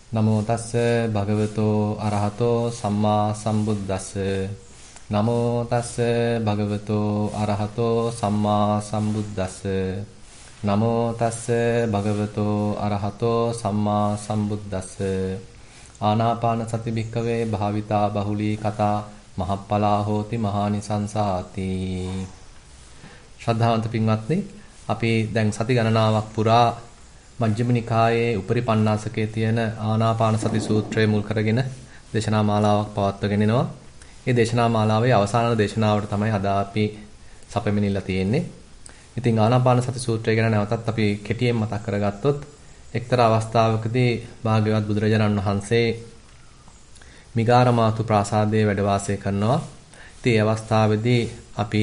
නමෝ තස්ස භගවතෝ අරහතෝ සම්මා සම්බුද්දස්ස නමෝ තස්ස භගවතෝ අරහතෝ සම්මා සම්බුද්දස්ස නමෝ තස්ස භගවතෝ අරහතෝ සම්මා සම්බුද්දස්ස ආනාපාන සති භික්කවේ භාවිතා බහුලී කතා මහප්පලා හෝති මහානිසංසාති. ශ්‍රද්ධාවන්ත පින්වත්නි, අපි දැන් සති ගණනාවක් පුරා මජ්ක්‍ධිම නිකායේ උපරි පණ්ණාසකයේ තියෙන ආනාපාන සති සූත්‍රය මුල් කරගෙන දේශනා මාලාවක් පවත්වාගෙන යනවා. මේ දේශනා මාලාවේ අවසාන දේශනාවට තමයි අද අපි සැපෙමිනිලා තියෙන්නේ. ඉතින් ආනාපාන සති සූත්‍රය ගැන නැවතත් අපි කෙටියෙන් මතක් කරගත්තොත් එක්තරා අවස්ථාවකදී භාග්‍යවත් බුදුරජාණන් වහන්සේ මිගාරමාතු ප්‍රාසාදයේ වැඩ වාසය කරනවා. ඉතින් මේ අවස්ථාවේදී අපි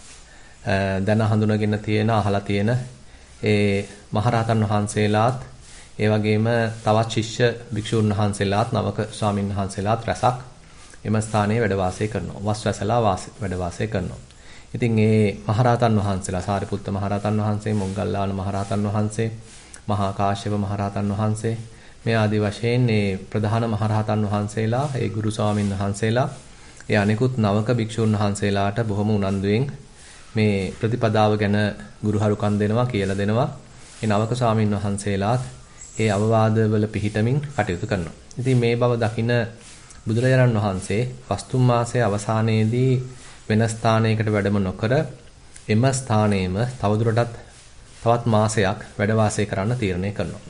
දැන හඳුනගෙන තියෙන අහලා තියෙන ඒ මහරහතන් වහන්සේලාත් ඒ වගේම තවත් ශිෂ්‍ය භික්ෂුන් වහන්සේලාත් නවක ස්වාමින් වහන්සේලාත් රැසක් එම ස්ථානයේ වැඩ වාසය කරනවා. වස් රැසලා වැඩ වාසය කරනවා. ඉතින් මේ මහරහතන් වහන්සේලා සාරිපුත්ත මහරහතන් වහන්සේ, මොග්ගල්ලාන මහරහතන් වහන්සේ, මහා කාශ්‍යප මහරහතන් වහන්සේ මේ ආදී වශයෙන් මේ ප්‍රධාන මහරහතන් වහන්සේලා, ඒ ගුරු ස්වාමින් වහන්සේලා, ඒ අනෙකුත් නවක භික්ෂුන් වහන්සේලාට බොහොම උනන්දුවෙන් මේ ප්‍රතිපදාව ගැන ගුරුහරුකම් දෙනවා කියලා දෙනවා. ඒ නවක ස්වාමින් වහන්සේලාත් ඒ අවවාදවල පිහිටමින් කටයුතු කරනවා. ඉතින් මේ බව දකින බුදුරජාණන් වහන්සේ වස්තුම් මාසයේ අවසානයේදී වෙන ස්ථානයකට වැඩම නොකර එම ස්ථානයේම තවදුරටත් තවත් මාසයක් වැඩ වාසය කරන්න තීරණය කරනවා.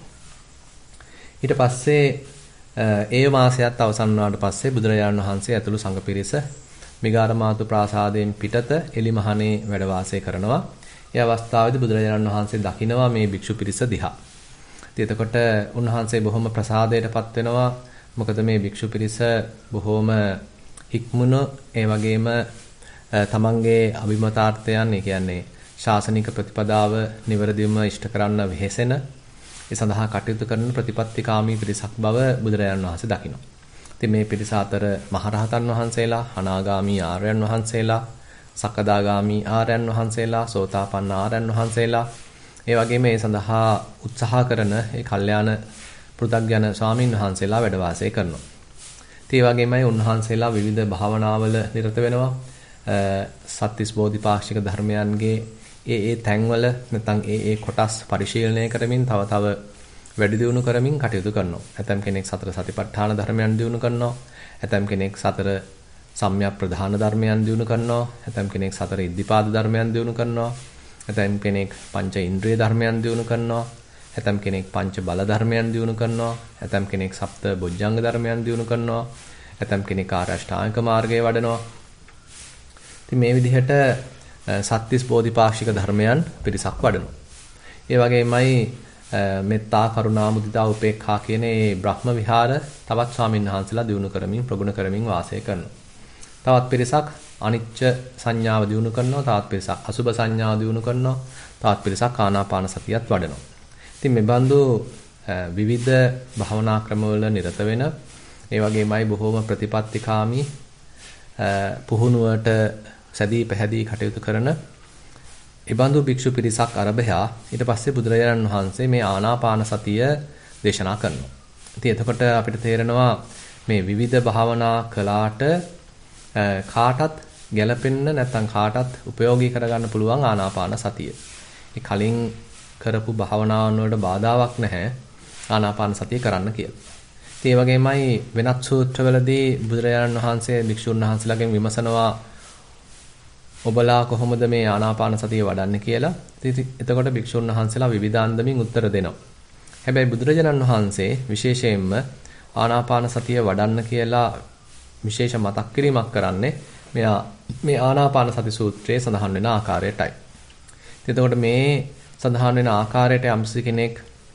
ඊට පස්සේ ඒ මාසයත් අවසන් වුණාට පස්සේ බුදුරජාණන් වහන්සේ ඇතුළු සංඝ පිරිස මිගාරමාතු ප්‍රාසාදයෙන් පිටත එලිමහනේ වැඩ වාසය කරනවා. ඒ අවස්ථාවේදී බුදුරජාණන් වහන්සේ දකිනවා මේ භික්ෂු පිරිස දිහා. ඉතින් එතකොට උන්වහන්සේ බොහොම ප්‍රසාදයටපත් වෙනවා. මොකද මේ භික්ෂු පිරිස බොහොම හික්මුණ, ඒ වගේම තමන්ගේ අභිමතාර්ථයන්, ඒ කියන්නේ ශාසනික ප්‍රතිපදාව නිවැරදිවම ඉෂ්ට කරන්න වෙහෙසෙන, ඒ සඳහා කටයුතු කරන ප්‍රතිපත්තිකාමී පිරිසක් බව බුදුරජාණන් වහන්සේ දකිනවා. ඉතින් මේ පිරිස අතර මහරහතන් වහන්සේලා, අනාගාමී ආර්යයන් වහන්සේලා, සකදාගාමී ආර්යයන් වහන්සේලා, සෝතාපන්න ආර්යයන් වහන්සේලා, ඒ වගේම මේ සඳහා උත්සාහ කරන ඒ කල්යාණ පෘථග්ජන ස්වාමින් වහන්සේලා වැඩ වාසය කරනවා. ඉතින් ඒ වගේමයි උන්වහන්සේලා විවිධ භාවනාවල නිරත වෙනවා. සත්‍තිස් බෝධිපාක්ෂික ධර්මයන්ගේ ඒ තැන්වල නැත්නම් ඒ කොටස් පරිශීලනය කරමින් තව වැඩි දියුණු කරමින් කටයුතු කරනවා. ඇතම් කෙනෙක් සතර සතිපට්ඨාන ධර්මයන් දියුණු කරනවා. ඇතම් කෙනෙක් සතර සම්‍යක් ප්‍රධාන ධර්මයන් දියුණු කරනවා. ඇතම් කෙනෙක් සතර ඉද්ධිපාද ධර්මයන් දියුණු කරනවා. ඇතම් කෙනෙක් පංච ඉන්ද්‍රිය ධර්මයන් දියුණු කරනවා. ඇතම් කෙනෙක් පංච බල ධර්මයන් දියුණු කරනවා. ඇතම් කෙනෙක් සප්ත බොජ්ජංග ධර්මයන් දියුණු කරනවා. ඇතම් කෙනෙක් ආරෂ්ඨාංග මාර්ගයේ වඩනවා. ඉතින් මේ විදිහට සත්‍තිස් බෝධිපාක්ෂික ධර්මයන් පිරිසක් වඩනවා. ඒ වගේමයි මෙත්තා, කරුණා, මුදිතා, උපේක්ඛා කියන මේ බ්‍රහ්ම විහාර තවත් ස්වාමීන් වහන්සේලා දියුණු කරමින් ප්‍රගුණ කරමින් වාසය කරනවා. තවත් පිරිසක් අනිච්ච සංඥාව දියුණු කරනවා. තවත් පිරිසක් අසුභ සංඥාව දියුණු කරනවා. තවත් පිරිසක් ආනාපාන සතියත් වඩනවා. ඉතින් මේ බඳු විවිධ භාවනා ක්‍රමවල නිරත වෙන, ඒ වගේමයි බොහෝම ප්‍රතිපත්තිකාමී පුහුණුවට සැදී පැහැදී කටයුතු කරන ඉබඳු භික්ෂු පිරිසක් අරබයා ඊට පස්සේ බුදුරජාණන් වහන්සේ මේ ආනාපාන සතිය දේශනා කරනවා. ඉතින් එතකොට අපිට තේරෙනවා මේ විවිධ භාවනා කළාට කාටත් ගැළපෙන්න නැත්නම් කාටත් ප්‍රයෝගී කරගන්න පුළුවන් ආනාපාන සතිය. ඒ කලින් කරපු භාවනාවන් වලට බාධාවක් නැහැ ආනාපාන සතිය කරන්න කියලා. ඉතින් ඒ වගේමයි වෙනත් සූත්‍රවලදී බුදුරජාණන් වහන්සේ භික්ෂුන් වහන්සේලාගෙන් විමසනවා ඔබලා කොහොමද මේ ආනාපාන සතිය වඩන්නේ කියලා. ඉතින් එතකොට භික්ෂුන් වහන්සේලා විවිධාන්දමින් උත්තර දෙනවා. හැබැයි බුදුරජාණන් වහන්සේ විශේෂයෙන්ම ආනාපාන සතිය වඩන්න කියලා විශේෂ මතක් කිරීමක් කරන්නේ මේ ආනාපාන සති සූත්‍රයේ සඳහන් වෙන ආකාරයටයි. එතකොට මේ සඳහන් වෙන ආකාරයට යම්සි කෙනෙක්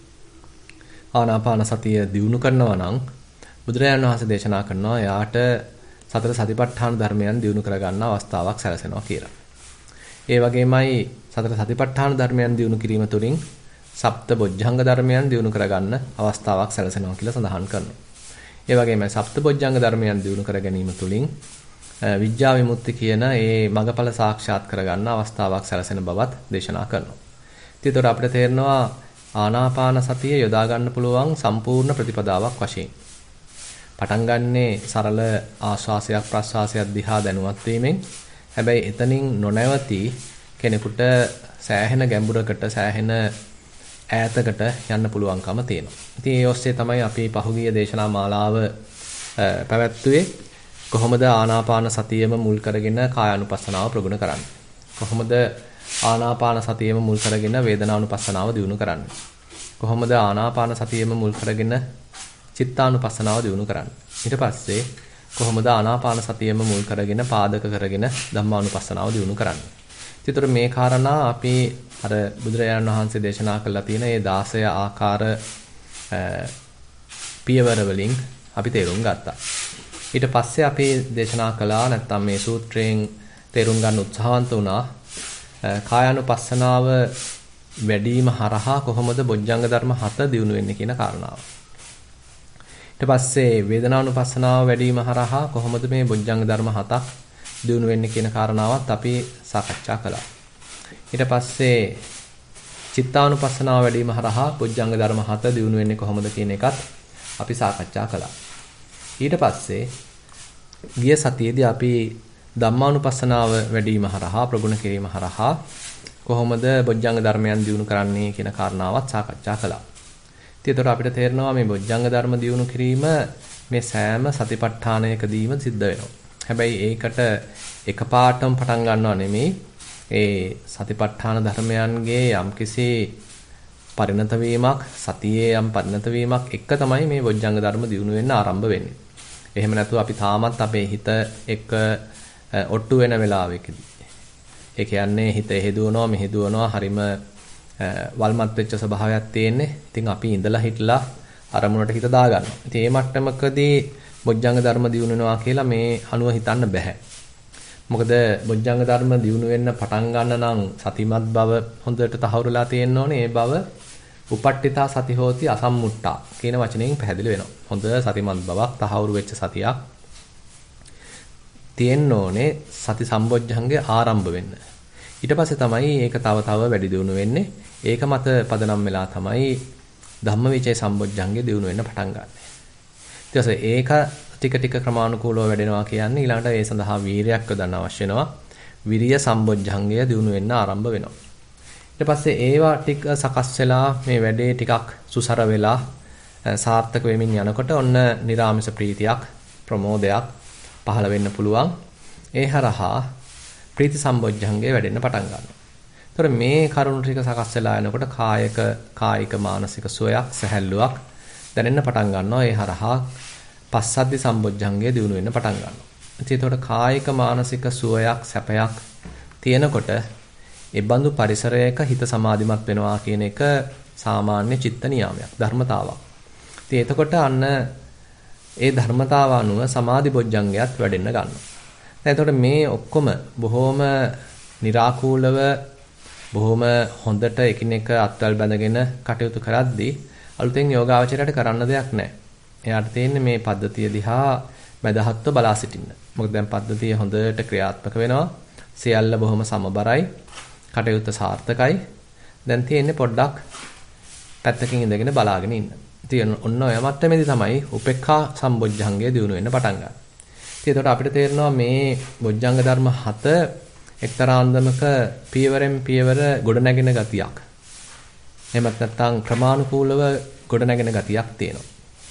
ආනාපාන සතිය දියුණු කරනවා නම් බුදුරජාණන් වහන්සේ දේශනා කරනවා එයාට සතර සතිපට්ඨාන ධර්මයන් දියුණු කරගන්න අවස්ථාවක් සැලසෙනවා කියලා. ඒ වගේමයි සතර සතිපට්ඨාන ධර්මයන් දියුණු කිරීම තුළින් සප්ත බොජ්ජංග ධර්මයන් දියුණු කරගන්න අවස්ථාවක් සැලසෙනවා කියලා සඳහන් කරනවා. ඒ වගේමයි සප්ත බොජ්ජංග ධර්මයන් දියුණු කර ගැනීම තුළින් විඥා විමුක්ති කියන ඒ මඟඵල සාක්ෂාත් කරගන්න අවස්ථාවක් සැලසෙන බවත් දේශනා කරනවා. ඉතින් අපිට තේරෙනවා ආනාපාන සතිය යොදා ගන්න පුළුවන් සම්පූර්ණ ප්‍රතිපදාවක් වශයෙන්. පටන් ගන්නේ සරල ආශ්වාසයක් ප්‍රශ්වාසයක් දිහා දැනුවත් වීමෙන්. හැබැයි එතනින් නොනැවති කෙනෙකුට සෑහෙන ගැඹුරකට සෑහෙන ඈතකට යන්න පුළුවන්කම තියෙනවා. ඉතින් ඒ ඔස්සේ තමයි අපි පහුගිය දේශනා මාලාව පැවැත්වුවේ. කොහොමද ආනාපාන සතියම මුල් කරගෙන කායානුපස්සනාව ප්‍රගුණ කරන්නේ? කොහොමද ආනාපාන සතියම මුල් කරගෙන වේදනානුපස්සනාව දියුණු කරන්නේ? කොහොමද ආනාපාන සතියම මුල් කරගෙන චිත්තානුපස්සනාව දියුණු කරන්නේ? ඊට පස්සේ කොහොමද ආනාපාන සතියම මුල් කරගෙන පාදක කරගෙන ධම්මානුපස්සනාව දියුණු කරන්නේ? ඒතර මේ කාරණා අපි අර බුදුරජාණන් වහන්සේ දේශනා කළා තියෙන මේ 16 ආකාර පියවර වලින් අපි තේරුම් ගත්තා. ඊට පස්සේ අපි දේශනා කළා නැත්නම් මේ සූත්‍රයෙන් තේරුම් ගන්න උත්සාහවන්ත වුණා කායානුපස්සනාව වැඩිම හරහා කොහොමද බොජ්ජංග ධර්ම 7 දියුණු වෙන්නේ කියන කාරණාව. ඊට පස්සේ වේදනානුපස්සනාව වැඩිම හරහා කොහොමද මේ බොජ්ජංග ධර්ම 7ක් දියුණු වෙන්නේ කියන කාරණාවත් අපි සාකච්ඡා කළා. ඊට පස්සේ චිත්තානුපස්සනාව වැඩිම හරහා බොජ්ජංග ධර්ම 7 දියුණු වෙන්නේ කොහොමද කියන එකත් අපි සාකච්ඡා කළා. ඊට පස්සේ ගිය සතියේදී අපි ධම්මානුපස්සනාව වැඩිම හරහා ප්‍රගුණ කිරීම හරහා කොහොමද බොජ්ජංග ධර්මයන් දියුණු කරන්නේ කියන කාරණාවත් සාකච්ඡා කළා. ඉතින් අපිට තේරෙනවා මේ බොජ්ජංග ධර්ම දියුණු කිරීම මේ සෑම සතිපට්ඨානයකදීම සිද්ධ වෙනවා. හැබැයි ඒකට එකපාරටම පටන් ගන්නව නෙමෙයි. ඒ සතිපට්ඨාන ධර්මයන්ගේ යම්කිසි පරිණත වීමක්, සතියේ යම් පරිණත වීමක් එක තමයි මේ බොජ්ජංග ධර්ම දියුණු වෙන්න ආරම්භ වෙන්නේ. එහෙම නැතුව අපි තාමත් අපේ හිත එක්ක ඔට්ටු වෙන වෙලාවෙකදී. ඒ කියන්නේ හිත එහෙදුවනවා මෙහෙදුවනවා හරිම වල්මත් වෙච්ච ස්වභාවයක් තියෙන්නේ. ඉතින් අපි ඉඳලා හිටලා අරමුණට හිත දාගන්නවා. ඉතින් මේ මට්ටමකදී බොජ්ජංග ධර්ම දියුණු වෙනවා කියලා මේ අනුව හිතන්න බෑ. මොකද බොජ්ජංග ධර්ම දියුණු වෙන්න පටන් ගන්න නම් සතිමත් බව හොඳට තහවුරුලා තියෙන්න ඕනේ. ඒ බව උපට්ඨිතා සති හෝති අසම්මුට්ටා කියන වචනයෙන් පැහැදිලි වෙනවා. හොඳ සතිමත් බවක් තහවුරු වෙච්ච සතියක් තියෙන්න ඕනේ සති සම්බොජ්ජංගේ ආරම්භ වෙන්න. ඊට පස්සේ තමයි ඒක තව තව වැඩි දියුණු වෙන්නේ. ඒක මත පදනම් වෙලා තමයි ධම්මවිචේ සම්බොජ්ජංගේ දියුණු වෙන්න පටන් ගන්න. ඊට පස්සේ ඒක ටික ටික ක්‍රමානුකූලව වැඩෙනවා කියන්නේ ඊළඟට ඒ සඳහා වීරයක් යොදන්න අවශ්‍ය වෙනවා. විරිය සම්බොජ්ජංගය දියුණු වෙන්න ආරම්භ වෙනවා. ඊට පස්සේ ඒවා ටික සකස් වෙලා මේ වැඩේ ටිකක් සුසර වෙලා සාර්ථක වෙමින් යනකොට ඔන්න නිරාමිස ප්‍රීතියක් ප්‍රමෝදයක් පහළ වෙන්න පුළුවන්. ඒ හරහා ප්‍රීති සම්බොජ්ජංගය වැඩෙන්න පටන් ගන්නවා. ඒතර මේ කරුණු ටික සකස් වෙලා යනකොට කායික මානසික සුවයක් සැහැල්ලුවක් දැනෙන්න පටන් ගන්නවා. ඒ හරහා පස්සද්ධි සම්බොජ්ජංගය දියුණු වෙන්න පටන් ගන්නවා. ඉතින් ඒතකොට කායික මානසික සුවයක් සැපයක් තියෙනකොට ඒ බඳු පරිසරයක හිත සමාධිමත් වෙනවා කියන එක සාමාන්‍ය චිත්ත නියාමයක් ධර්මතාවක්. ඉතින් එතකොට අන්න ඒ ධර්මතාව අනුව සමාධි බොජ්ජංගයත් වැඩෙන්න ගන්නවා. දැන් එතකොට මේ ඔක්කොම බොහොම निराකූලව බොහොම හොඳට එකිනෙක අත්වල බැඳගෙන කටයුතු කරද්දී අලුතෙන් යෝගාවචරයට කරන්න දෙයක් නැහැ. එයාට තියෙන්නේ මේ පද්ධතිය දිහා මදහත්ව බලා සිටින්න. මොකද දැන් පද්ධතිය හොඳට ක්‍රියාත්මක වෙනවා. සියල්ල බොහොම සමබරයි. කටයුත්ත සාර්ථකයි. දැන් තියෙන්නේ පොඩ්ඩක් පැත්තකින් ඉඳගෙන බලාගෙන ඉන්න. ඉතින් ඔන්න ඔය මට්ටමේදී තමයි උපේක්ඛා සම්බොජ්ජංගය දිනු වෙන්න පටන් ගන්න. ඉතින් ඒකට අපිට තේරෙනවා මේ බොජ්ජංග ධර්ම 7 එක්තරා අන්දමක පියවරෙන් පියවර ගොඩනැගෙන ගතියක්. එහෙමත් නැත්නම් ක්‍රමානුකූලව ගොඩනැගෙන ගතියක් තියෙනවා.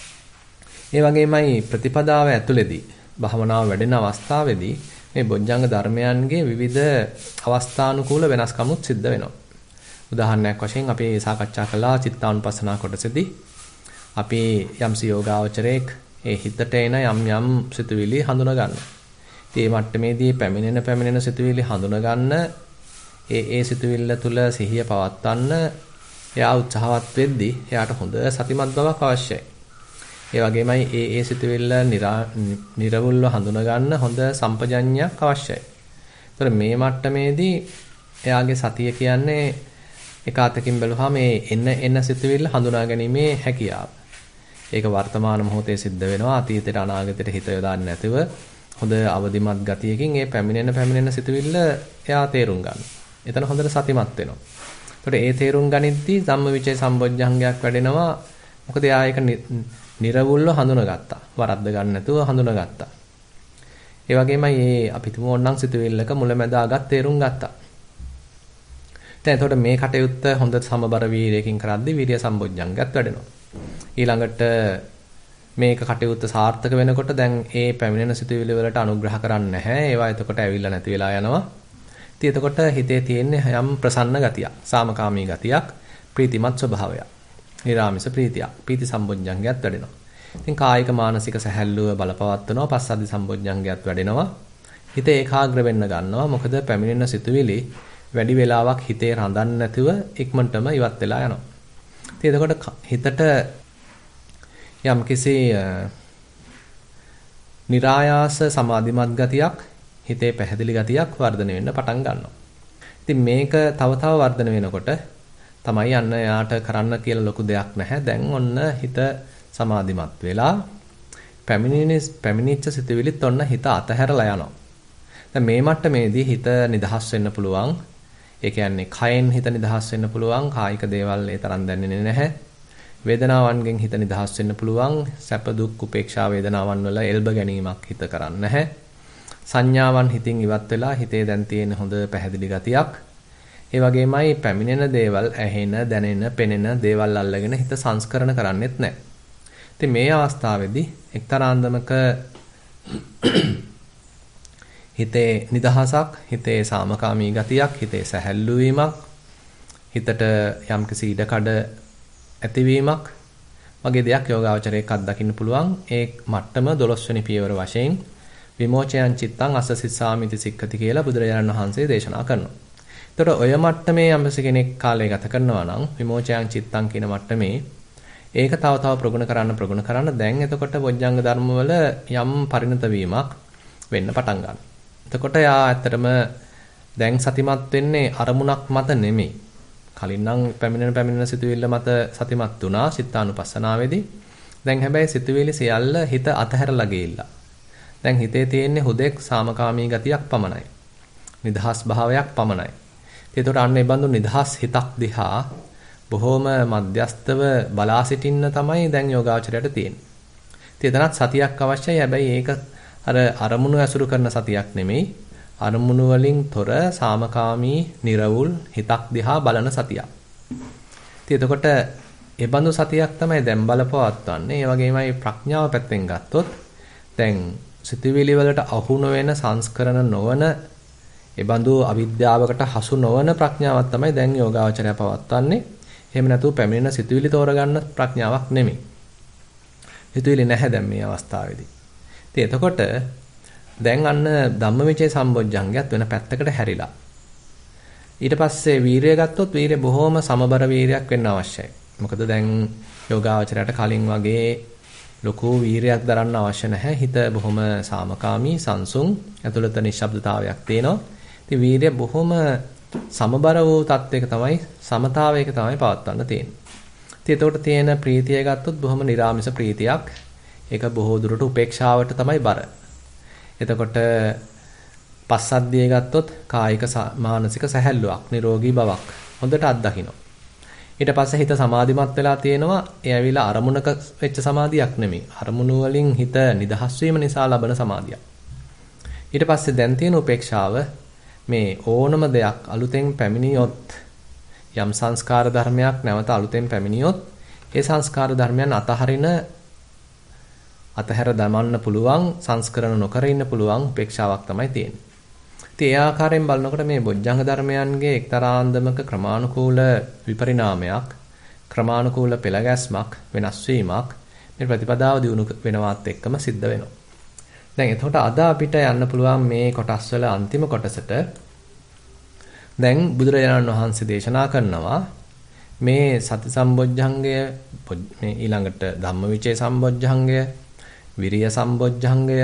ඒ වගේමයි ප්‍රතිපදාව ඇතුළේදී භවනාව වැඩෙන අවස්ථාවේදී මේ බොජ්ජංග ධර්මයන්ගේ විවිධ අවස්ථානුකූල වෙනස්කමුත් සිද්ධ වෙනවා. උදාහරණයක් වශයෙන් අපි සාකච්ඡා කළා චිත්තානුපස්සනා කොටසේදී අපි යම්සි යෝගාවචරයේක් ඒ හිතට එන යම් සිතුවිලි හඳුනා ගන්නවා. ඉතින් මේ මට්ටමේදී පැමිණෙන සිතුවිලි හඳුනා ගන්න ඒ සිතුවිල්ල තුල සිහිය පවත්වන්න එයා උත්සාහවත් වෙද්දී එයාට හොඳ සතිමත් බවක් අවශ්‍යයි. ඒ වගේමයි ඒ සිතුවිල්ල නිර්වුල්ව හඳුනා ගන්න හොඳ සම්පජඤ්ඤයක් අවශ්‍යයි. ඒතර මේ මට්ටමේදී එයාගේ සතිය කියන්නේ එක අතකින් බැලුවාම මේ එන සිතුවිල්ල හඳුනා ගැනීමේ හැකියාව. ඒක වර්තමාන මොහොතේ සිද්ධ වෙනවා. අතීතයට අනාගතයට හිත යොදාන්නේ නැතිව හොඳ අවදිමත් ගතියකින් මේ පැමිණෙන සිතුවිල්ල එයා තේරුම් ගන්නවා. එතන හොඳට සතිමත් වෙනවා. එතකොට ඒ තේරුම් ගනිද්දී ධම්මවිචේ සම්බොජ්ජංගයක් වැඩෙනවා. මොකද එයා ඒක නිර්වුල්ව හඳුනගත්තා. වරද්ද ගන්න නැතුව හඳුනගත්තා. ඒ වගේමයි මේ අපි තුමු ඕනනම් සිතුවිල්ලක මුලැමැදාගත් තේරුම් ගත්තා. දැන් එතකොට මේ කටයුත්ත හොඳ සමබර වීර්යයෙන් කරද්දී වීර්ය සම්බොජ්ජංගයත් වැඩෙනවා. ඊළඟට මේක කටයුත්ත සාර්ථක වෙනකොට දැන් ඒ පැමිණෙන සිතුවිලි වලට අනුග්‍රහ කරන්නේ නැහැ. ඒවා එතකොට ඇවිල්ලා නැති වෙලා යනවා. ඉතින් එතකොට හිතේ තියෙන යම් ප්‍රසන්න ගතියක්, සාමකාමී ගතියක්, ප්‍රීතිමත් ස්වභාවයක්, නිරාමිස ප්‍රීතියක්, ප්‍රීති සම්බොජ්ජංගයත් වැඩෙනවා. ඉතින් කායික මානසික සැහැල්ලුව බලපවත්වනවා, පස්සද්ධි සම්බොජ්ජංගයත් වැඩෙනවා. හිත ඒකාග්‍ර වෙන්න ගන්නවා. මොකද පැමිණෙන සිතුවිලි වැඩි වෙලාවක් හිතේ රඳන්නේ නැතුව ඉක්මනටම ඉවත් වෙලා යනවා. ඉතින් එතකොට හිතට යම්කිසි નિરાයාස සමාධිමත් ගතියක්, හිතේ පැහැදිලි ගතියක් වර්ධනය වෙන්න පටන් ගන්නවා. ඉතින් මේක තව තව වර්ධනය වෙනකොට තමයි යන්න යාට කරන්න කියලා ලොකු දෙයක් නැහැ. දැන් ඔන්න හිත සමාධිමත් වෙලා පැමිණිච්ච සිතුවිලිත් ඔන්න හිත අතහැරලා යනවා. දැන් මේ මට්ටමේදී හිත නිදහස් වෙන්න පුළුවන්. ඒ කියන්නේ කයෙන් හිත නිදහස් වෙන්න පුළුවන්. කායික දේවල් ඒ තරම් දැනෙන්නේ නැහැ. වේදනාවන්ගෙන් හිත නිදහස් වෙන්න පුළුවන්. සැප දුක් උපේක්ෂා වේදනාවන් වල එල්බ ගැනීමක් හිත කරන්නේ නැහැ. සංඥාවන් හිතින් ඉවත් වෙලා හිතේ දැන් තියෙන හොඳ පැහැදිලි ගතියක්. ඒ වගේමයි පැමිණෙන දේවල් ඇහෙන, දැනෙන, පෙනෙන දේවල් අල්ලගෙන හිත සංස්කරණ කරන්නෙත් නැහැ. ඉතින් මේ අවස්ථාවේදී එක්තරාන්දමක හිතේ නිදහසක්, හිතේ සාමකාමී ගතියක්, හිතේ සැහැල්ලු වීමක්, හිතට යම්කිසි ඉඩකඩ ඇතිවීමක් වගේ දෙයක් යෝගාවචරයක් අත්දකින්න පුළුවන්. ඒ මට්ටම 12 වෙනි පියවර වශයෙන් විමෝචයන් චිත්තං අස්සසිස්සාමිති සික්ඛති කියලා බුදුරජාණන් වහන්සේ දේශනා කරනවා. එතකොට ඔය මට්ටමේ යම්කිසි කෙනෙක් කාලය ගත කරනවා නම් විමෝචයන් චිත්තං කියන මට්ටමේ ඒක තව තව ප්‍රගුණ කරන්න දැන් එතකොට බොජ්ජංග ධර්ම වල යම් පරිණත වීමක් වෙන්න පටන් ගන්නවා. එතකොට යා ඇත්තටම දැන් සතිමත් වෙන්නේ අරමුණක් මත නෙමෙයි. කලින් නම් පැමිණෙන සිතුවිල්ල මත සතිමත් වුණා සිතානුපස්සනාවේදී. දැන් හැබැයි සිතුවිලි සියල්ල හිත අතහැරලා ගිහිල්ලා. දැන් හිතේ තියෙන්නේ හුදෙක් සාමකාමී ගතියක් පමණයි. නිදහස් භාවයක් පමණයි. ඒතකොට අන්න ඒ බඳු නිදහස් හිතක් දිහා බොහොම මධ්‍යස්තව බලා සිටින්න තමයි දැන් යෝගාචරයට තියෙන්නේ. ඉතින් එතනත් සතියක් අවශ්‍යයි. හැබැයි ඒක අර අරමුණු ඇසුරු කරන සතියක් නෙමෙයි. අරමුණු වලින් තොර සාමකාමී නිර්වුල් හිතක් දිහා බලන සතියක්. ඉතින් එතකොට ඒ බඳු සතියක් තමයි දැන් බලපවත්වන්නේ. ඒ වගේමයි ප්‍රඥාව පැත්තෙන් ගත්තොත් දැන් සිතුවිලි වලට අහු නොවන සංස්කරණ නොවන ඒ බඳු අවිද්‍යාවකට හසු නොවන ප්‍රඥාවක් තමයි දැන් යෝගාචරය පවත්වන්නේ. එහෙම නැතුව පැමිණෙන සිතුවිලි තෝරගන්න ප්‍රඥාවක් නෙමෙයි. සිතුවිලි නැහැ දැන් මේ අවස්ථාවේදී. ඉතින් එතකොට දැන් අන්න ධම්මවිචේ සම්බොජ්ජංගයත් වෙන පැත්තකට හැරිලා. ඊට පස්සේ වීරිය ගත්තොත් වීරිය බොහොම සමබර වීරියක් වෙන්න අවශ්‍යයි. මොකද දැන් යෝගාචරයට කලින් වගේ ලොකු වීරියක් දරන්න අවශ්‍ය නැහැ. හිත බොහොම සාමකාමී, සංසුන්, ඇතුළත නිශ්ශබ්දතාවයක් තියෙනවා. ඉතින් වීරිය බොහොම සමබර වූ තත්වයක තමයි, සමතාවයක තමයි පවත්වන්න තියෙන්නේ. ඉතින් එතකොට තියෙන ප්‍රීතිය ගත්තොත් බොහොම නිරාමිස ප්‍රීතියක්. ඒක බොහෝ දුරට උපේක්ෂාවට තමයි බර. එතකොට පස්සද්ධිය ගත්තොත් කායික මානසික සැහැල්ලුවක්, නිරෝගී බවක් හොඳට අත්දකින්න. ඊට පස්සේ හිත සමාධිමත් වෙලා තියෙනවා. ඒ ඇවිල්ලා අරමුණක වෙච්ච සමාධියක් නෙමෙයි. අරමුණු වලින් හිත නිදහස් වීම නිසා ලබන සමාධියක්. ඊට පස්සේ දැන් තියෙන උපේක්ෂාව මේ ඕනම දෙයක් අලුතෙන් පැමිණියොත් යම් සංස්කාර ධර්මයක් නැවත අලුතෙන් පැමිණියොත් ඒ සංස්කාර ධර්මයන් අතහැර දමන්න පුළුවන්, සංස්කරණ නොකර ඉන්න පුළුවන් උපේක්ෂාවක් තමයි තියෙන්නේ. ඉතින් ඒ ආකාරයෙන් බලනකොට මේ බොජ්ජංග ධර්මයන්ගේ එක්තරා අන්දමක ක්‍රමානුකූල විපරිණාමයක්, ක්‍රමානුකූල පෙළගැස්මක්, වෙනස් වීමක් මේ ප්‍රතිපදාව දියුණු වෙනවත් එක්කම සිද්ධ වෙනවා. දැන් එතකොට අද අපිට යන්න පුළුවන් මේ කොටස් වල අන්තිම කොටසට. දැන් බුදුරජාණන් වහන්සේ දේශනා කරනවා මේ සති සම්බොජ්ජංගය, මේ ඊළඟට ධම්මවිචේ සම්බොජ්ජංගය, විරිය සම්බොජ්ජංගය,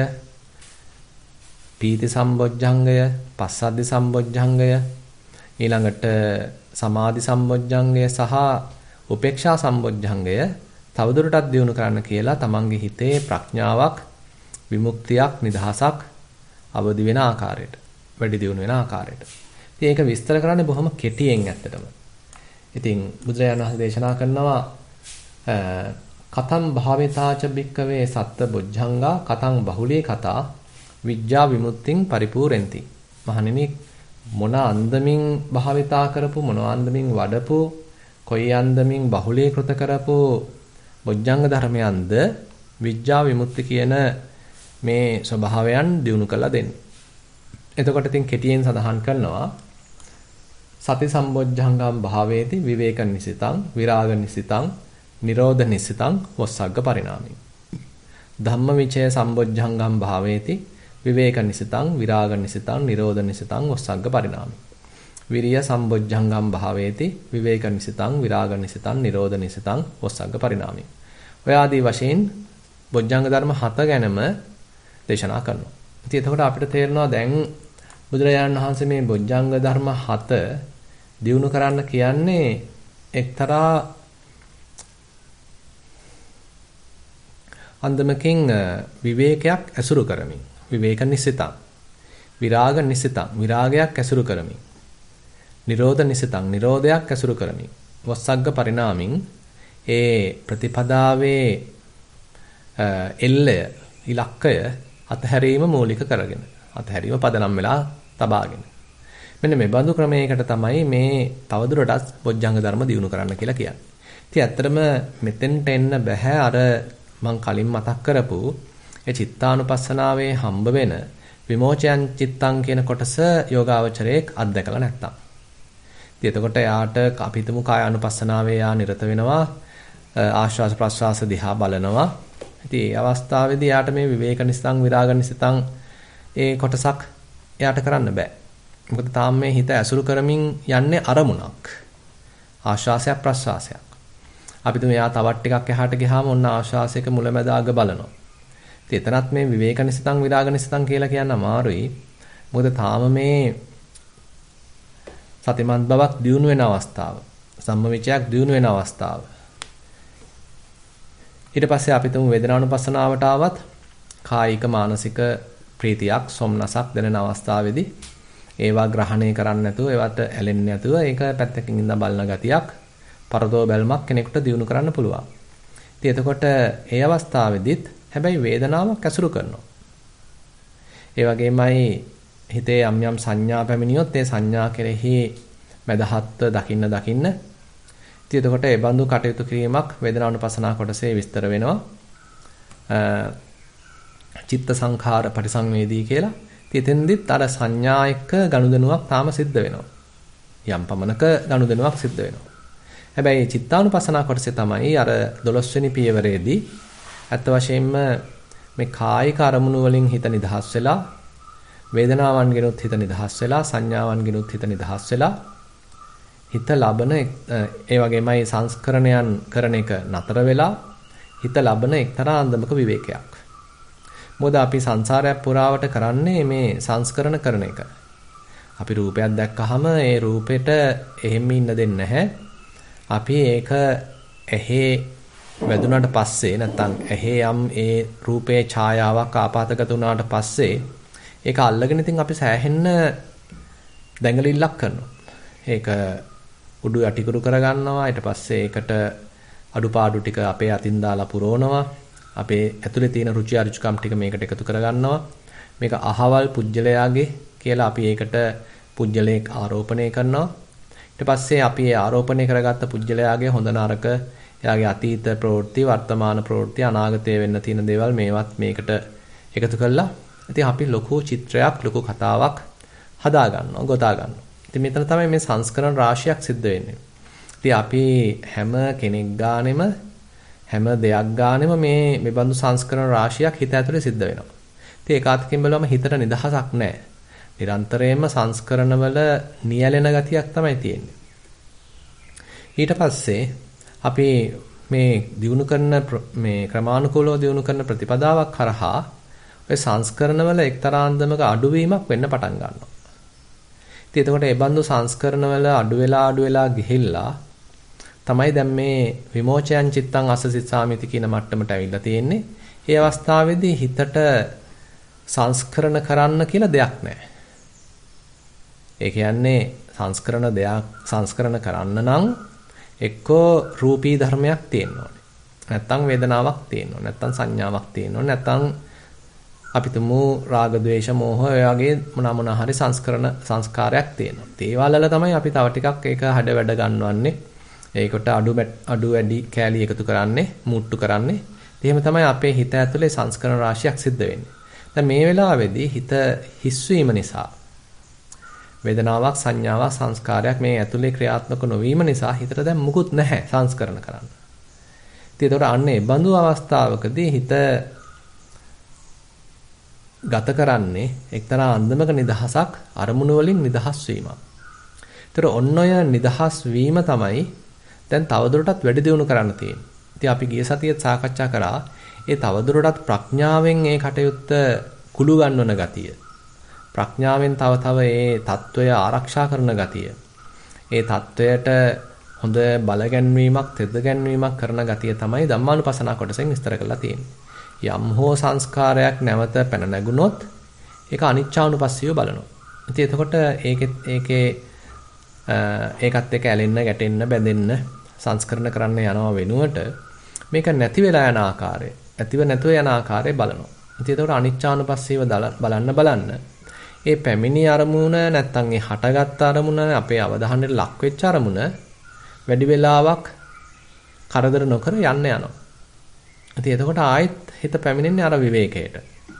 පීති සම්බොජ්ජංගය, පස්සද්ධි සම්බොජ්ජංගය, ඊළඟට සමාධි සම්බොජ්ජංගය සහ උපේක්ෂා සම්බොජ්ජංගය තවදුරටත් දියුණු කරන්න කියලා තමන්ගේ හිතේ ප්‍රඥාවක්, විමුක්තියක්, නිදහසක් අවදි වෙන ආකාරයට, වැඩි දියුණු වෙන ආකාරයට. ඉතින් ඒක විස්තර කරන්නේ බොහොම කෙටියෙන් ඇත්තටම. ඉතින් බුදුරජාණන් වහන්සේ දේශනා කරනවා කතම් භාවිතාච භික්කවේ සත්ත බොජ්ජංගා කතං බහුලී කතා විඥා විමුක්තිං පරිපූර්ණති. මහණෙනි මොන අන්දමින් භාවිතා කරපු මොන අන්දමින් වඩපු කොයි අන්දමින් බහුලීකృత කරපු බොජ්ජංග ධර්මයන්ද විඥා විමුක්ති කියන මේ ස්වභාවයන් දිනු කළා දෙන්නේ. එතකොට ඉතින් කෙටියෙන් සඳහන් කරනවා සති සම්බොජ්ජංගම් භාවේති විවේක නිසිතං විරාග නිසිතං නිරෝධ නිසිතං වස්සග්ග පරිණාමී. ධම්මවිචය සම්බොජ්ජංගම් භාවේති විවේක නිසිතං විරාග නිසිතං නිරෝධ නිසිතං වස්සග්ග පරිණාමී. විරිය සම්බොජ්ජංගම් භාවේති විවේක නිසිතං විරාග නිසිතං නිරෝධ නිසිතං වස්සග්ග පරිණාමී. ඔය ආදී වශයෙන් බොජ්ජංග ධර්ම 7 ගැනම දේශනා කරනවා. ඉතින් එතකොට අපිට තේරෙනවා දැන් බුදුරජාණන් වහන්සේ මේ බොජ්ජංග ධර්ම 7 දියුණු කරන්න කියන්නේ එක්තරා අන්දමකින් විවේකයක් ඇසුරු කරමින් විවේක නිසිතං විරාග නිසිතං විරාගයක් ඇසුරු කරමින් නිරෝධ නිසිතං නිරෝධයක් ඇසුරු කරමින් වස්සග්ග පරිණාමින් ඒ ප්‍රතිපදාවේ එල්ලය ඉලක්කය අතහැරීම මූලික කරගෙන අතහැරීම පදනම් වෙලා තබාගෙන මෙන්න මේ බඳු ක්‍රමයකට තමයි මේ තවදුරටත් බොජ්ජංග ධර්ම දියුණු කරන්න කියලා කියන්නේ. ඉතින් ඇත්තටම මෙතෙන්ට එන්න බෑ අර මං කලින් මතක් කරපු ඒ චිත්තානුපස්සනාවේ හම්බ වෙන විමෝචයන් චිත්තං කියන කොටස යෝගාවචරයේ අත්දකලා නැත්තම්. ඉතින් එතකොට යාට අපි හිතමු කාය අනුපස්සනාවේ යා නිරත වෙනවා ආශ්වාස ප්‍රශ්වාස දිහා බලනවා. ඉතින් මේ අවස්ථාවේදී යාට මේ විවේක නිසිතං විරාග නිසිතං ඒ කොටසක් යාට කරන්න බෑ. මොකද තාම මේ හිත ඇසුරු කරමින් යන්නේ අරමුණක්. ආශ්වාසයක් ප්‍රශ්වාසයක්. අපි තුමු යා තවත් ටිකක් එහාට ගියාම ඔන්න ආශ්වාසයක මුලැමැදාග බලනවා. ඉතින් එතනත් මේ විවේක නිසිතං විරාග නිසිතං කියලා කියන්න අමාරුයි. මොකද තාම මේ සතිමත් බවක් දියුණු වෙන අවස්ථාව. සම්මවිචයක් දියුණු වෙන අවස්ථාව. ඊට පස්සේ අපි තුමු වේදනානුපස්සනාවට ආවත් කායික මානසික ප්‍රීතියක් සොම්නසක් දැනෙන අවස්ථාවේදී ඒවා ග්‍රහණය කරන්නේ නැතුව ඒවට ඇලෙන්නේ නැතුව ඒක පැත්තකින් ඉඳන් බලන ගතියක් පරදෝ බැල්මක් කෙනෙකුට දියුණු කරන්න පුළුවන්. ඉතින් එතකොට ඒ අවස්ථාවේදීත් හැබැයි වේදනාවක් ඇසුරු කරනවා. ඒ වගේමයි හිතේ යම් යම් සංඥා පැමිණියොත් ඒ සංඥා කෙරෙහි මදහත්ව දකින්න. ඉතින් එතකොට ඒ බඳු කටයුතු කිරීමක් වේදනානුපස්සනා කොටසේ විස්තර වෙනවා. චිත්ත සංඛාර පරිසංවේදී කියලා. ඉතින් එතෙන්දිත් අර සංඥා එක්ක ගනුදෙනුවක් තාම සිද්ධ වෙනවා. යම් පමණක ගනුදෙනුවක් සිද්ධ වෙනවා. හැබැයි චිත්තානුපස්සනා කොටසේ තමයි අර 12 වෙනි පියවරේදී අත් වශයෙන්ම මේ කායික අරමුණු වලින් හිත නිදහස් වෙලා වේදනාවන්ගෙනුත් හිත නිදහස් වෙලා සංඥාවන්ගෙනුත් හිත නිදහස් වෙලා හිත ලබන ඒ වගේමයි සංස්කරණයන් කරන එක නතර වෙලා හිත ලබන එක්තරා අන්දමක විවේකයක්. මොකද අපි සංසාරයක් පුරාවට කරන්නේ මේ සංස්කරණ කරන එක. අපි රූපයක් දැක්කහම ඒ රූපෙට එහෙම ඉන්න දෙන්නේ නැහැ. අපි ඒක ඇහි වැදුනට පස්සේ නැත්නම් ඇහි යම් ඒ රූපේ ඡායාවක් ආපాతගත වුණාට පස්සේ ඒක අල්ලගෙන ඉතින් අපි සෑහෙන්න දැඟලිල්ලක් කරනවා. ඒක උඩු යටිකුරු කරගන්නවා. ඊට පස්සේ ඒකට අඩුපාඩු ටික අපේ අතින් දාලා පුරවනවා. අපේ ඇතුලේ තියෙන රුචි අරුචිකම් ටික මේකට එකතු කරගන්නවා. මේක අහවල් පුජ්‍යලයාගේ කියලා අපි ඒකට පුජ්‍යලයක් ආරෝපණය කරනවා. ඊට පස්සේ අපි ඒ ආරෝපණය කරගත්ත පුජ්‍යලයාගේ හොඳ නරක, එයාගේ අතීත ප්‍රවෘත්ති, වර්තමාන ප්‍රවෘත්ති, අනාගතයේ වෙන්න තියෙන දේවල් මේවත් මේකට එකතු කළා. ඉතින් අපි ලොකු චිත්‍රයක්, ලොකු කතාවක් හදා ගන්නවා, ගොතා ගන්නවා. ඉතින් මෙතන තමයි මේ සංස්කරණ රාශියක් සිද්ධ වෙන්නේ. ඉතින් අපි හැම කෙනෙක් ගානෙම හැම දෙයක් ගානෙම මේ බඳු සංස්කරණ රාශියක් හිත ඇතුලේ සිද්ධ වෙනවා. ඉතින් ඒක අතකින් බලුවම හිතට නිදහසක් නැහැ. නිරන්තරයෙන්ම සංස්කරණවල නියැලෙන ගතියක් තමයි තියෙන්නේ. ඊට පස්සේ අපි මේ දිනු කරන මේ ක්‍රමානුකූලව දිනු කරන ප්‍රතිපදාවක් කරහා ඔය සංස්කරණවල එක්තරා අන්දමක අඩුවීමක් වෙන්න පටන් ගන්නවා. ඉතින් එතකොට ඒ බඳු සංස්කරණවල අඩු වෙලා ගිහිල්ලා තමයි දැන් මේ විමෝචයන් චිත්තං අසසිතාමිති කියන මට්ටමට ඇවිල්ලා තියෙන්නේ. ඒ අවස්ථාවේදී හිතට සංස්කරණ කරන්න කියලා දෙයක් නැහැ. ඒ කියන්නේ සංස්කරණ කරන්න නම් එක්කෝ රූපී ධර්මයක් තියෙන්න ඕනේ. නැත්තම් වේදනාවක් තියෙන්න ඕනේ. නැත්තම් සංඥාවක් තියෙන්න ඕනේ. නැත්තම් අපි තුමු රාග ද්වේෂ මෝහ ඔය වගේ මොනවා හරි සංස්කාරයක් තියෙනවා. ඒවල් වල තමයි අපි තව ටිකක් ඒක හැඩ වැඩ ගන්නවන්නේ. ඒකට අඩු වැඩි කෑලි එකතු කරන්නේ, මුට්ටු කරන්නේ. එහෙම තමයි අපේ හිත ඇතුලේ සංස්කරණ රාශියක් සිද්ධ වෙන්නේ. දැන් මේ වෙලාවේදී හිත හිස්වීම නිසා වේදනාවක් සංඥාවක් සංස්කාරයක් මේ ඇතුලේ ක්‍රියාත්මක නොවීම නිසා හිතට දැන් මුකුත් නැහැ සංස්කරණ කරන්න. ඉතින් ඒතකොට අන්න ඒ බඳු අවස්ථාවකදී හිත ගත කරන්නේ එක්තරා අන්දමක නිදහසක් අරමුණු වලින් නිදහස් වීමක්. ඒතර ඔන්න ඔය නිදහස් වීම තමයි දැන් තවදුරටත් වැඩි දියුණු කරන්න තියෙන්නේ. ඉතින් අපි ගිය සතියේත් සාකච්ඡා කරා ඒ තවදුරටත් ප්‍රඥාවෙන් ඒ කටයුත්ත කුළු ගන්නවන ගතිය. ප්‍රඥාවෙන් තව ඒ తত্ত্বය ආරක්ෂා කරන ගතිය. ඒ తত্ত্বයට හොඳ බල ගැන්වීමක්, තෙද ගැන්වීමක් කරන ගතිය තමයි ධම්මානුපස්සනා කොටසෙන් විස්තර කරලා තියෙන්නේ. යම් හෝ සංස්කාරයක් නැවත පැන නැගුණොත් ඒක අනිච්චානුපස්සීව බලනවා. ඉතින් එතකොට ඒකත් එක්ක ඇලෙන්න, ගැටෙන්න, බැඳෙන්න, සංස්කරණ කරන්න යනවා වෙනුවට මේක නැති වෙලා යන ආකාරය, ඇතිව නැතුව යන ආකාරය බලනවා. ඉතින් එතකොට අනිච්චානුපස්සීව බලන්න ඒ පැමිණි අරමුණ නැත්තම් ඒ හටගත් අරමුණ අපේ අවධානයට ලක් වෙච්ච අරමුණ වැඩි වෙලාවක් කරදර නොකර යන්න යනවා. ඉතින් එතකොට ආයෙත් හිත පැමිණෙන්නේ අර විවේකයට.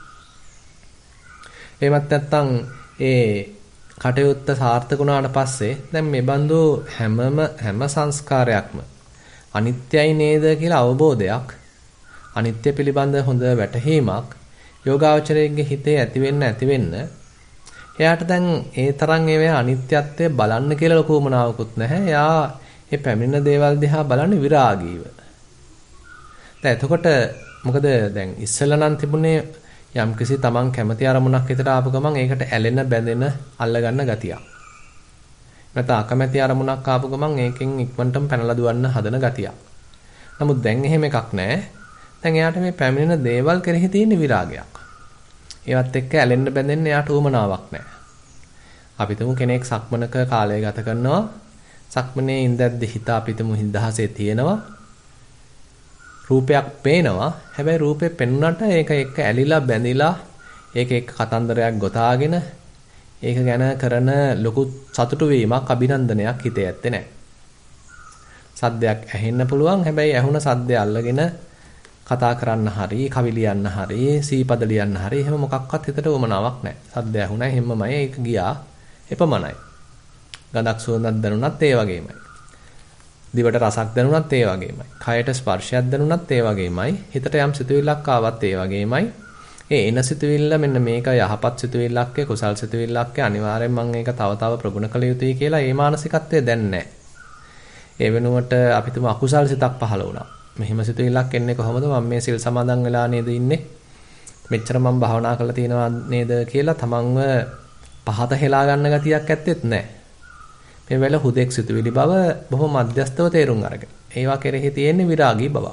එහෙමත් නැත්නම් ඒ කටයුත්ත සාර්ථක වුණාට පස්සේ දැන් මේ බඳු හැම සංස්කාරයක්ම අනිත්‍යයි නේද කියලා අවබෝධයක්, අනිත්‍ය පිළිබඳ හොඳ වැටහීමක් යෝගාවචරයේ හිතේ ඇති වෙන්න එයාට දැන් ඒ තරම් ඒවා අනිත්‍යත්වය බලන්න කියලා ලොකු උමනාවකුත් නැහැ. එයා මේ පැමිණෙන දේවල් දිහා බලන්නේ විරාගීව. දැන් එතකොට මොකද දැන් ඉස්සෙල්ලා නම් තිබුණේ යම්කිසි තමන් කැමති අරමුණක් හිතට ආපු ගමන් ඒකට ඇලෙන බැඳෙන අල්ලගන්න ගතියක්. නැත්නම් අකමැති අරමුණක් ආපු ගමන් ඒකෙන් ඉක්මනටම පැනලා දුවන්න හදන ගතියක්. නමුත් දැන් එහෙම එකක් නැහැ. දැන් එයාට මේ පැමිණෙන දේවල් කෙරෙහි තියෙන විරාගයක්. ඒවත් එක්ක ඇලෙන්න බැඳෙන්න එයාට උවමනාවක් නැහැ. අපි තුමු කෙනෙක් සක්මනක කාලය ගත කරනවා. සක්මනේ ඉඳද්දි හිත අපි තුමු හිඳහසේ තියෙනවා. රූපයක් පේනවා. හැබැයි රූපේ පෙනුනට ඒක එක්ක ඇලිලා බැඳිලා ඒක එක්ක කතන්දරයක් ගොතාගෙන ඒක ගැන කරන ලොකු සතුටු වීමක් අභිනන්දනයක් හිතේ ඇත්තේ නැහැ. සද්දයක් ඇහෙන්න පුළුවන්. හැබැයි ඇහුණ සද්දය අල්ලගෙන කතා කරන්න හරි, කවි ලියන්න හරි, සීපද ලියන්න හරි එහෙම මොකක්වත් හිතට උවමනාවක් නැහැ. සද්ද ඇහුණා හැමමයි ඒක ගියා. එපමණයි. ගඳක් සුවඳක් දැනුණත් ඒ වගේමයි. දිවට රසක් දැනුණත් ඒ වගේමයි. කයට ස්පර්ශයක් දැනුණත් ඒ වගේමයි. හිතට යම් සිතුවිල්ලක් ආවත් ඒ වගේමයි. ඒ එන සිතුවිල්ල මෙන්න මේක යහපත් සිතුවිල්ලක්, කුසල් සිතුවිල්ලක්, අනිවාර්යෙන් මම ඒක තව ප්‍රගුණ කළ යුතුයි කියලා ඒ මානසිකත්වය දැන් නැහැ. ඒ වෙනුවට අපි තුමු අකුසල් සිතක් පහළ වුණා. මෙහිම සිතුවිල්ලක් එන්නේ කොහොමද? මම මේ සිල් සමාදන් වෙලා නේද ඉන්නේ? මෙච්චර මම භාවනා කරලා තියෙනවා නේද කියලා තමන්ව පහත හෙලා ගන්න ගතියක් ඇත්තෙත් නැහැ. මේ වෙල හුදෙක් සිතුවිලි බව බොහොම මධ්‍යස්තව තේරුම් අරගෙන. ඒවා කෙරෙහි තියෙන විරාගී බව.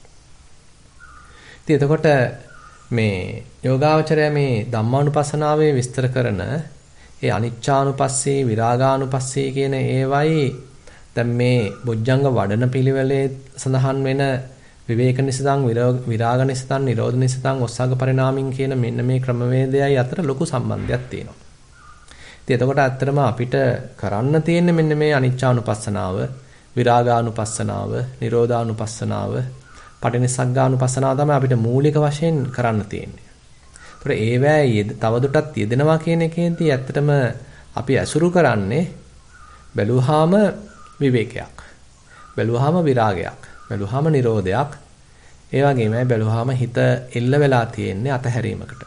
ඉතින් එතකොට මේ යෝගාවචරය මේ ධම්මානුපස්සනාවේ විස්තර කරන ඒ අනිච්චානුපස්සී, විරාගානුපස්සී කියන ඒවයි දැන් මේ බොජ්ජංග වඩන පිළිවෙලේ සඳහන් වෙන විවේක නිසිතං, විරාග නිසිතං, නිරෝධ නිසිතං, ඔස්සග්ග පරිණාමින් කියන මෙන්න මේ ක්‍රමවේදයයි අතර ලොකු සම්බන්ධයක් තියෙනවා. ඉතින් එතකොට ඇත්තටම අපිට කරන්න තියෙන්නේ මෙන්න මේ අනිච්චානුපස්සනාව, විරාගානුපස්සනාව, නිරෝධානුපස්සනාව, පටිනිස්සග්ගානුපස්සනාව තමයි අපිට මූලික වශයෙන් කරන්න තියෙන්නේ. ඒතර ඒවැය තවදුරටත් යෙදෙනවා කියන එකේදී ඇත්තටම අපි අසුරු කරන්නේ බැලුවාම විවේකයක්. බැලුවාම විරාගයක්. බැලුවාම නිරෝධයක්. ඒ වගේමයි බැලුවාම හිත එල්ල වෙලා තියෙන්නේ අතහැරීමකට.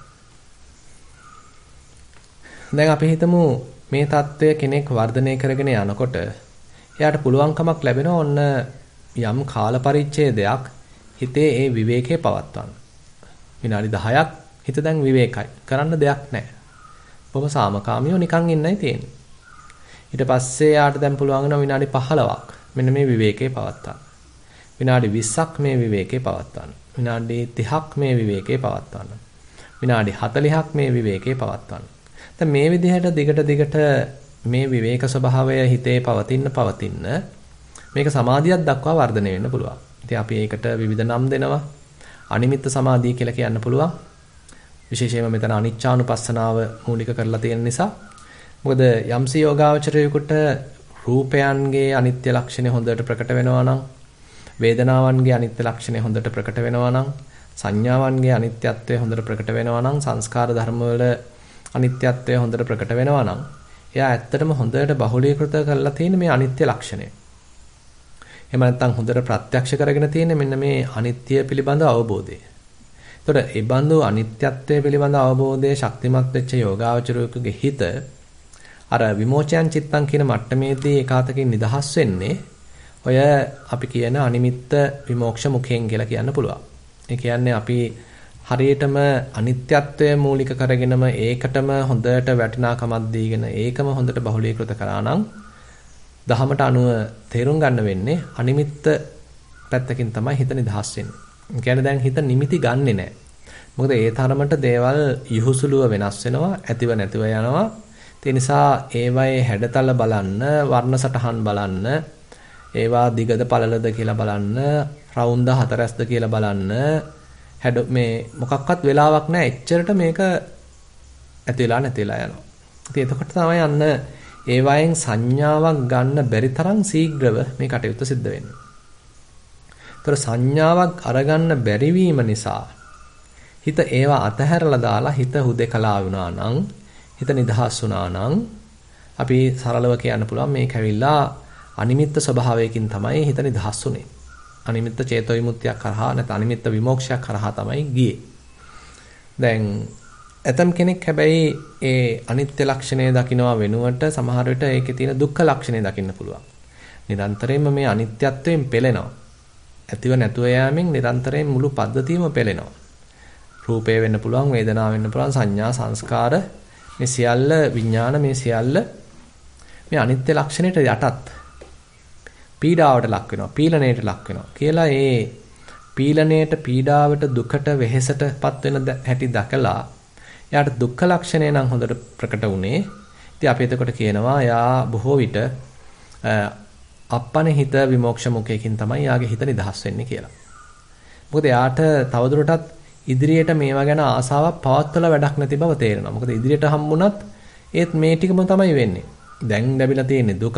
දැන් අපි හිතමු මේ தত্ত্বය කෙනෙක් වර්ධනය කරගෙන යනකොට එයාට පුළුවන්කමක් ලැබෙනවා ඔන්න යම් කාල පරිච්ඡේදයක් හිතේ ඒ විවේකේ පවත්වන්න. විනාඩි 10ක් හිත දැන් විවේකයි. කරන්න දෙයක් නැහැ. බොහොම සාමකාමීව නිකන් ඉන්නයි තියෙන්නේ. ඊට පස්සේ යාට දැන් පුළුවන් වෙනවා විනාඩි 15ක් මෙන්න මේ විවේකේ පවත්වන්න. විනාඩි 20ක් මේ විවේකේ පවත්වන්න. විනාඩි 30ක් මේ විවේකේ පවත්වන්න. විනාඩි 40ක් මේ විවේකේ පවත්වන්න. දැන් මේ විදිහට දිගට මේ විවේක ස්වභාවය හිතේ පවතින මේක සමාධියක් දක්වා වර්ධනය වෙන්න පුළුවන්. ඉතින් අපි ඒකට විවිධ නම් දෙනවා. අනිමිත්ත සමාධිය කියලා කියන්න පුළුවන්. විශේෂයෙන්ම මෙතන අනිච්චානුපස්සනාව මූලික කරලා තියෙන නිසා. මොකද යම්සි යෝගාවචරයෙකුට රූපයන්ගේ අනිත්‍ය ලක්ෂණය හොඳට ප්‍රකට වෙනවා නම්, වේදනාවන්ගේ අනිත්‍ය ලක්ෂණය හොඳට ප්‍රකට වෙනවා නම්, සංඥාවන්ගේ අනිත්‍යත්වය හොඳට ප්‍රකට වෙනවා නම්, සංස්කාර ධර්මවල අනිත්‍යත්වය හොඳට ප්‍රකට වෙනවා නම්, එයා ඇත්තටම හොඳට බහුලීකృత කරලා තියෙන මේ අනිත්‍ය ලක්ෂණය. එහෙම නැත්නම් හොඳට ප්‍රත්‍යක්ෂ කරගෙන තියෙන මෙන්න මේ අනිත්‍ය පිළිබඳ අවබෝධය. එතකොට ඒ බඳු අනිත්‍යත්වය පිළිබඳ අවබෝධයේ ශක්තිමත් වෙච්ච යෝගාවචරයෙකුගේ හිත අර විමෝචයන් චිත්තං කියන මට්ටමේදී ඒකාතකින් නිදහස් වෙන්නේ ඔය අපි කියන අනිමිත්ත විමෝක්ෂ මුඛයෙන් කියලා කියන්න පුළුවන්. ඒ කියන්නේ අපි හරියටම අනිත්‍යත්වය මූලික කරගෙනම ඒකටම හොඳට වටිනාකමක් දීගෙන ඒකම හොඳට බහුලීකృత කරා නම් දහමට අනුව තේරුම් ගන්න වෙන්නේ අනිමිත්ත පැත්තකින් තමයි හිත නිදහස් වෙන්නේ. ඒ කියන්නේ දැන් හිත නිමිති ගන්නෙ නැහැ. මොකද ඒ තරමට දේවල් යහුසුලුව වෙනස් වෙනවා, ඇතිව නැතිව යනවා. ඒ නිසා ඒවායේ හැඩතල බලන්න, වර්ණ සටහන් බලන්න, ඒවා දිගද පළලද කියලා බලන්න, රවුම්ද හතරැස්ද කියලා බලන්න, මේ මොකක්වත් වෙලාවක් නැහැ. එච්චරට මේක ඇති වෙලා නැති වෙලා යනවා. ඉතින් එතකොට තමයි අන්න ඒවායෙන් සංඥාවක් ගන්න බැරි තරම් ශීඝ්‍රව මේ කටයුත්ත සිද්ධ වෙන්නේ. ඒතර සංඥාවක් අරගන්න බැරි වීම නිසා හිත ඒවා අතහැරලා දාලා හිත හුදේකලා වුණා නම්, හිත නිදහස් වුණා නම් අපි සරලව කියන්න පුළුවන් මේක ඇවිල්ලා අනිමිත්ත ස්වභාවයකින් තමයි හිත නිදහස් වුනේ. අනිමිත්ත චේතෝ විමුක්තියක් කරහා නැත්නම් අනිමිත්ත විමෝක්ෂයක් කරහා තමයි ගියේ. දැන් ඇතම් කෙනෙක් හැබැයි ඒ අනිත්‍ය ලක්ෂණය දකිනවා වෙනුවට සමහර විට ඒකේ තියෙන දුක්ඛ ලක්ෂණය දකින්න පුළුවන්. නිරන්තරයෙන්ම මේ අනිත්‍යත්වයෙන් පෙළෙනවා. ඇතිව නැතුව යෑමෙන් නිරන්තරයෙන් මුළු පද්ධතියම පෙළෙනවා. රූපය වෙන්න පුළුවන්, වේදනාව වෙන්න පුළුවන්, සංඥා, සංස්කාර මේ සියල්ල විඥාන මේ සියල්ල මේ අනිත්‍ය ලක්ෂණයට යටත් පීඩාවට ලක් වෙනවා, පීලණයට ලක් වෙනවා කියලා ඒ පීලණයට, පීඩාවට, දුකට, වෙහෙසටපත් වෙන හැටි දැකලා එයාට දුක්ඛ ලක්ෂණය නම් හොඳට ප්‍රකට වුණේ. ඉතින් අපි එතකොට කියනවා යා බොහෝ විට අප්පනිහිත විමෝක්ෂ මුඛයෙන් තමයි යාගේ හිත නිදහස් වෙන්නේ කියලා. මොකද යාට තවදුරටත් ඉදිරියට මේවා ගැන ආසාවක් පවත්වලා වැඩක් නැති බව තේරෙනවා. මොකද ඉදිරියට හම්බුණත් ඒත් මේ ටිකම තමයි වෙන්නේ. දැන් ලැබිලා තියෙන්නේ දුකක්.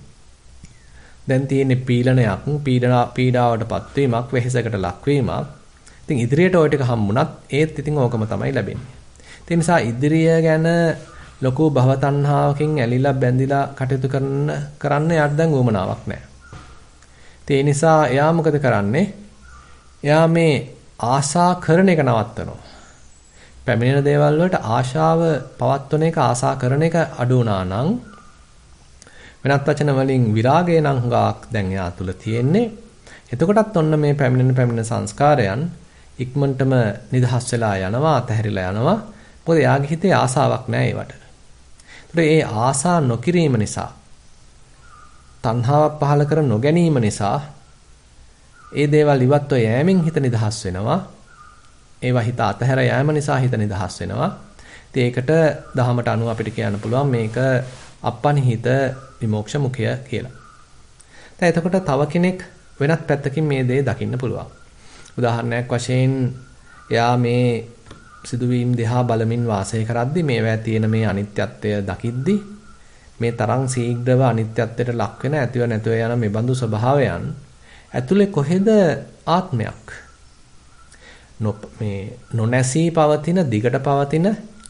දැන් තියෙන්නේ පීඩනයක්, පීඩාවටපත් වීමක්, වෙහෙසකට ලක්වීමක්. ඉතින් ඉදිරියට ওই ටික හම්බුණත් ඒත් ඉතින් ඕකම තමයි ලැබෙන්නේ. ඒ නිසා ඉදිරිය ගැන ලොකු භවතණ්හාවකින් ඇලිලා බැඳිලා කටයුතු කරන්න යාට දැන් උවමනාවක් නැහැ. ඒ නිසා එයා මොකද කරන්නේ? එයා මේ ආසා කරන එක නවත්තනවා. පැමිණෙන දේවල් වලට ආශාව පවත්වන එක, ආසා කරන එක අඩු වුණා නම් වෙනත් වචන වලින් විරාගය නම් හුඟක් දැන් එයා තුල තියෙන්නේ. එතකොටත් ඔන්න මේ පැමිණෙන සංස්කාරයන් ඉක්මනටම නිදහස් වෙලා යනවා, අතහැරිලා යනවා. මොකද එයාගේ හිතේ ආසාවක් නැහැ ඒවට. ඒතර ඒ ආසා නොකිරීම නිසා, තණ්හාවක් පහළ කර නොගැනීම නිසා ඒ දේවල් ඉවත්ව යෑමෙන් හිත නිදහස් වෙනවා. ඒවා හිත අතහැර යෑම නිසා හිත නිදහස් වෙනවා. ඉතින් ඒකට දහමට අනුව අපිට කියන්න පුළුවන් මේක අප්පනිහිත විමෝක්ෂ මුඛය කියලා. දැන් එතකොට තව කෙනෙක් වෙනත් පැත්තකින් මේ දේ දකින්න පුළුවන්. උදාහරණයක් වශයෙන් එයා මේ සිදුවීම් දිහා බලමින් වාසය කරද්දී මේවා තියෙන මේ අනිත්‍යත්වය දකිද්දී මේ තරම් ශීඝ්‍රව අනිත්‍යත්වයට ලක් වෙන ඇතිව නැතිව යන මේ බඳු ස්වභාවයන් ඇතුලේ කොහෙද ආත්මයක්? මේ නොනැසී පවතින, දිගට පවතින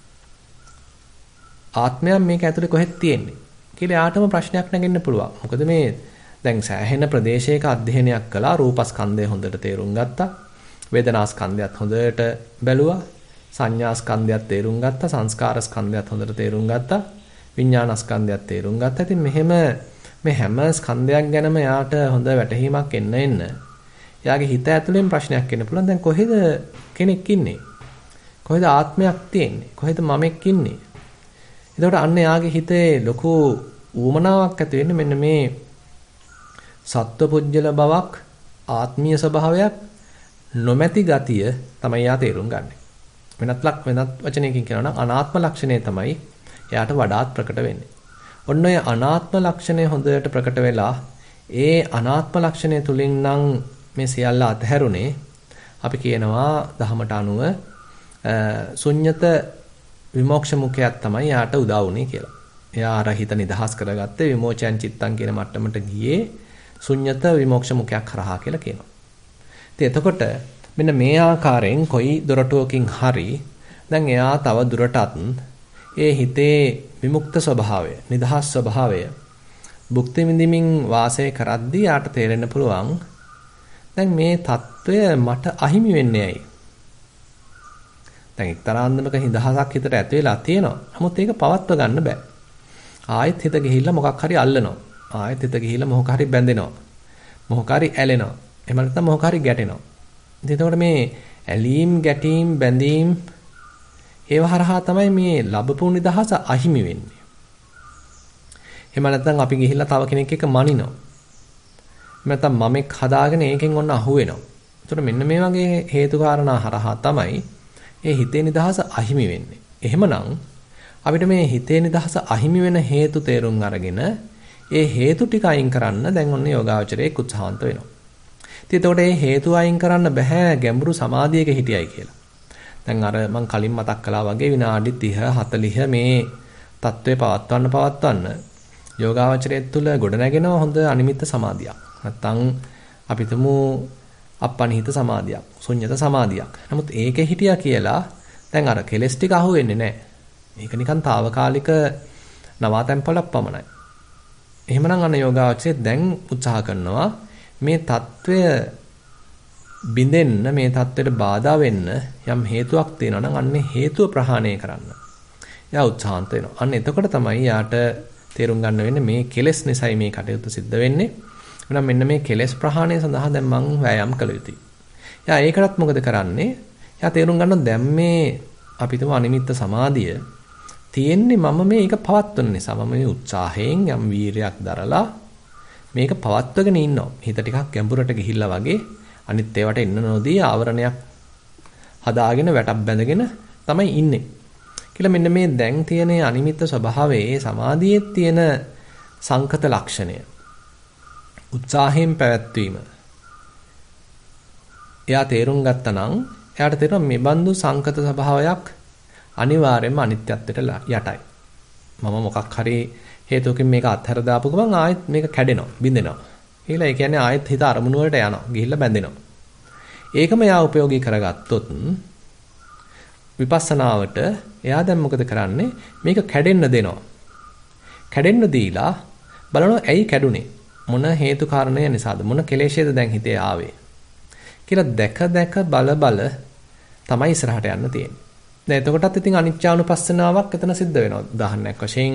ආත්මයක් මේක ඇතුලේ කොහෙද තියෙන්නේ කියලා යාටම ප්‍රශ්නයක් නැගෙන්න පුළුවන්. මොකද මේ දැන් සෑහෙන ප්‍රදේශයක අධ්‍යයනයක් කළා, රූපස්කන්ධය හොඳට තේරුම් ගත්තා, වේදනාස්කන්ධයත් හොඳට බැලුවා, සංඥාස්කන්ධයත් තේරුම් ගත්තා, සංස්කාරස්කන්ධයත් හොඳට තේරුම් ගත්තා, විඥානස්කන්ධයත් තේරුම් ගත්තා. ඉතින් මෙහෙම මේ හැම ස්කන්ධයක් ගැනම යාට හොඳ වැටහීමක් එන්න එයාගේ හිත ඇතුලෙන් ප්‍රශ්නයක් එන්න පුළුවන්. දැන් කොහෙද කෙනෙක් ඉන්නේ? කොහෙද ආත්මයක් තියෙන්නේ? කොහෙද මමෙක් ඉන්නේ? එතකොට අන්න යාගේ හිතේ ලොකු ඌමනාවක් ඇති වෙන්නේ මෙන්න මේ සත්වපුජ්‍යල බවක්, ආත්මීය ස්වභාවයක් නොමැති ගතිය තමයි යා තේරුම් ගන්නෙ. වෙනත් වචනයකින් කියනවා නම් අනාත්ම ලක්ෂණය තමයි එයාට වඩාත් ප්‍රකට වෙන්නේ. ඔන්න ඔය අනාත්ම ලක්ෂණය හොඳට ප්‍රකට වෙලා ඒ අනාත්ම ලක්ෂණය තුලින් නම් මේ සියල්ල අතහැරුණේ අපි කියනවා දහමට අනුව ශුන්්‍යත විමෝක්ෂ මුඛයක් තමයි යාට උදා වුනේ කියලා. එයා අර හිත නිදහස් කරගත්තේ විමෝචයන් චිත්තං කියන මට්ටමට ගියේ ශුන්්‍යත විමෝක්ෂ මුඛයක් කරහා කියලා කියනවා. ඉතින් එතකොට මෙන්න මේ ආකාරයෙන් කොයි දොරටුවකින් හරි දැන් එයා තව දුරටත් ඒ හිතේ විමුක්ත ස්වභාවය, නිදහස් ස්වභාවය භුක්ති විඳින්මින් වාසය කරද්දී යාට තේරෙන්න පුළුවන් දැන් මේ తত্ত্বය මට අහිමි වෙන්නේ ඇයි? දැන් එක්තරා අන්දමක නිදහසක් හිතට ඇති වෙලා තියෙනවා. නමුත් ඒක පවත්ව ගන්න බෑ. ආයෙත් හිත ගිහිල්ලා මොකක් හරි අල්ලනවා. ආයෙත් හිත ගිහිල්ලා මොකක් හරි බැඳෙනවා. මොකක් හරි ඇලෙනවා. එහෙම නැත්නම් මොකක් හරි ගැටෙනවා. ඉතින් එතකොට මේ ඇලීම්, ගැටීම්, බැඳීම් ඒව හරහා තමයි මේ ලැබපු නිදහස අහිමි වෙන්නේ. එහෙම නැත්නම් අපි ගිහිල්ලා තව කෙනෙක් එක්ක මනිනවා. නැත්නම් මමෙක් හදාගෙන ඒකෙන් ඔන්න අහු වෙනවා. එතකොට මෙන්න මේ වගේ හේතු කාරණා හරහා තමයි ඒ හිතේ නිදහස අහිමි වෙන්නේ. එහෙමනම් අපිට මේ හිතේ නිදහස අහිමි වෙන හේතු තේරුම් අරගෙන ඒ හේතු ටික අයින් කරන්න දැන් ඔන්න යෝගාවචරයේ උත්සාහන්ත වෙනවා. ඉතින් එතකොට මේ හේතු අයින් කරන්න බෑ ගැඹුරු සමාධියක හිටියයි කියලා. දැන් අර මම කලින් මතක් කළා වගේ විනාඩි 30 40 මේ தત્ත්වය පවත්වන්න යෝගාවචරයේ තුල ගොඩනැගෙනවා හොඳ අනිමිත්ත සමාධියක්. නැත්තම් අපි තුමු අපනිහිත සමාධියක්, ශුන්්‍යත සමාධියක්. නමුත් ඒකේ හිටියා කියලා දැන් අර කෙලස් ටික අහු වෙන්නේ නැහැ. මේක නිකන් తాවකාලික නවාතැන්පලක් පමණයි. එහෙමනම් අන්න යෝගාවචරයේ දැන් උත්සාහ කරනවා මේ తত্ত্বය බිඳෙන්න, මේ தත්ත්වයට බාධා වෙන්න යම් හේතුවක් තියෙනවා නම් අන්නේ හේතුව ප්‍රහාණය කරන්න. යා උත්සාහන්ත වෙනවා. අන්න එතකොට තමයි යාට තේරුම් ගන්න වෙන්නේ මේ කෙලෙස් නිසයි මේ කටයුතු සිද්ධ වෙන්නේ. එහෙනම් මෙන්න මේ කෙලෙස් ප්‍රහාණය සඳහා දැන් මං වෑයම් කළ යුතුයි. යා ඒකටත් මොකද කරන්නේ? යා තේරුම් ගන්නවා දැන් මේ අපිටම අනිමිත්ත සමාධිය තියෙන්නේ මම මේක පවත්වන නිසා. මම මේ උත්සාහයෙන් යම් වීරයක් දරලා මේක පවත්වගෙන ඉන්නවා. හිත ටිකක් ගැඹුරට ගිහිල්ලා වගේ අනිත් ඒවට එන්න නොදී ආවරණයක් හදාගෙන වැටක් බැඳගෙන තමයි ඉන්නේ. කියලා මෙන්න මේ දැන් තියෙන අනිමිත්ත ස්වභාවයේ සමාධියේ තියෙන සංකත ලක්ෂණය. උත්සාහයෙන් පැවැත්වීම. එයා තේරුම් ගත්තා නම් එයාට තේරෙනවා මේ බඳු සංකත ස්වභාවයක් අනිවාර්යයෙන්ම අනිත්‍යත්වයට යටයි. මම මොකක් හරි හේතුවකින් මේක අත්හැර දාපු ගමන් ආයෙත් මේක කැඩෙනවා, බිඳෙනවා. කියලා ඒ කියන්නේ ආයෙත් හිත අරමුණු වලට යනවා, ගිහිල්ලා බැඳෙනවා. ඒකම යා ප්‍රයෝගී කරගත්තොත් විපස්සනාවට එයා දැන් මොකද කරන්නේ? මේක කැඩෙන්න දෙනවා. කැඩෙන්න දීලා බලනවා ඇයි කැඩුනේ? මොන හේතු කාරණය නිසාද? මොන කෙලෙෂේද දැන් හිතේ ආවේ? කියලා දැක බල තමයි ඉස්සරහට යන්න තියෙන්නේ. දැන් එතකොටත් ඉතින් අනිච්චානුපස්සනාවක් එතන සිද්ධ වෙනවා. උදාහරණයක් වශයෙන්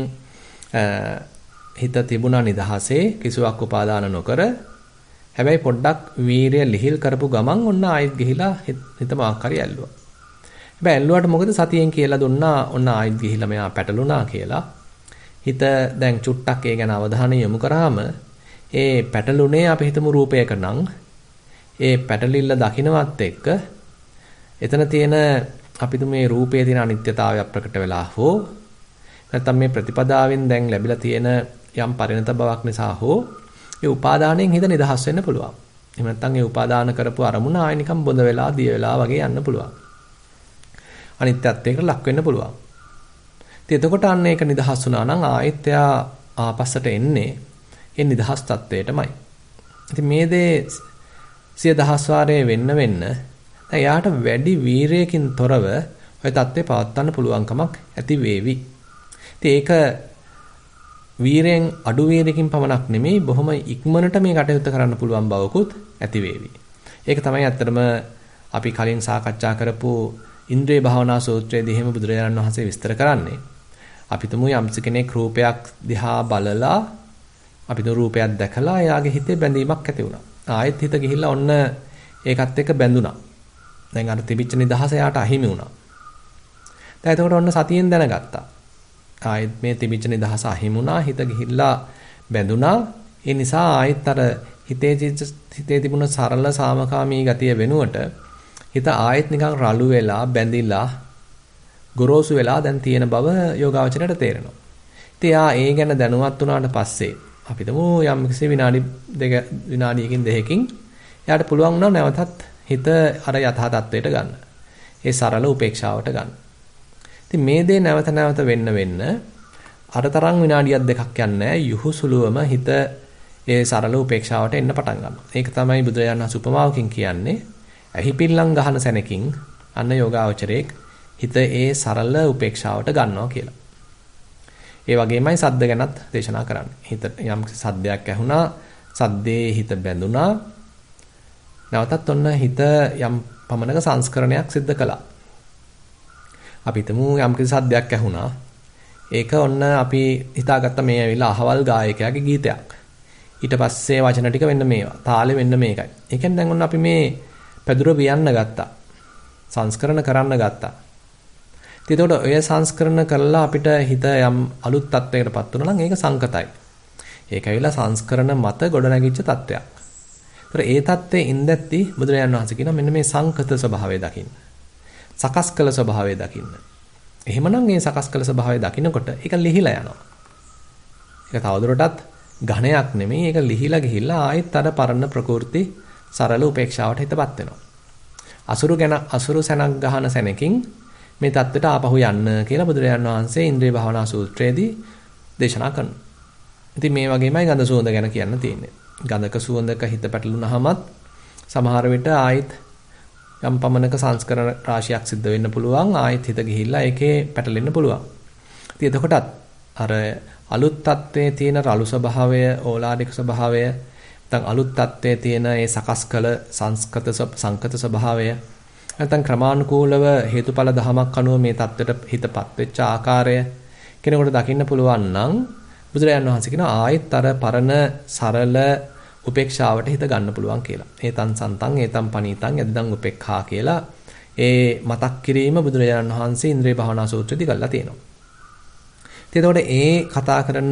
හිත තිබුණා නිදහසේ කිසිවක් උපාදාන නොකර හැබැයි පොඩ්ඩක් වීරිය ලිහිල් කරපු ගමන් ඔන්න ආයෙත් ගිහිලා හිතම ආකාරي ඇල්ලුවා. හැබැයි ඇල්ලුවාට මොකද සතියෙන් කියලා දුන්නා ඔන්න ආයෙත් ගිහිලා මෙයා පැටලුණා කියලා. හිත දැන් චුට්ටක් ඒ ගැන අවධානය යොමු කරාම ඒ පැටලුනේ අපි හිතමු රූපයක නම් ඒ පැටලිල්ල දකින්නවත් එක්ක එතන තියෙන අපි මේ රූපයේ තියෙන අනිත්‍යතාවය ප්‍රකට වෙලා හෝ නැත්නම් මේ ප්‍රතිපදාවෙන් දැන් ලැබිලා තියෙන යම් පරිණත බවක් නිසා හෝ ඒ උපාදානයෙන් හිත නිදහස් වෙන්න පුළුවන්. එහෙම නැත්නම් ඒ උපාදාන කරපු අරමුණ ආයෙ නිකන් බොඳ වෙලා දිය වෙලා වගේ යන්න පුළුවන්. අනිත්‍යත්වයකට ලක් වෙන්න පුළුවන්. ඉතින් එතකොට අන්න ඒක නිදහස් වුණා නම් ආයෙත් එයා ආපස්සට එන්නේ ඒ නිදහස් තත්වයටමයි. ඉතින් මේ දේ සිය දහස් වාරයේ වෙන්න දැන් එයාට වැඩි වීරයකින් තොරව ওই தත්ත්වය පවත්වන්න පුළුවන්කමක් ඇති වේවි. ඉතින් ඒක වීරයෙන් අඩු වීරයකින් පමණක් නෙමෙයි බොහොම ඉක්මනට මේ කටයුත්ත කරන්න පුළුවන් බවකුත් ඇති වේවි. ඒක තමයි ඇත්තටම අපි කලින් සාකච්ඡා කරපු ඉන්ද්‍රිය භාවනා සූත්‍රයේදී එහෙම බුදුරජාණන් වහන්සේ විස්තර කරන්නේ. අපි තුමු යම්ස කෙනෙක් රූපයක් දිහා බලලා අපි තුමු රූපයක් දැකලා එයාගේ හිතේ බැඳීමක් ඇති වුණා. ආයෙත් හිත ගිහිල්ලා ඔන්න ඒකත් එක්ක බැඳුණා. දැන් අර තිබිච්ච නිදහස එයාට අහිමි වුණා. දැන් එතකොට ඔන්න සතියෙන් දැනගත්තා. ආයෙත් මේ තිබිච්ච නිදහස අහිමි වුණා. හිත ගිහිල්ලා බැඳුණා. ඒ නිසා ආයෙත් අර හිතේ තිබුණ සරල සාමකාමී ගතිය වෙනුවට හිත ආයෙත් නිකන් රළු වෙලා බැඳිලා ගොරෝසු වෙලා දැන් තියෙන බව යෝගාවචරයට තේරෙනවා. ඉතින් ඒ ගැන දැනුවත් වුණාට පස්සේ අපි තමු යම් කිසි විනාඩියකින් දෙකකින් එයාට පුළුවන් වුණා නැවතත් හිත අර යථා තත්වයට ගන්න. ඒ සරල උපේක්ෂාවට ගන්න. ඉතින් මේ දේ නැවත නැවත වෙන්න අර තරම් විනාඩියක් දෙකක් යන්නේ යහුසුලුවම හිත ඒ සරල උපේක්ෂාවට එන්න පටන් ගන්නවා. ඒක තමයි බුදුරජාණන් වහන්සේ උපමාවකින් කියන්නේ. ඇහිපිල්ලම් ගහන සැනකින් අන්න යෝගාවචරයේ හිත ඒ සරල උපේක්ෂාවට ගන්නවා කියලා. ඒ වගේමයි සද්ද ගැනත් දේශනා කරන්නේ. හිත යම් සද්දයක් ඇහුණා, සද්දේ හිත බැඳුණා. නැවතත් ඔන්න හිත යම් පමණක සංස්කරණයක් සිද්ධ කළා. අපි හිතමු යම් කිසි සද්දයක් ඇහුණා. ඒක ඔන්න අපි හිතාගත්ත මේ ඇවිල්ලා අහවල් ගායකයාගේ ගීතයක්. ඊට පස්සේ වචන ටික වෙන්න මේවා. තාලෙ වෙන්න මේකයි. ඒ කියන්නේ දැන් ඔන්න අපි මේ පැදුර වියන්න ගත්තා. සංස්කරණ කරන්න ගත්තා. එතකොට ඔය සංස්කරණ කළා අපිට හිත යම් අලුත් තත්වයකටපත් වුණා නම් ඒක සංකතයි. ඒක ඇවිල්ලා සංස්කරණ මත ගොඩනැගිච්ච තත්වයක්. ඒතර ඒ තත්ත්වයේ ඉඳද්දි බුදුරජාණන් වහන්සේ කියනවා මෙන්න මේ සංකත ස්වභාවය දකින්න. සකස් කළ ස්වභාවය දකින්න. එහෙමනම් මේ සකස් කළ ස්වභාවය දකින්නකොට ඒක ලිහිලා යනවා. ඒක තවදුරටත් ඝණයක් නෙමෙයි ඒක ලිහිලා ගිහිල්ලා ආයෙත් අර පරණ ප්‍රകൃති සරල උපේක්ෂාවට හිතපත් වෙනවා. අසුරු සැනක් ගහන සැනකින් මේ தත්ත්වයට ආපහු යන්න කියලා බුදුරජාණන් වහන්සේ ඉන්ද්‍රිය භාවනා සූත්‍රයේදී දේශනා කරනවා. ඉතින් මේ වගේමයි ගඳ සුවඳ ගැන කියන්න තියෙන්නේ. ගඳක සුවඳක හිත පැටළුනහමත් සමහර විට ආයෙත් යම් පමණක සංස්කරණ රාශියක් සිද්ධ වෙන්න පුළුවන්. ආයෙත් හිත ගිහිල්ලා ඒකේ පැටලෙන්න පුළුවන්. ඉතින් එතකොටත් අර අලුත් තත්ත්වයේ තියෙන රළු ස්වභාවය, ඕලාරික ස්වභාවය, නැත්නම් අලුත් තත්ත්වයේ තියෙන ඒ සකස් කළ සංකත ස්වභාවය, නැත්නම් ක්‍රමානුකූලව හේතුඵල ධමයක් අනුව මේ தත්ත්වයට හිතපත් වෙච්ච ආකාරය කෙනෙකුට දකින්න පුළුවන් නම් බුදුරජාණන් වහන්සේ කියන ආයෙත් අර පරණ සරල උපේක්ෂාවට හිත ගන්න පුළුවන් කියලා. ඒතං සන්තං ඒතං පනීතං යද්දං උපේක්ඛා කියලා ඒ මතක් කිරීම බුදුරජාණන් වහන්සේ ඉන්ද්‍රිය භාවනා සූත්‍රයේදී කළා තියෙනවා. එතකොට ඒ කතා කරන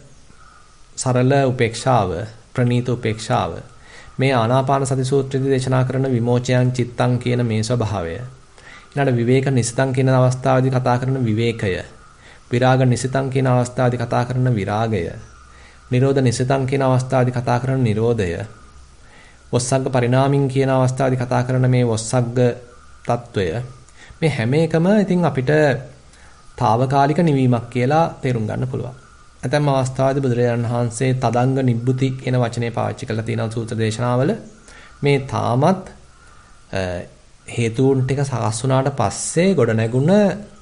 සරල උපේක්ෂාව, ප්‍රණීත උපේක්ෂාව මේ ආනාපාන සති සූත්‍රයේදී දේශනා කරන විමෝචයන් චිත්තං කියන මේ ස්වභාවය. ඊළඟ විවේක නිසිතං කියන අවස්ථාවේදී කතා කරන විවේකය. විරාග නිසිතං කියන අවස්ථාවේදී කතා කරන විරාගය. නිරෝධ නිසිතං කියන අවස්ථාවේදී කතා කරන නිරෝධය. වස්සග්ග පරිණාමින් කියන අවස්ථාවේදී කතා කරන මේ වස්සග්ග తত্ত্বය. මේ හැම එකම ඉතින් අපිට తాවකාලික නිවීමක් කියලා තේරුම් ගන්න පුළුවන්. ඇතැම් අවස්ථාවේදී බුදුරජාණන් වහන්සේ තදංග නිබ්බුති කියන වචනේ පාවිච්චි කරලා තියෙනවා සූත්‍ර දේශනාවල. මේ තාමත් හේතුන් ටික සකස් වුණාට පස්සේ ගොඩ නැගුණ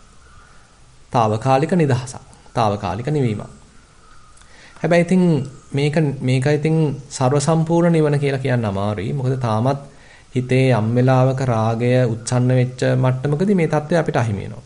తాවකාලික නිදහසක්, తాවකාලික නිවීමක්. හැබැයි ඉතින් මේක ඉතින් ਸਰව සම්පූර්ණ නිවන කියලා කියන්න අමාරුයි. මොකද තාමත් හිතේ යම් වෙලාවක රාගය උච්ඡන්න වෙච්ච මට්ටමකදී මේ தත්ත්වය අපිට අහිමි වෙනවා.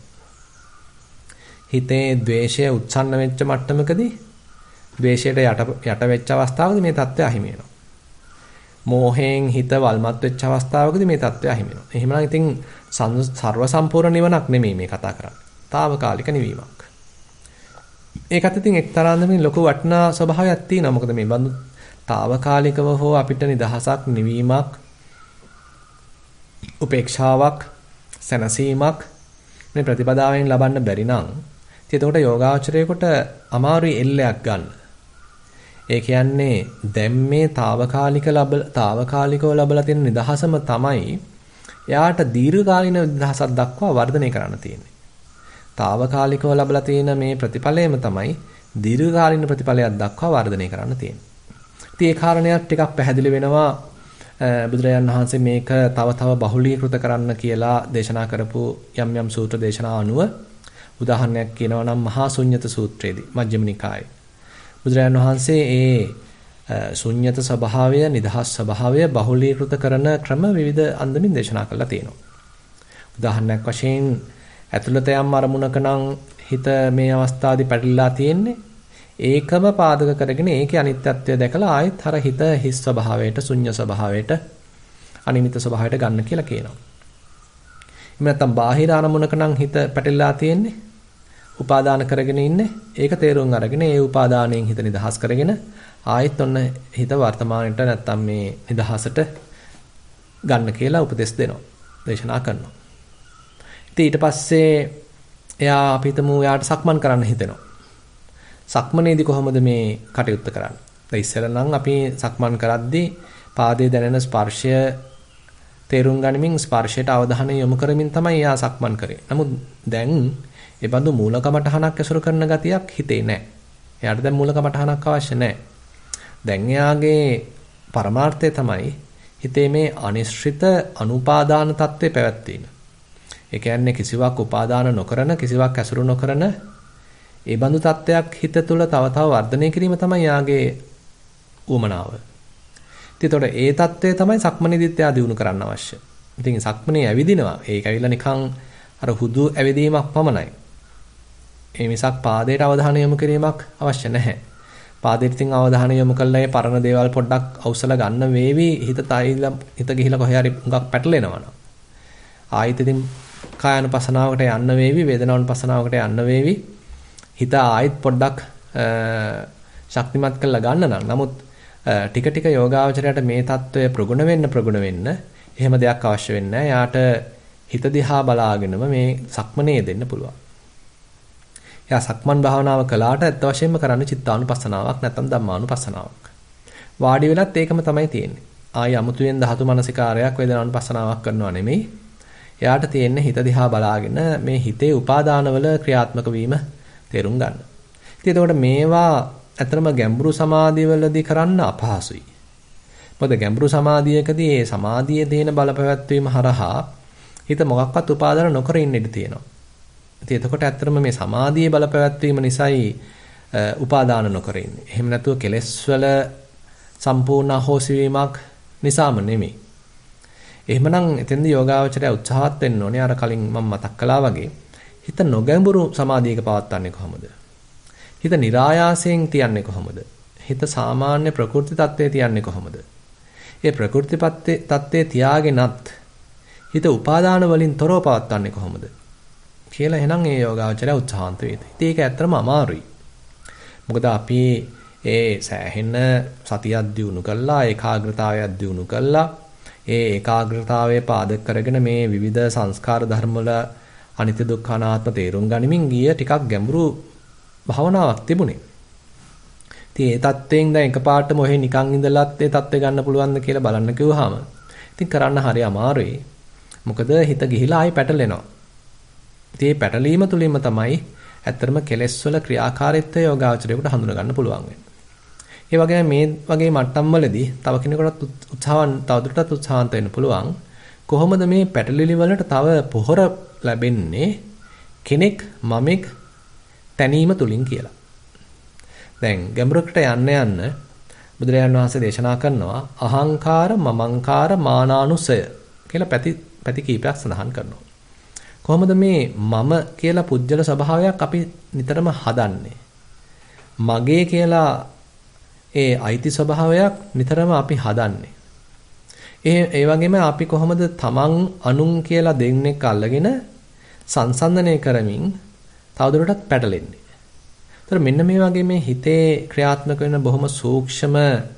හිතේ ද්වේෂය උච්ඡන්න වෙච්ච මට්ටමකදී ද්වේෂයට යට වෙච්ච අවස්ථාවකදී මේ தත්ත්වය අහිමි වෙනවා. මෝහයෙන් හිත වල්මත් වෙච්ච අවස්ථාවකදී මේ தත්ත්වය අහිමි වෙනවා. එහෙමනම් ඉතින් ਸਰව සම්පූර්ණ නිවනක් නෙමෙයි මේ කතා කරන්නේ. తాවකාලික නිවීමක්. ඒකත් ඉතින් එක්තරා අන්දමින් ලොකු වටිනා ස්වභාවයක් තියෙනවා. මොකද මේ බඳු తాවකාලිකව හෝ අපිට නිදහසක්, නිවීමක්, උපේක්ෂාවක්, සැනසීමක් මේ ප්‍රතිපදාවෙන් ලබන්න බැරි නම් එතකොට යෝගාචරයේකට අමාරුයි එල්ලයක් ගන්න. ඒ කියන්නේ දැන් මේ తాවකාලිකව ලැබලා තියෙන නිදහසම තමයි එයාට දීර්ඝකාලීන නිදහසක් දක්වා වර්ධනය කරන්න තියෙන්නේ. తాවකාලිකව ලැබලා තියෙන මේ ප්‍රතිඵලයම තමයි දීර්ඝකාලීන ප්‍රතිඵලයක් දක්වා වර්ධනය කරන්න තියෙන්නේ. ඉතින් ඒ කාරණයක් ටිකක් පැහැදිලි වෙනවා බුදුරජාණන් වහන්සේ මේක තව බහුලීකృత කරන්න කියලා දේශනා කරපු යම් සූත්‍ර දේශනා අනුව. උදාහරණයක් කියනවා නම් මහා ශුන්්‍යත සූත්‍රයේදී මජ්ක්‍ධිම නිකායේ බුදුරජාණන් වහන්සේ ඒ ශුන්්‍යත ස්වභාවය, නිදහස් ස්වභාවය බහුලීකృత කරන ක්‍රම විවිධ අන්දමින් දේශනා කරලා තියෙනවා. උදාහරණයක් වශයෙන් ඇතුළත යම් අරමුණක නම් හිත මේ අවස්ථාවේදී පැටලලා තියෙන්නේ. ඒකම පාදක කරගෙන ඒකේ අනිත්‍යත්වය දැකලා ආයෙත් අර හිත හිස් ස්වභාවයට, ශුන්‍ය ස්වභාවයට, අනිමිත ස්වභාවයට ගන්න කියලා කියනවා. එහෙම නැත්නම් බාහිර අරමුණක නම් හිත පැටලලා තියෙන්නේ. උපාදාන කරගෙන ඉන්නේ. ඒක තේරුම් අරගෙන ඒ උපාදානයෙන් හිත නිදහස් කරගෙන ආයෙත් ඔන්න හිත වර්තමානයට නැත්නම් මේ නිදහසට ගන්න කියලා උපදෙස් දෙනවා. දේශනා කරනවා. ඉතින් ඊට පස්සේ එයා අපි හිතමු එයාට සක්මන් කරන්න හිතෙනවා. සක්මනේදී කොහොමද මේ කටයුත්ත කරන්නේ? ඉස්සෙල්ලා නම් අපි සක්මන් කරද්දී පාදයේ දැනෙන ස්පර්ශය තේරුම් ගනිමින් ස්පර්ශයට අවධානය යොමු කරමින් තමයි යා සක්මන් කරේ. නමුත් දැන් ඒ බඳු මූලකමටහනක් ඇසුරු කරන ගතියක් හිතේ නැහැ. එයාට දැන් මූලකමටහනක් අවශ්‍ය නැහැ. දැන් එයාගේ පරමාර්ථය තමයි හිතේ මේ අනිශ්චිත අනුපාදාන தත්ත්වේ පැවැත්වීම. ඒ කියන්නේ කිසිවක් උපාදාන නොකරන කිසිවක් ඇසුරු නොකරන ඒ බඳු தත්ත්වයක් හිත තුළ තව තව වර්ධනය කිරීම තමයි යාගේ උවමනාව. ඉතින් ඒ தත්ත්වය තමයි සක්මනේදීත් එයා දිනු කරන්න අවශ්‍ය. ඉතින් සක්මනේ ඇවිදිනවා. ඒක ඇවිල්ලා නිකන් අර හුදු ඇවිදීමක් පමණයි. ඒ මිසක් පාදයට අවධානය යොමු කිරීමක් අවශ්‍ය නැහැ. පාදයට ඉතින් අවධානය යොමු කළා ඒ පරණ දේවල් පොඩ්ඩක් අවසල ගන්න වේවි. හිත ගිහිලා කොහේ හරි හුඟක් පැටලෙනවා නම්. ආයෙත් ඉතින් කායानुපසනාවකට යන්න වේවි, වේදනානුපසනාවකට යන්න වේවි. හිත ආයෙත් පොඩ්ඩක් ශක්තිමත් කරලා ගන්න නම්. නමුත් ටික ටික යෝගාවචරයට මේ தত্ত্বය ප්‍රගුණ වෙන්න එහෙම දෙයක් අවශ්‍ය වෙන්නේ නැහැ. යාට හිත දිහා බලාගෙනම මේ සක්මනේ දෙන්න පුළුවන්. යා සක්මන් භාවනාව කළාට අත් වශයෙන්ම කරන්නේ චිත්තානුපස්සනාවක් නැත්නම් ධම්මානුපස්සනාවක්. වාඩි වෙලත් ඒකම තමයි තියෙන්නේ. ආය අමුතුවෙන් ධාතු මනසිකාරයක් වේදනානුපස්සනාවක් කරනවා නෙමෙයි. එයාට තියෙන්නේ හිත දිහා බලාගෙන මේ හිතේ උපාදානවල ක්‍රියාත්මක වීම තේරුම් ගන්න. ඉතින් එතකොට මේවා ඇත්තම ගැඹුරු සමාධියවලදී කරන්න අපහසුයි. මොකද ගැඹුරු සමාධියකදී ඒ සමාධියේ තියෙන බලපැවැත්වීම හරහා හිත මොකක්වත් උපාදාන නොකර ඉන්න ඉඩ තියෙනවා. ඉතින් එතකොට ඇත්තටම මේ සමාධියේ බලපැවැත්වීම නිසායි උපාදාන නොකර ඉන්නේ. එහෙම නැතුව කෙලෙස් වල සම්පූර්ණ අහෝසි වීමක් නිසාම නෙමෙයි. එහෙමනම් එතෙන්ද යෝගාවචරය උත්සාහත් වෙන්න ඕනේ. අර කලින් මම මතක් කළා වගේ හිත නොගැඹුරු සමාධියක පවත්වන්නේ කොහොමද? හිත નિરાයාසයෙන් තියන්නේ කොහොමද? හිත සාමාන්‍ය ප්‍රකෘති තත්ත්වයේ තියන්නේ කොහොමද? ඒ ප්‍රකෘති තත්ත්වයේ තියාගෙනත් හිත උපාදාන වලින් තොරව පවත්වන්නේ කොහොමද? කියලා එහෙනම් ඒ යෝගාවචරය උත්සාහන්ත වේද. ඉතින් ඒක ඇත්තටම අමාරුයි. මොකද අපි ඒ සෑහෙන සතියක් දියුණු කළා, ඒකාග්‍රතාවයක් දියුණු කළා. ඒ ඒකාග්‍රතාවයේ පාදක කරගෙන මේ විවිධ සංස්කාර ධර්ම වල අනිත්‍ය දුක්ඛ අනාත්ම තේරුම් ගනිමින් ගිය ටිකක් ගැඹුරු භාවනාවක් තිබුණේ. ඉතින් ඒ தත්ත්වයෙන් දැන් එකපාරටම ඔහෙ නිකන් ඉඳලත් ඒ தත්ත්වය ගන්න පුළුවන්ද කියලා බලන්න කිව්වහම ඉතින් කරන්න හරි අමාරුයි. මොකද හිත ගිහිලා ආයි පැටලෙනවා. ඉතින් මේ පැටලීම තුලින්ම තමයි ඇත්තටම කෙලෙස් වල ක්‍රියාකාරීත්වය යෝගාචරයට හඳුනා ගන්න පුළුවන් වෙන්නේ. ඒ වගේම මේ වගේ මට්ටම් වලදී තව කෙනෙකුට තවදුරටත් උත්සාහන්ත වෙන්න පුළුවන්. කොහොමද මේ පැටලිලි වලට තව පොහොර ලැබෙන්නේ කෙනෙක් මමෙක් තැනීම තුලින් කියලා. දැන් ගැඹුරකට යන්න බුදුරජාණන් වහන්සේ දේශනා කරනවා අහංකාර මමංකාර මානානුසය කියලා පැති කීපයක් සඳහන් කරනවා. කොහොමද මේ මම කියලා පුජ්‍යල ස්වභාවයක් අපි නිතරම හදන්නේ? මගේ කියලා ඒ අයිති ස්වභාවයක් නිතරම අපි හදන්නේ. ඒ වගේම අපි කොහොමද තමන් අනුන් කියලා දෙන්නෙක් අල්ලගෙන සංසන්දනය කරමින් තවදුරටත් පැටලෙන්නේ. ඒතර මෙන්න මේ වගේ මේ හිතේ ක්‍රියාත්මක වෙන බොහොම සූක්ෂම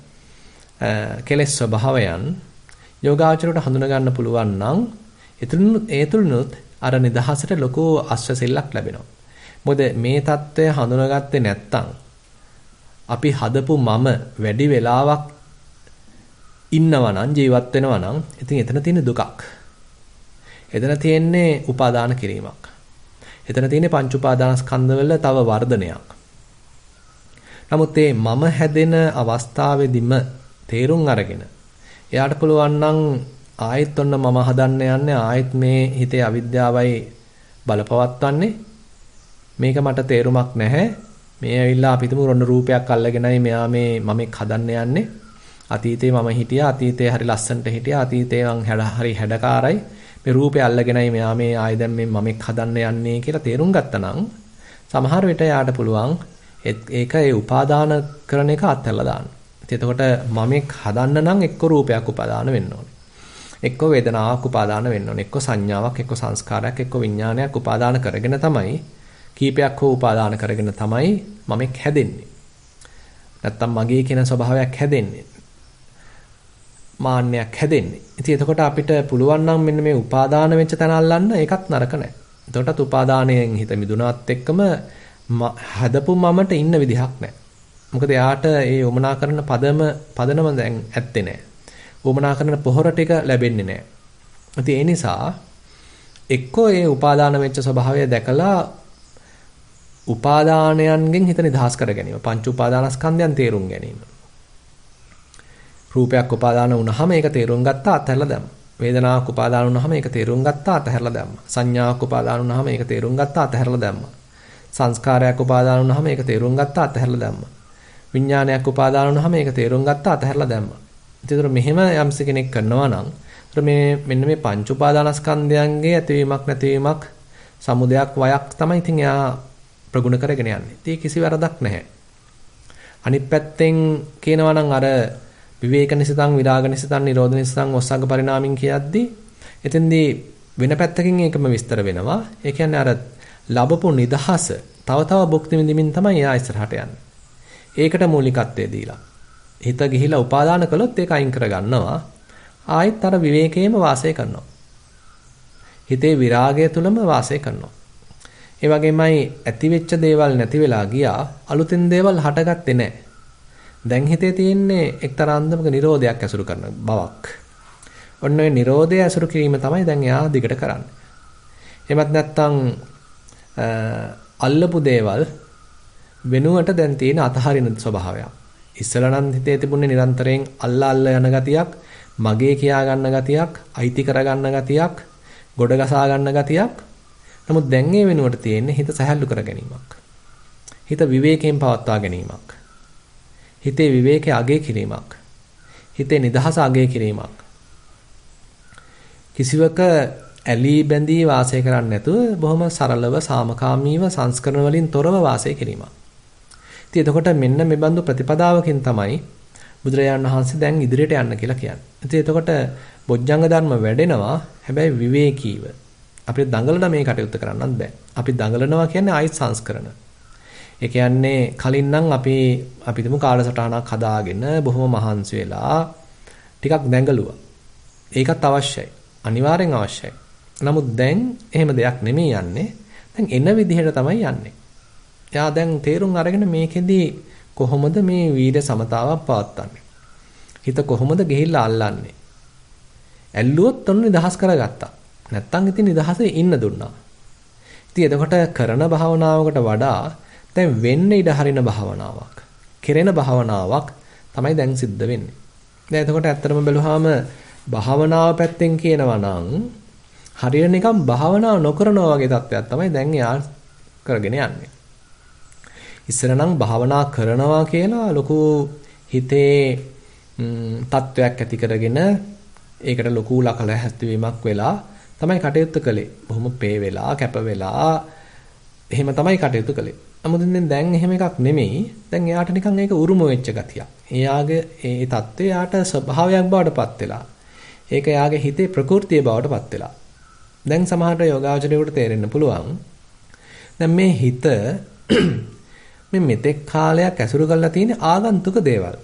කෙලෙස් ස්වභාවයන් යෝගාචරයට හඳුනා ගන්න පුළුවන් නම් ඒ තුලිනුත් අර නිදහසට ලොකු අස්වැසිල්ලක් ලැබෙනවා. මොකද මේ தত্ত্বය හඳුනාගත්තේ නැත්තම් අපි හදපු මම වැඩි වෙලාවක් ඉන්නවා නම් ජීවත් වෙනවා නම් ඉතින් එතන තියෙන දුකක්. එතන තියෙන්නේ උපාදාන කිරීමක්. එතන තියෙන්නේ පංච උපාදානස්කන්ධවල තව වර්ධනයක්. නමුත් මේ මම හැදෙන අවස්ථාවේදීම තේරුම් අරගෙන එයාට පුළුවන් නම් ආයෙත් ඔන්න මම හදන්න යන්නේ ආයෙත් මේ හිතේ අවිද්‍යාවයි බලපවත්වන්නේ මේක මට තේරුමක් නැහැ. මේ ඇවිල්ලා අපි තුමු රොන්න රූපයක් අල්ලගෙනයි මෙයා මේ මමෙක් හදන්න යන්නේ. අතීතේ මම හිටියා, අතීතේ හරි ලස්සනට හිටියා, අතීතේ මං හරි හැඩකාරයි. මේ රූපය අල්ලගෙනයි මෙයා මේ ආයෙ දැන් මේ මමෙක් හදන්න යන්නේ කියලා තේරුම් ගත්තනම් සමහර විට යාට පුළුවන් ඒක ඒ උපාදාන කරන එක අත්හැරලා දාන්න. ඉතින් එතකොට මමෙක් හදන්න නම් එක්ක රූපයක් උපාදාන වෙන්න ඕනේ. එක්ක වේදනාවක් උපාදාන වෙන්න ඕනේ. එක්ක සංඥාවක්, එක්ක සංස්කාරයක්, එක්ක විඥානයක් උපාදාන කරගෙන තමයි කීපයක් හෝ උපාදාන කරගෙන තමයි මමෙක් හැදෙන්නේ. නැත්තම් මගේ කියන ස්වභාවයක් හැදෙන්නේ. මාන්නයක් හැදෙන්නේ. ඉතින් එතකොට අපිට පුළුවන් නම් මෙන්න මේ උපාදාන වෙච්ච තැන අල්ලන්න ඒකත් නරක නැහැ. එතකොටත් උපාදානයෙන් හිත මිදුණාත් එක්කම හදපු මමට ඉන්න විදිහක් නැහැ. මොකද එයාට ඒ උමනා කරන පදනම දැන් ඇත්තේ නැහැ. උමනා කරන පොහොර ටික ලැබෙන්නේ නැහැ. ඉතින් ඒ නිසා එක්කෝ ඒ උපාදාන වෙච්ච ස්වභාවය දැකලා උපාදානයන්ගෙන් හිත නිදහස් කර ගැනීම. පංච උපාදානස්කන්ධයන් තේරුම් ගැනීම. රූපයක් උපාදාන වුණාම ඒක තේරුම් ගත්තා අතහැරලා දැම්මා. වේදනාවක් උපාදාන වුණාම ඒක තේරුම් ගත්තා අතහැරලා දැම්මා. සංඥාවක් උපාදාන වුණාම ඒක තේරුම් ගත්තා අතහැරලා දැම්මා. සංස්කාරයක් උපාදාන වුණාම ඒක තේරුම් ගත්තා අතහැරලා දැම්මා. විඥානයක් උපාදාන වුණාම ඒක තේරුම් ගත්තා අතහැරලා දැම්මා. ඒතර මෙහෙම යම්ස කෙනෙක් කරනවා නම් මෙන්න මේ පංච උපාදානස්කන්ධයන්ගේ ඇතිවීමක් නැතිවීමක් සමුදයක් වයක් තමයි ඉතින් එයා ප්‍රගුණ කරගෙන යන්නේ. ඉතින් කිසි වැරදක් නැහැ. අනිත් පැත්තෙන් කියනවා නම් අර විවේක නිසිතං විරාග නිසිතං නිරෝධ නිසිතං ඔස්සග්ග පරිණාමින් කියද්දී එතෙන්දී වෙන පැත්තකින් ඒකම විස්තර වෙනවා. ඒ කියන්නේ අර ලැබපු නිදහස තව තව භුක්ති විඳින්මින් තමයි එයා ඉස්සරහට යන්නේ. ඒකට මූලිකත්වය දීලා. හිත ගිහිලා උපාදාන කළොත් ඒක අයින් කරගන්නවා. ආයෙත් අර විවේකයේම වාසය කරනවා. හිතේ විරාගය තුලම වාසය කරනවා. ඒ වගේමයි ඇතිවෙච්ච දේවල් නැති වෙලා ගියා අලුතෙන් දේවල් හටගත්තේ නැහැ. දැන් හිතේ තියෙන්නේ එක්තරා අන්දමක නිරෝධයක් ඇසුරු කරන බවක්. ඔන්න ඔය නිරෝධය ඇසුරු කිරීම තමයි දැන් එයා දිගට කරන්නේ. එහෙමත් නැත්නම් අල්ලපු දේවල් වෙනුවට දැන් තියෙන අතහරින ස්වභාවයක්. ඉස්සලා නම් හිතේ තිබුණේ නිරන්තරයෙන් අල්ල යන ගතියක්, මගේ කියා ගන්න ගතියක්, අයිති කර ගන්න ගතියක්, ගොඩ ගසා ගන්න ගතියක්. නමුත් දැන් ඒ වෙනුවට තියෙන්නේ හිත සැහැල්ලු කර ගැනීමක්. හිත විවේකයෙන් පවත්වා ගැනීමක්. හිතේ විවේකයේ අගය කිරීමක්. හිතේ නිදහස අගය කිරීමක්. කිසිවක ඇලී බැඳී වාසය කරන්නේ නැතුව බොහොම සරලව සාමකාමීව සංස්කරණ වලින් තොරව වාසය කිරීමක්. ඉතින් එතකොට මෙන්න මේ බඳු ප්‍රතිපදාවකින් තමයි බුදුරජාණන් වහන්සේ දැන් ඉදිරියට යන්න කියලා කියන්නේ. ඉතින් එතකොට බොජ්ජංග ධර්ම වැඩෙනවා. හැබැයි විවේකීව. අපිට දඟලන මේ කටයුත්ත කරන්නත් බෑ. අපි දඟලනවා කියන්නේ ආයිත් සංස්කරණ. ඒ කියන්නේ කලින් නම් අපි තුමු කාලසටහනක් හදාගෙන බොහොම මහන්සි වෙලා ටිකක් දැඟලුවා. ඒකත් අවශ්‍යයි. අනිවාර්යෙන් අවශ්‍යයි. නමුත් දැන් එහෙම දෙයක් නෙමෙයි යන්නේ. දැන් එන විදිහට තමයි යන්නේ. එයා දැන් තේරුම් අරගෙන මේකෙදි කොහොමද මේ වීර්ය සමතාවක් පවත්වන්නේ? හිත කොහොමද ගිහිල්ලා අල්ලන්නේ? ඇල්ලුවොත් ඔන්න නිදහස් කරගත්තා. නැත්තම් ඉතින් නිදහසේ ඉන්න දුන්නා. ඉතින් එතකොට කරන භාවනාවකට වඩා දැන් වෙන්න ඉඩ හරින භාවනාවක්, කෙරෙන භාවනාවක් තමයි දැන් සිද්ධ වෙන්නේ. දැන් එතකොට ඇත්තටම බැලුවාම භාවනාව පැත්තෙන් කියනවා නම් හරියට නිකන් භාවනාව නොකරනවා වගේ තත්ත්වයක් තමයි දැන් යා කරගෙන යන්නේ. ඉස්සර නම් භාවනා කරනවා කියලා ලොකු හිතේ තත්වයක් ඇති කරගෙන ඒකට ලොකු ලකල හැස්තිවීමක් වෙලා තමයි කටයුතු කළේ. බොහොම පේ වෙලා, කැප වෙලා එහෙම තමයි කටයුතු කළේ. නමුත් දැන් එහෙම එකක් නෙමෙයි. දැන් එයාට නිකන් ඒක උරුම වෙච්ච ගතියක්. එයාගේ ඒ தත්ත්වය එයාට ස්වභාවයක් බවට පත් වෙලා. ඒක එයාගේ හිතේ ප්‍රകൃතිය බවට පත් වෙලා. දැන් සමහරට යෝගාචරයට තේරෙන්න පුළුවන්. දැන් මේ හිත මේ මෙතෙක් කාලයක් ඇසුරු කරලා තියෙන ආගන්තුක දේවල්.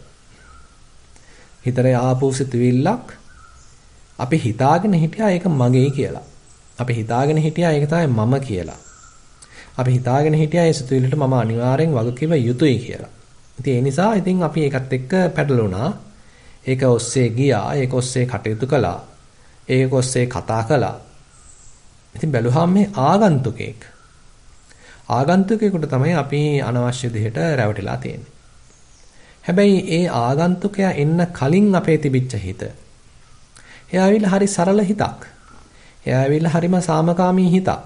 හිතරේ ආපු සිතුවිල්ලක් අපි හිතාගෙන හිටියා ඒක මගේ කියලා. අපි හිතාගෙන හිටියා ඒක තමයි මම කියලා. අපි හිතාගෙන හිටියා ඒ සිතුවිල්ලට මම අනිවාර්යෙන් වගකිව යුතුයි කියලා. ඉතින් ඒ නිසා ඉතින් අපි ඒකත් එක්ක පැටලුණා. ඒක ඔස්සේ ගියා, ඒක ඔස්සේ කටයුතු කළා. ඒක ඔස්සේ කතා කළා. ඉතින් බැලුවාම මේ ආගන්තුකෙක්. ආගන්තුකයෙකුට තමයි අපි අනවශ්‍ය දෙයට රැවටිලා තියෙන්නේ. හැබැයි ඒ ආගන්තුකයා එන්න කලින් අපේ තිබිච්ච හිත. එයා ඇවිල්ලා හරි සරල හිතක්. එයා ඇවිල්ලා හරිම සාමකාමී හිතක්.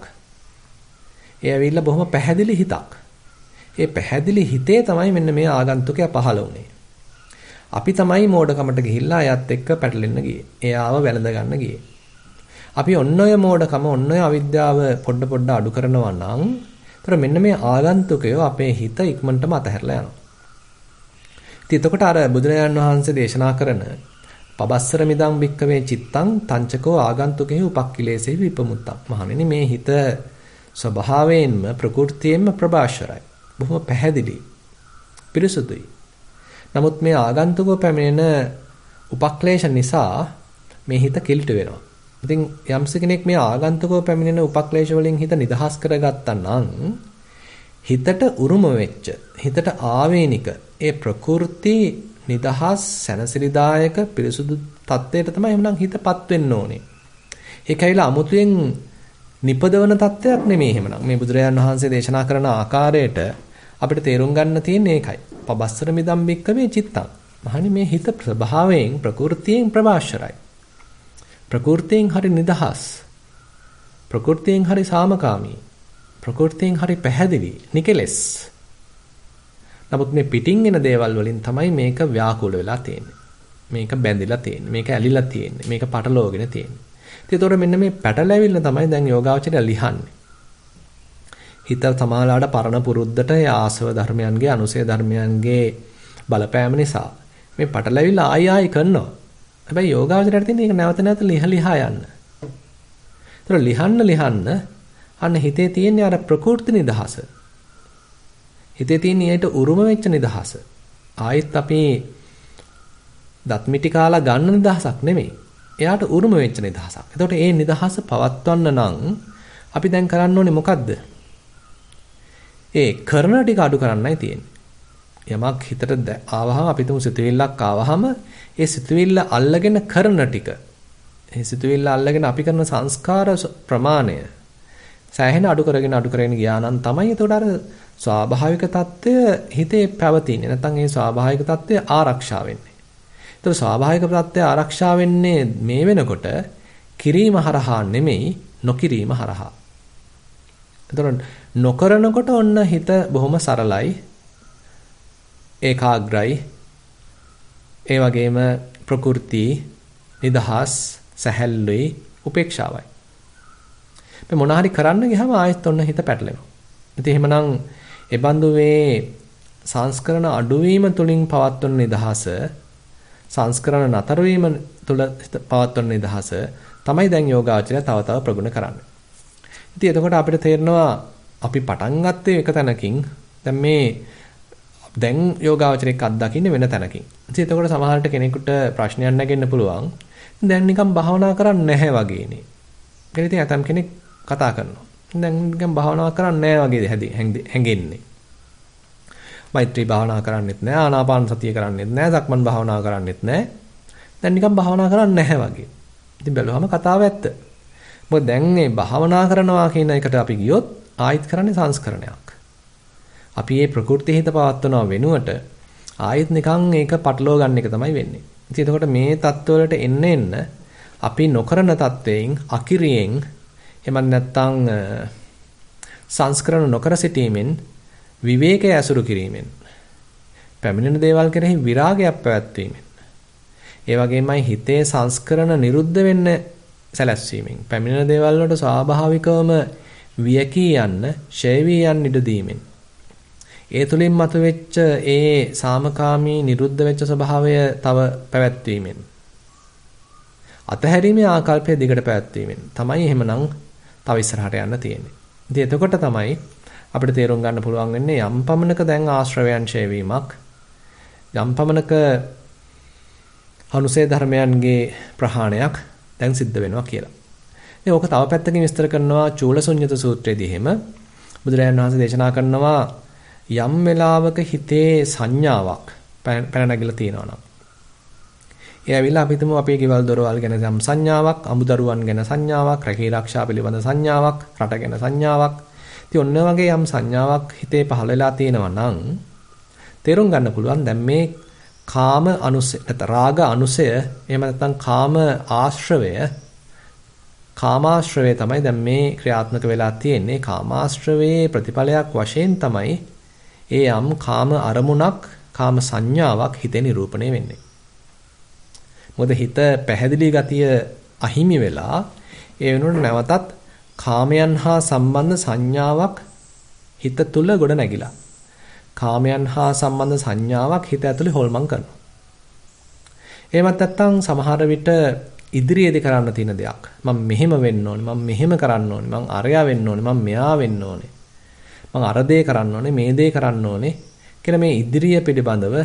එයා ඇවිල්ලා බොහොම පැහැදිලි හිතක්. ඒ පැහැදිලි හිතේ තමයි මෙන්න මේ ආගන්තුකයා පහළ වුනේ. අපි තමයි මෝඩකමට ගිහිල්ලා එයත් එක්ක පැටලෙන්න ගියේ. එයාව වැළඳ ගන්න ගියේ. අපි ඔන්න ඔය මෝඩකම, ඔන්න ඔය අවිද්‍යාව පොඩ අඩු කරනවා නම් ඒතර මෙන්න මේ ආගන්තුකයෝ අපේ හිත ඉක්මනටම අතහැරලා යනවා. ඉතින් එතකොට අර බුදුරජාණන් වහන්සේ දේශනා කරන පබස්සර මිදං වික්කවේ චිත්තං තංචකෝ ආගන්තුකේ උපක්ඛිලේසේ විපමුත්තක්. මහණෙනි මේ හිත ස්වභාවයෙන්ම ප්‍රകൃතියෙන්ම ප්‍රභාෂරයි. බොහොම පැහැදිලි. පිරිසුදුයි. නමුත් මේ ආගන්තුකව පැමිණෙන උපක්ලේශ නිසා මේ හිත කිලිට වෙනවා. ඉතින් යම්ස කෙනෙක් මේ ආගන්තුකව පැමිණෙන උපක්ලේශ වලින් හිත නිදහස් කරගත්තා නම් හිතට උරුම වෙච්ච හිතට ආවේනික ඒ ප්‍රකෘති නිදහස් සැනසිලිදායක පිරිසුදු තත්ත්වයට තමයි එහෙනම් හිතපත් වෙන්න ඕනේ. ඒකයිලා අමුතුවෙන් නිපදවන තත්ත්වයක් නෙමෙයි එහෙමනම්. මේ බුදුරජාණන් වහන්සේ දේශනා කරන ආකාරයට අපිට තේරුම් ගන්න තියෙන්නේ ඒකයි. පබස්සර මිදම් බික්කවේ චිත්තං. මහණනි මේ හිත ස්වභාවයෙන් ප්‍රകൃතියෙන් ප්‍රභාෂරයි. ප්‍රകൃතියෙන් හරි නිදහස්. ප්‍රകൃතියෙන් හරි සාමකාමී. ප්‍රകൃතියෙන් හරි පැහැදිලි, නිකලස්. නමුත් මේ පිටින් එන දේවල් වලින් තමයි මේක ව්‍යාකූල වෙලා තියෙන්නේ. මේක බැඳිලා තියෙන්නේ. මේක ඇලිලා තියෙන්නේ. මේක පටලෝගෙන තියෙන්නේ. ඒතකොට මෙන්න මේ පැටලැවිල්ල තමයි දැන් යෝගාවචරය ලිහන්නේ. හිත සමාලාට පරණ පුරුද්දට ආසව ධර්මයන්ගේ අනුසය ධර්මයන්ගේ බලපෑම නිසා මේ පටලැවිල්ල ආයි කරනවා. හැබැයි යෝගාවචරයට තියෙන එක නැවත නැවත ලිහා යන්න. ඒතකොට ලිහන්න අන්න හිතේ තියෙන අර ප්‍රකෘති නිදහස. හිතේ තියෙන ඊට උරුම වෙච්ච නිදහස. ආයෙත් අපි දත්මිටි කාලා ගන්න නිදහසක් නෙමෙයි. එයාට උරුම වෙච්ච නිදහසක්. එතකොට මේ නිදහස පවත්වන්න නම් අපි දැන් කරන්න ඕනේ මොකද්ද? ඒ කරන ටික අඩු කරන්නයි තියෙන්නේ. යමක් හිතට ආවහම අපි තුමු සිතුවිල්ලක් ආවහම ඒ සිතුවිල්ල අල්ලගෙන කරන ටික. ඒ සිතුවිල්ල අල්ලගෙන අපි කරන සංස්කාර ප්‍රමාණය සෑහෙන අඩු කරගෙන ගියා නම් තමයි එතකොට අර ස්වාභාවික తত্ত্বය හිතේ පැවතින්නේ. නැත්නම් ඒ ස්වාභාවික తত্ত্বය ආරක්ෂා වෙන්නේ. ඒතර ස්වාභාවික తত্ত্বය ආරක්ෂා වෙන්නේ මේ වෙනකොට කිරීම හරහා නෙමෙයි නොකිරීම හරහා. ඒතර නොකරනකොට ඔන්න හිත බොහොම සරලයි, ඒකාග්‍රයි, ඒ වගේම ප්‍රකෘති නිදහස් සැහැල්ලුයි උපේක්ෂාවයි. මේ මොන හරි කරන්න ගියාම ආයෙත් ඔන්න හිත පැටලෙනවා. ඉතින් එහෙමනම් ඒ බඳු මේ සංස්කරණ අඩුවීම තුලින් පවත්වන නිදහස, සංස්කරණ නතර වීම තුල පවත්වන නිදහස තමයි දැන් යෝගාචරය තව තව ප්‍රගුණ කරන්නේ. ඉතින් එතකොට අපිට තේරෙනවා අපි පටන් ගත්තේ එක තැනකින් දැන් යෝගාචරයක් අත්දකින්නේ වෙන තැනකින්. ඉතින් එතකොට සමහරට කෙනෙකුට ප්‍රශ්නයක් නැගෙන්න පුළුවන්. දැන් නිකන් භාවනා කරන්නේ නැහැ වගේනේ. ඒක ඉතින් ඇතම් කෙනෙක් කතා කරනවා. දැන් නිකන් භාවනා කරන්නේ නැහැ වගේ හැංගෙන්නේ. මෛත්‍රී භාවනා කරන්නෙත් නැහැ, ආනාපාන සතිය කරන්නෙත් නැහැ, සක්මන් භාවනා කරන්නෙත් නැහැ. දැන් නිකන් භාවනා කරන්නේ නැහැ වගේ. ඉතින් බැලුවම කතාව ඇත්ත. මොකද දැන් මේ භාවනා කරනවා කියන එකට අපි ගියොත් ආයිත් කරන්නේ සංස්කරණයක්. අපි මේ ප්‍රകൃති හිත පවත්වනවා වෙනුවට ආයිත් නිකන් ඒක පටලවා ගන්න එක තමයි වෙන්නේ. ඉතින් එතකොට මේ தত্ত্বවලට එන්න අපි නොකරන தত্ত্වයෙන් අකිරියෙන් එමන් නැත්තම් සංස්කරණ නොකර සිටීමෙන් විවේකය ඇසුරු කිරීමෙන් පැමිණෙන දේවල් කෙරෙහි විරාගයක් පැවැත්වීමෙන් ඒ වගේමයි හිතේ සංස්කරණ නිරුද්ධ වෙන්න සැලැස්වීමෙන් පැමිණෙන දේවල් වලට ස්වාභාවිකවම වියකී යන්න, ඡය වී යන්න ඉඩ දීමෙන් ඒ තුලින් මතුවෙච්ච ඒ සාමකාමී නිරුද්ධ වෙච්ච ස්වභාවය තව පැවැත්වීමෙන් අතහැරීමේ ආකල්පය දිගට පැවැත්වීමෙන් තමයි එහෙමනම් තව ඉස්සරහට යන්න තියෙන්නේ. ඉතින් එතකොට තමයි අපිට තේරුම් ගන්න පුළුවන් වෙන්නේ යම් පමණක දැන් ආශ්‍රවයන් ඡය වීමක්, යම් පමණක අනුසේ ධර්මයන්ගේ ප්‍රහාණයක් දැන් සිද්ධ වෙනවා කියලා. ඉතින් ඕක තව පැත්තකින් විස්තර කරනවා චූලසුඤ්ඤත සූත්‍රයේදී එහෙම බුදුරජාණන් වහන්සේ දේශනා කරනවා යම් වෙලාවක හිතේ සංඥාවක් පැන නැගිලා තියෙනවා නම් ඒ ඇවිල්ලා අපි හිතමු අපේ ගෙවල් දොරවල් ගැන යම් සංඥාවක්, අමුදරුවන් ගැන සංඥාවක්, රැකී ආරක්ෂා පිළිබඳ සංඥාවක්, රට ගැන සංඥාවක්. ඉතින් ඔන්න වගේ යම් සංඥාවක් හිතේ පහළ වෙලා තියෙනවා නම් තේරුම් ගන්න පුළුවන් දැන් මේ කාම අනුසය, රාග අනුසය, එහෙම නැත්නම් කාම ආශ්‍රවය, කාමාශ්‍රවය තමයි දැන් මේ ක්‍රියාත්මක වෙලා තියෙන්නේ. කාමාශ්‍රවයේ ප්‍රතිඵලයක් වශයෙන් තමයි ඒ යම් කාම අරමුණක්, කාම සංඥාවක් හිතේ නිරූපණය වෙන්නේ. මොකද හිත පැහැදිලි ගතිය අහිමි වෙලා ඒ වෙනුවට නැවතත් කාමයන් හා සම්බන්ධ සංඥාවක් හිත තුල ගොඩ නැගිලා. කාමයන් හා සම්බන්ධ සංඥාවක් හිත ඇතුලේ හොල්මන් කරනවා. එහෙමත් නැත්නම් සමහර විට ඉදිරියේදී කරන්න තියෙන දෙයක්. මම මෙහෙම වෙන්න ඕනේ, මම මෙහෙම කරන්න ඕනේ, මම අරයා වෙන්න ඕනේ, මම මෙයා වෙන්න ඕනේ. මම අර දේ කරන්න ඕනේ, මේ දේ කරන්න ඕනේ කියලා මේ ඉදිරිය පිළිබඳව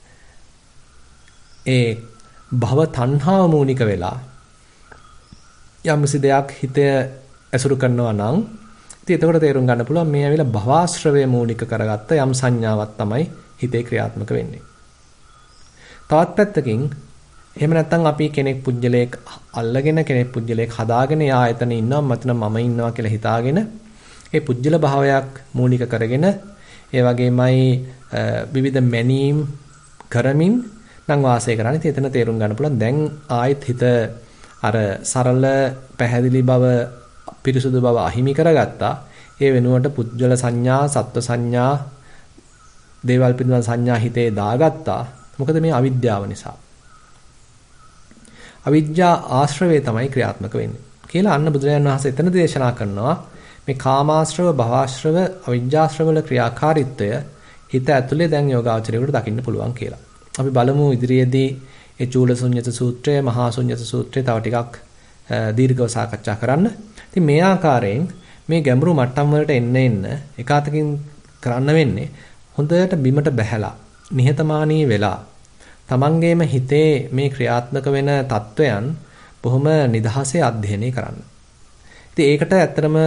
ඒ භව තණ්හාව මූලික වෙලා යම්සි දෙයක් හිතේ ඇසුරු කරනවා නම් ඉතින් එතකොට තේරුම් ගන්න පුළුවන් මේ ඇවිල්ලා භවආශ්‍රවය මූලික කරගත්ත යම් සංඥාවක් තමයි හිතේ ක්‍රියාත්මක වෙන්නේ. තවත් පැත්තකින් එහෙම නැත්නම් අපි කෙනෙක් පුජ්‍යලයක් අල්ලගෙන කෙනෙක් පුජ්‍යලයක් හදාගෙන යා එතන ඉන්නවා මතන මම ඉන්නවා කියලා හිතාගෙන ඒ පුජ්‍යල භාවයක් මූලික කරගෙන ඒ වගේමයි විවිධ මැනීම් කරමින් නම් වාසය කරන්නේ. ඉතින් එතන තේරුම් ගන්න පුළුවන් දැන් ආයෙත් හිත අර සරල පැහැදිලි බව පිරිසුදු බව අහිමි කරගත්තා. ඒ වෙනුවට පුජ්‍යල සංඥා, සත්ව සංඥා, දේවල් පිළිබඳ සංඥා හිතේ දාගත්තා. මොකද මේ අවිද්‍යාව නිසා. අවිද්‍යා ආශ්‍රවය තමයි ක්‍රියාත්මක වෙන්නේ. කියලා අන්න බුදුරජාණන් වහන්සේ එතන දේශනා කරනවා මේ කාමාශ්‍රව, භවආශ්‍රව, අවිජ්ජාශ්‍රව වල ක්‍රියාකාරීත්වය හිත ඇතුලේ දැන් යෝගාචරයට දකින්න පුළුවන් කියලා. අපි බලමු ඉදිරියේදී ඒ චූලසුඤ්ඤත සූත්‍රය, මහා ශුඤ්ඤත සූත්‍රය තව ටිකක් දීර්ඝව සාකච්ඡා කරන්න. ඉතින් මේ ආකාරයෙන් මේ ගැඹුරු මට්ටම් වලට එන්න එකාතකින් කරන්න වෙන්නේ හොඳට බිමට බැහැලා, නිහතමානී වෙලා තමන්ගේම හිතේ මේ ක්‍රියාත්මක වෙන தত্ত্বයන් බොහොම නිදහසේ අධ්‍යයනය කරන්න. ඉතින් ඒකට ඇත්තටම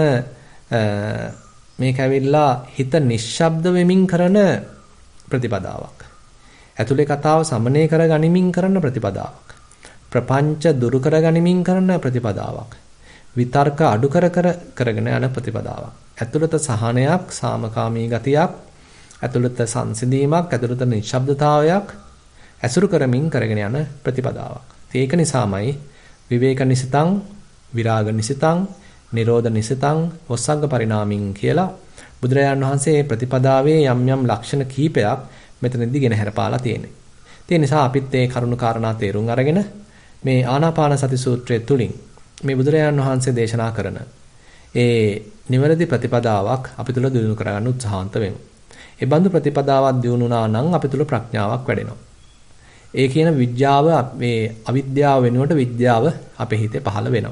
මේක ඇවිල්ලා හිත නිශ්ශබ්ද වෙමින් කරන ප්‍රතිපදාවක්. ඇතුලේ කතාව සමනය කර ගනිමින් කරන ප්‍රතිපදාවක්. ප්‍රපංච දුරු කර ගනිමින් කරන ප්‍රතිපදාවක්. විතර්ක අඩු කරගෙන යන ප්‍රතිපදාවක්. ඇතුළත සහනයක්, සාමකාමී ගතියක්, ඇතුළත සංසිඳීමක්, ඇතුළත නිශ්ශබ්දතාවයක් ඇසුරු කරමින් කරගෙන යන ප්‍රතිපදාවක්. ඒක නිසාමයි විවේක නිසිතං, විරාග නිසිතං, නිරෝධ නිසිතං, වස්සග්ග පරිණාමින් කියලා බුදුරජාණන් වහන්සේ මේ ප්‍රතිපදාවේ යම් යම් ලක්ෂණ කීපයක් මෙතනදී ගෙන හැරපාලා තියෙන්නේ. ඒ නිසා අපිත් මේ කරුණු කාරණා තේරුම් අරගෙන මේ ආනාපාන සති සූත්‍රය තුලින් මේ බුදුරජාණන් වහන්සේ දේශනා කරන ඒ නිවැරදි ප්‍රතිපදාවක් අපි තුල දිනු කරගන්න උත්සාහන්ත වෙමු. ඒ බඳු ප්‍රතිපදාවක් දිනුනා නම් අපි තුල ප්‍රඥාවක් වැඩෙනවා. ඒ කියන විද්‍යාව මේ අවිද්‍යාව වෙනුවට විද්‍යාව අපේ හිතේ පහළ වෙනවා.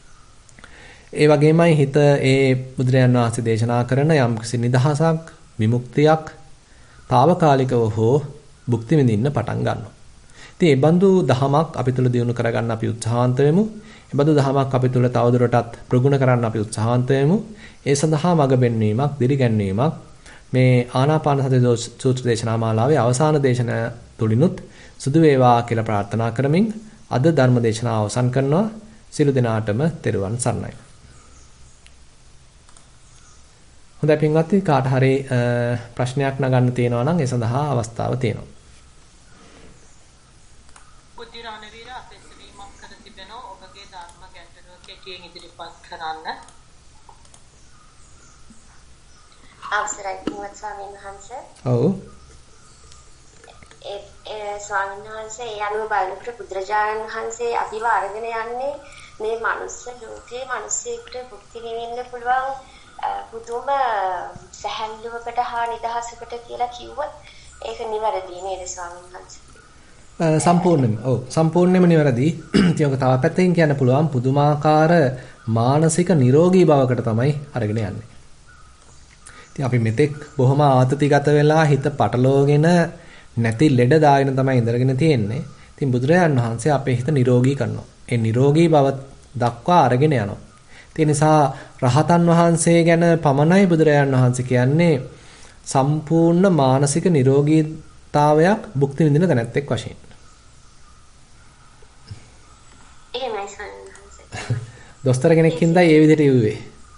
ඒ වගේමයි හිත ඒ බුදුරජාණන් වහන්සේ දේශනා කරන යම්කිසි නිදහසක්, විමුක්තියක් తాවකාලිකව හෝ භුක්ති විඳින්න පටන් ගන්නවා. ඉතින් මේ බඳු දහමක් අපි තුල දිනු කරගන්න අපි උත්සාහන්ත වෙමු. මේ බඳු දහමක් අපි තුල තවදුරටත් ප්‍රගුණ කරන්න අපි උත්සාහන්ත වෙමු. ඒ සඳහා මඟ පෙන්වීමක්, දිරිගැන්වීමක් මේ ආනාපාන සති සූත්‍ර දේශනා මාලාවේ අවසාන දේශන තුලිනුත් සුදු වේවා කියලා ප්‍රාර්ථනා කරමින් අද ධර්ම දේශනාව අවසන් කරනවා. සියලු දෙනාටම තෙරුවන් සරණයි. හොඳයි පින්වත්නි, කාට හරි ප්‍රශ්නයක් නගන්න තියෙනවා නම් ඒ සඳහා අවස්ථාව තියෙනවා. බුද්ධිරාණ වීර අපෙස්සවීමක් කර තිබෙනවා. ඔබගේ ධර්ම ගැටලුව කෙටියෙන් ඉදිරිපත් කරන්න. අවසරයි පින්වත් ස්වාමීන් වහන්සේ. ඔව්. ස්වාමීන් වහන්සේ යනුව බලනකොට බුදුරජාණන් වහන්සේ අපිව අරගෙන යන්නේ මේ මනුස්ස ලෝකේ මිනිස්සෙක්ට භුක්ති විඳින්න පුළුවන් පුදුම සැහැල්ලුවකට හා නිදහසකට කියලා කිව්වොත් ඒක නිවැරදි නේද ස්වාමීන් වහන්සේ? සම්පූර්ණයෙන්ම ඔව් සම්පූර්ණයෙන්ම නිවැරදි. ඉතින් ඔක තව පැත්තකින් කියන්න පුළුවන් පුදුමාකාර මානසික නිරෝගී බවකට තමයි අරගෙන යන්නේ. ඉතින් අපි මෙතෙක් බොහොම ආතතිගත වෙලා හිත පටලවගෙන නැති ලෙඩ දාගෙන තමයි ඉඳගෙන තියෙන්නේ. ඉතින් බුදුරජාණන් වහන්සේ අපේ හිත නිරෝගී කරනවා. ඒ නිරෝගී බව දක්වා අරගෙන යනවා. ඒ නිසා රහතන් වහන්සේ ගැන පමණයි බුදුරජාණන් වහන්සේ කියන්නේ සම්පූර්ණ මානසික නිරෝගීතාවයක් භුක්ති විඳින තැනැත්තෙක් වශයෙන්. එහෙමයි සම්හංශ. දොස්තර කෙනෙක් හින්දා ඒ විදිහට යුවේ.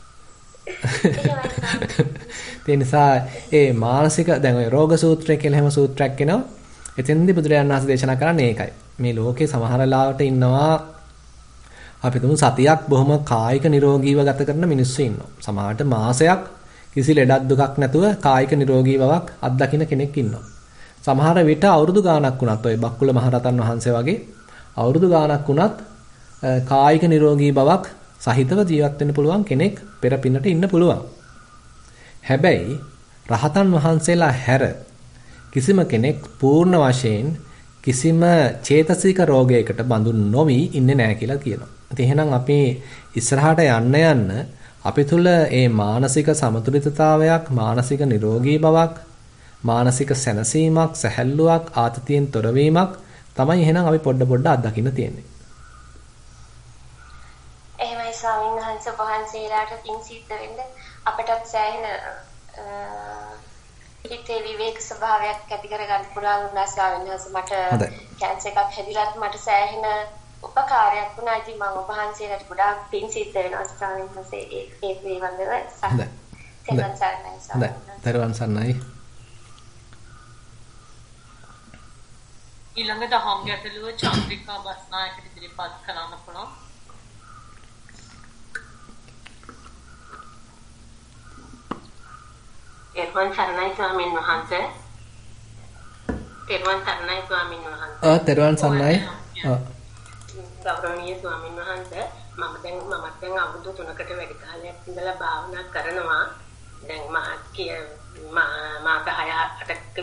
ඒ නිසා ඒ මානසික දැන් ඔය රෝග සූත්‍රය කියලා හැම සූත්‍රයක් එනවා. එතෙන්දී බුදුරජාණන් වහන්සේ දේශනා කරන්නේ ඒකයි. මේ ලෝකේ සමහර ලාවට ඉන්නවා අපි තුමු සතියක් බොහොම කායික නිරෝගීව ගත කරන මිනිස්සු ඉන්නවා. සමහරට මාසයක් කිසි ලෙඩක් දුකක් නැතුව කායික නිරෝගී බවක් අත්දකින්න කෙනෙක් ඉන්නවා. සමහර විට අවුරුදු ගාණක් වුණත් ඔය බක්කුල මහරහතන් වහන්සේ වගේ අවුරුදු ගාණක් වුණත් කායික නිරෝගී බවක් සහිතව ජීවත් වෙන්න පුළුවන් කෙනෙක් පෙර පින්නට ඉන්න පුළුවන්. හැබැයි රහතන් වහන්සේලා හැර කිසිම කෙනෙක් පූර්ණ වශයෙන් කිසිම චේතසික රෝගයකට බඳුන් නොවි ඉන්නේ නැහැ කියලා කියනවා. ඉතින් එහෙනම් අපි ඉස්සරහට යන්න අපි තුල මේ මානසික සමතුලිතතාවයක්, මානසික නිරෝගී බවක්, මානසික සැනසීමක්, සැහැල්ලුවක්, ආතතියෙන් තොරවීමක් තමයි එහෙනම් අපි පොඩ අත්දකින්න තියෙන්නේ. එහෙමයි ස්වාමීන් වහන්සේ වහන්සේලාට පින් සිද්ධ වෙන්න අපටත් සෑහෙන හිතේ විවේක ස්වභාවයක් ඇති කරගන්න පුළුවන් වුණා ස්වාමීන් වහන්සේ. මට කැන්සර් එකක් හැදිලාත් මට සෑහෙන උපකාරයක් වුණා. ඉතින් මම ඔබ වහන්සේලාට ගොඩාක් පින් සිද්ධ වෙනවා ස්වාමීන් වහන්සේ ඒ පිළිබඳව. හොඳයි. තෙරුවන් සරණයි. ඊළඟට හම් ගැටලුව චන්ද්‍රිකා බස්නායක ඉදිරිපත් කරන්න පුළුවන්. තෙරුවන් සරණයි ස්වාමීන් වහන්සේ. තෙරුවන් සරණයි ස්වාමීන් වහන්සේ. තෙරුවන් සරණයි. ගෞරවනීය ස්වාමීන් වහන්සේ මම දැන් අවුරුදු 3කට වැඩි කාලයක් ඉඳලා භාවනා කරනවා. දැන් මාස 6-8ක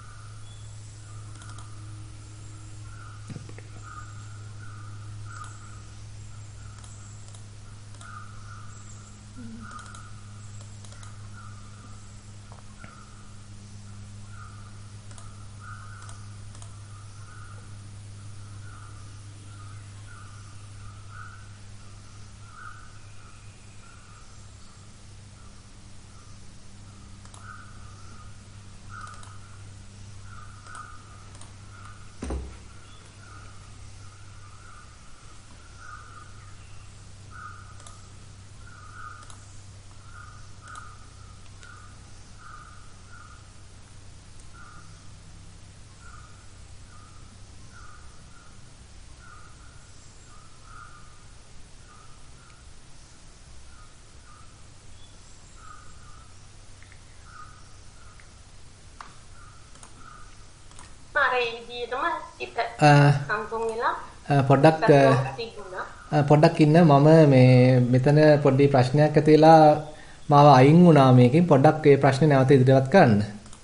පොඩ්ඩක් ඉන්න මම මේ මෙතන පොඩි ප්‍රශ්නයක් ඇති වෙලා මාව අයින් වුණා මේකෙන් පොඩ්ඩක් ඒ ප්‍රශ්නේ නැවත ඉදිරියට කරන්න.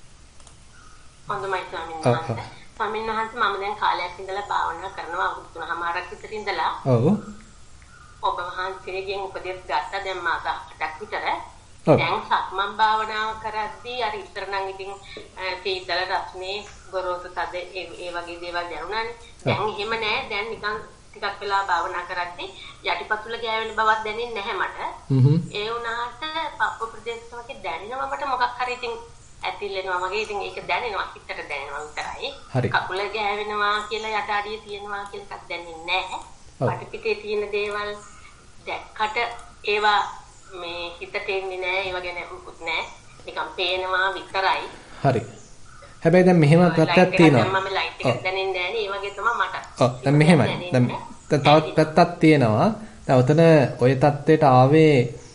හොඳයි ස්වාමීන් වහන්සේ. ස්වාමීන් වහන්සේ මම දැන් කාලයක් ඉඳලා භාවනා කරනවා අවුරුදු 3මාරක් විතර ඉඳලා. ඔව්. ඔබ වහන්සේගෙන් උපදෙස් ගත්තා දැන් මාස 8ක් විතර. දැන් සක්මන් භාවනාව කරද්දී අර ඉස්සර නම් ඉතින් සීතල රස්නේ ගොරෝසු තද ඒ වගේ දේවල් දැනුණානේ. දැන් එහෙම නෑ. දැන් නිකන් ටිකක් වෙලා භාවනා කරද්දී යටිපතුල ගෑවෙන බවක් දැනෙන්නේ නැහැ මට. ඒ වුණාට පප්ප ප්‍රදේශවලක දැනෙනවා මට මොකක් හරි ඉතින් ඇතිල්ලෙනවා වගේ ඉතින් ඒක දැනෙනවා හිතට දැනෙනවා විතරයි. කකුල ගෑවෙනවා කියලා යට අඩිය තියෙනවා කියලා එකක් දැනෙන්නේ නැහැ. පිටේ තියෙන දේවල් දැක්කට ඒවා මේ හිතට එන්නේ නැහැ. ඒව ගැන මුකුත් නැහැ. නිකන් පේනවා විතරයි. හරි. හැබැයි දැන් මෙහෙම පැත්තක් තියෙනවා. මම ලයිට් එක දැනෙන්නේ නැහැ නේ. ඒ වගේ තමයි මට. ඔව් දැන් මෙහෙමයි. දැන් තවත් පැත්තක් තියෙනවා. දැන් උතන ওই தත්ත්වයට ආවේ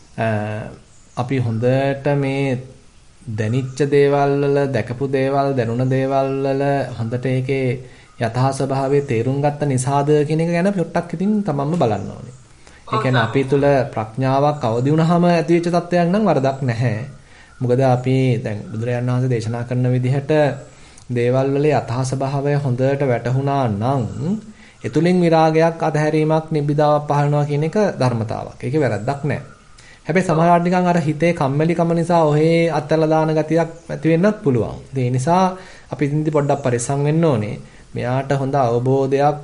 අපි හොඳට මේ දැනිච්ච දේවල් වල දැකපු දේවල් දැනුණ දේවල් වල හොඳට ඒකේ යථා ස්වභාවය තේරුම් ගත්ත නිසාද කියන එක ගැන පොට්ටක් ඉතින් තමන්ම බලන්න ඕනේ. ඒ කියන්නේ අපි තුල ප්‍රඥාවක් අවදි වුණාම ඇතිවෙච්ච තත්ත්වයක් නම් වරදක් නැහැ. මොකද අපි දැන් බුදුරජාණන් වහන්සේ දේශනා කරන විදිහට දේවල් වල යථා ස්වභාවය හොඳට වැටහුණා නම් එතුලින් විරාගයක් අධහැරීමක් නිබ්බිදාවක් පහළනවා කියන එක ධර්මතාවක්. ඒකේ වැරද්දක් නැහැ. හැබැයි සමහරවිට නිකන් අර හිතේ කම්මැලිකම නිසා ඔහේ අත්හැරලා දාන ගතියක් ඇති වෙන්නත් පුළුවන්. ඒ නිසා අපි ඉතින් පොඩ්ඩක් පරිස්සම් වෙන්න ඕනේ. මෙයාට හොඳ අවබෝධයක්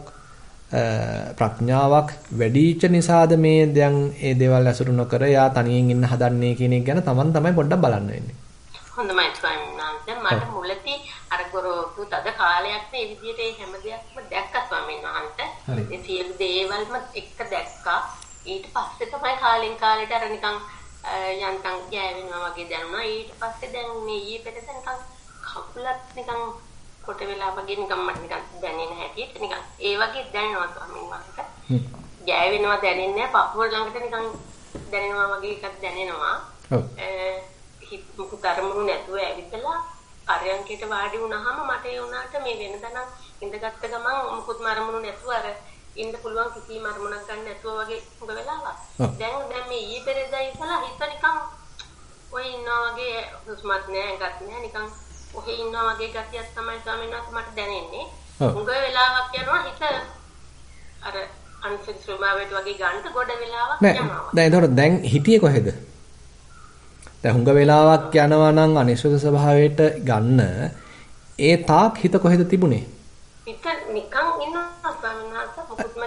ප්‍රඥාවක් වැඩිච නිසාද මේ දැන් ඒ දේවල් අසුරු නොකර යා තනියෙන් ඉන්න හදන්නේ කියන එක ගැන Taman තමයි පොඩ්ඩක් බලන්න වෙන්නේ. හොඳයි ස්වාමීන් වහන්සේ මට මුලදී අර ගොරෝසු තද කාලයක් මේ විදිහට ඒ හැම දෙයක්ම දැක්කා ස්වාමීන් වහන්සේ. ඒ සියලු දේවල්ම එක දැක්කා. ඊට පස්සේ තමයි කාලෙන් කාලෙට අර නිකන් යන්තම් ගෑවෙනවා වගේ දැනුණා. ඊට පස්සේ දැන් මේ ඊයේ පෙරේද නිකන් කකුලත් නිකන් කොට වෙලා වගේ නිකන් මට නිකන් දැනෙන හැටියට නිකන් ඒ වගේ දැනෙනවා ස්වාමීන් වහන්සේ. ගෑවෙනවා දැනෙන්නේ නැහැ. පපුව ළඟට නිකන් දැනෙනවා වගේ එකක් දැනෙනවා. ඔව්. හිත මුකුත් අරමුණු නැතුව ඇවිදලා අරයන්කේට වාඩි වුණාම මට ඒ උනාට මේ වෙනදනම් ඉඳගත්ත ගමන් මුකුත් අරමුණු නැතුව අර ඉන්න පුළුවන් කිසිම අරමුණක් ගන්න නැතුව වගේ හුඟ වෙලාවක්. දැන් මේ ඊයේ පෙරේදා ඉස්සලා හිත නිකන් ඔය ඉන්නවා වගේ හුස්මත් නැහැ ගත් නැහැ නිකන් ඔහේ ඉන්නවා වගේ ගතියක් තමයි ස්වාමීන් වහන්සේ මට දැනෙන්නේ. හුඟ වෙලාවක් යනවා හිත අර අනිසිත ස්වභාවයට වගේ ගන්නට ගොඩ වෙලාවක් යනවා. දැන් එතකොට දැන් හිටියේ කොහෙද? දැන් හුඟ වෙලාවක් යනවා නම් අනිසිත ස්වභාවයට ගන්න ඒ තාක් හිත කොහෙද තිබුණේ? හිත නිකන් ඉන්නවා ස්වාමීන් වහන්සේ මොකුත්ම නැහැ නිකන්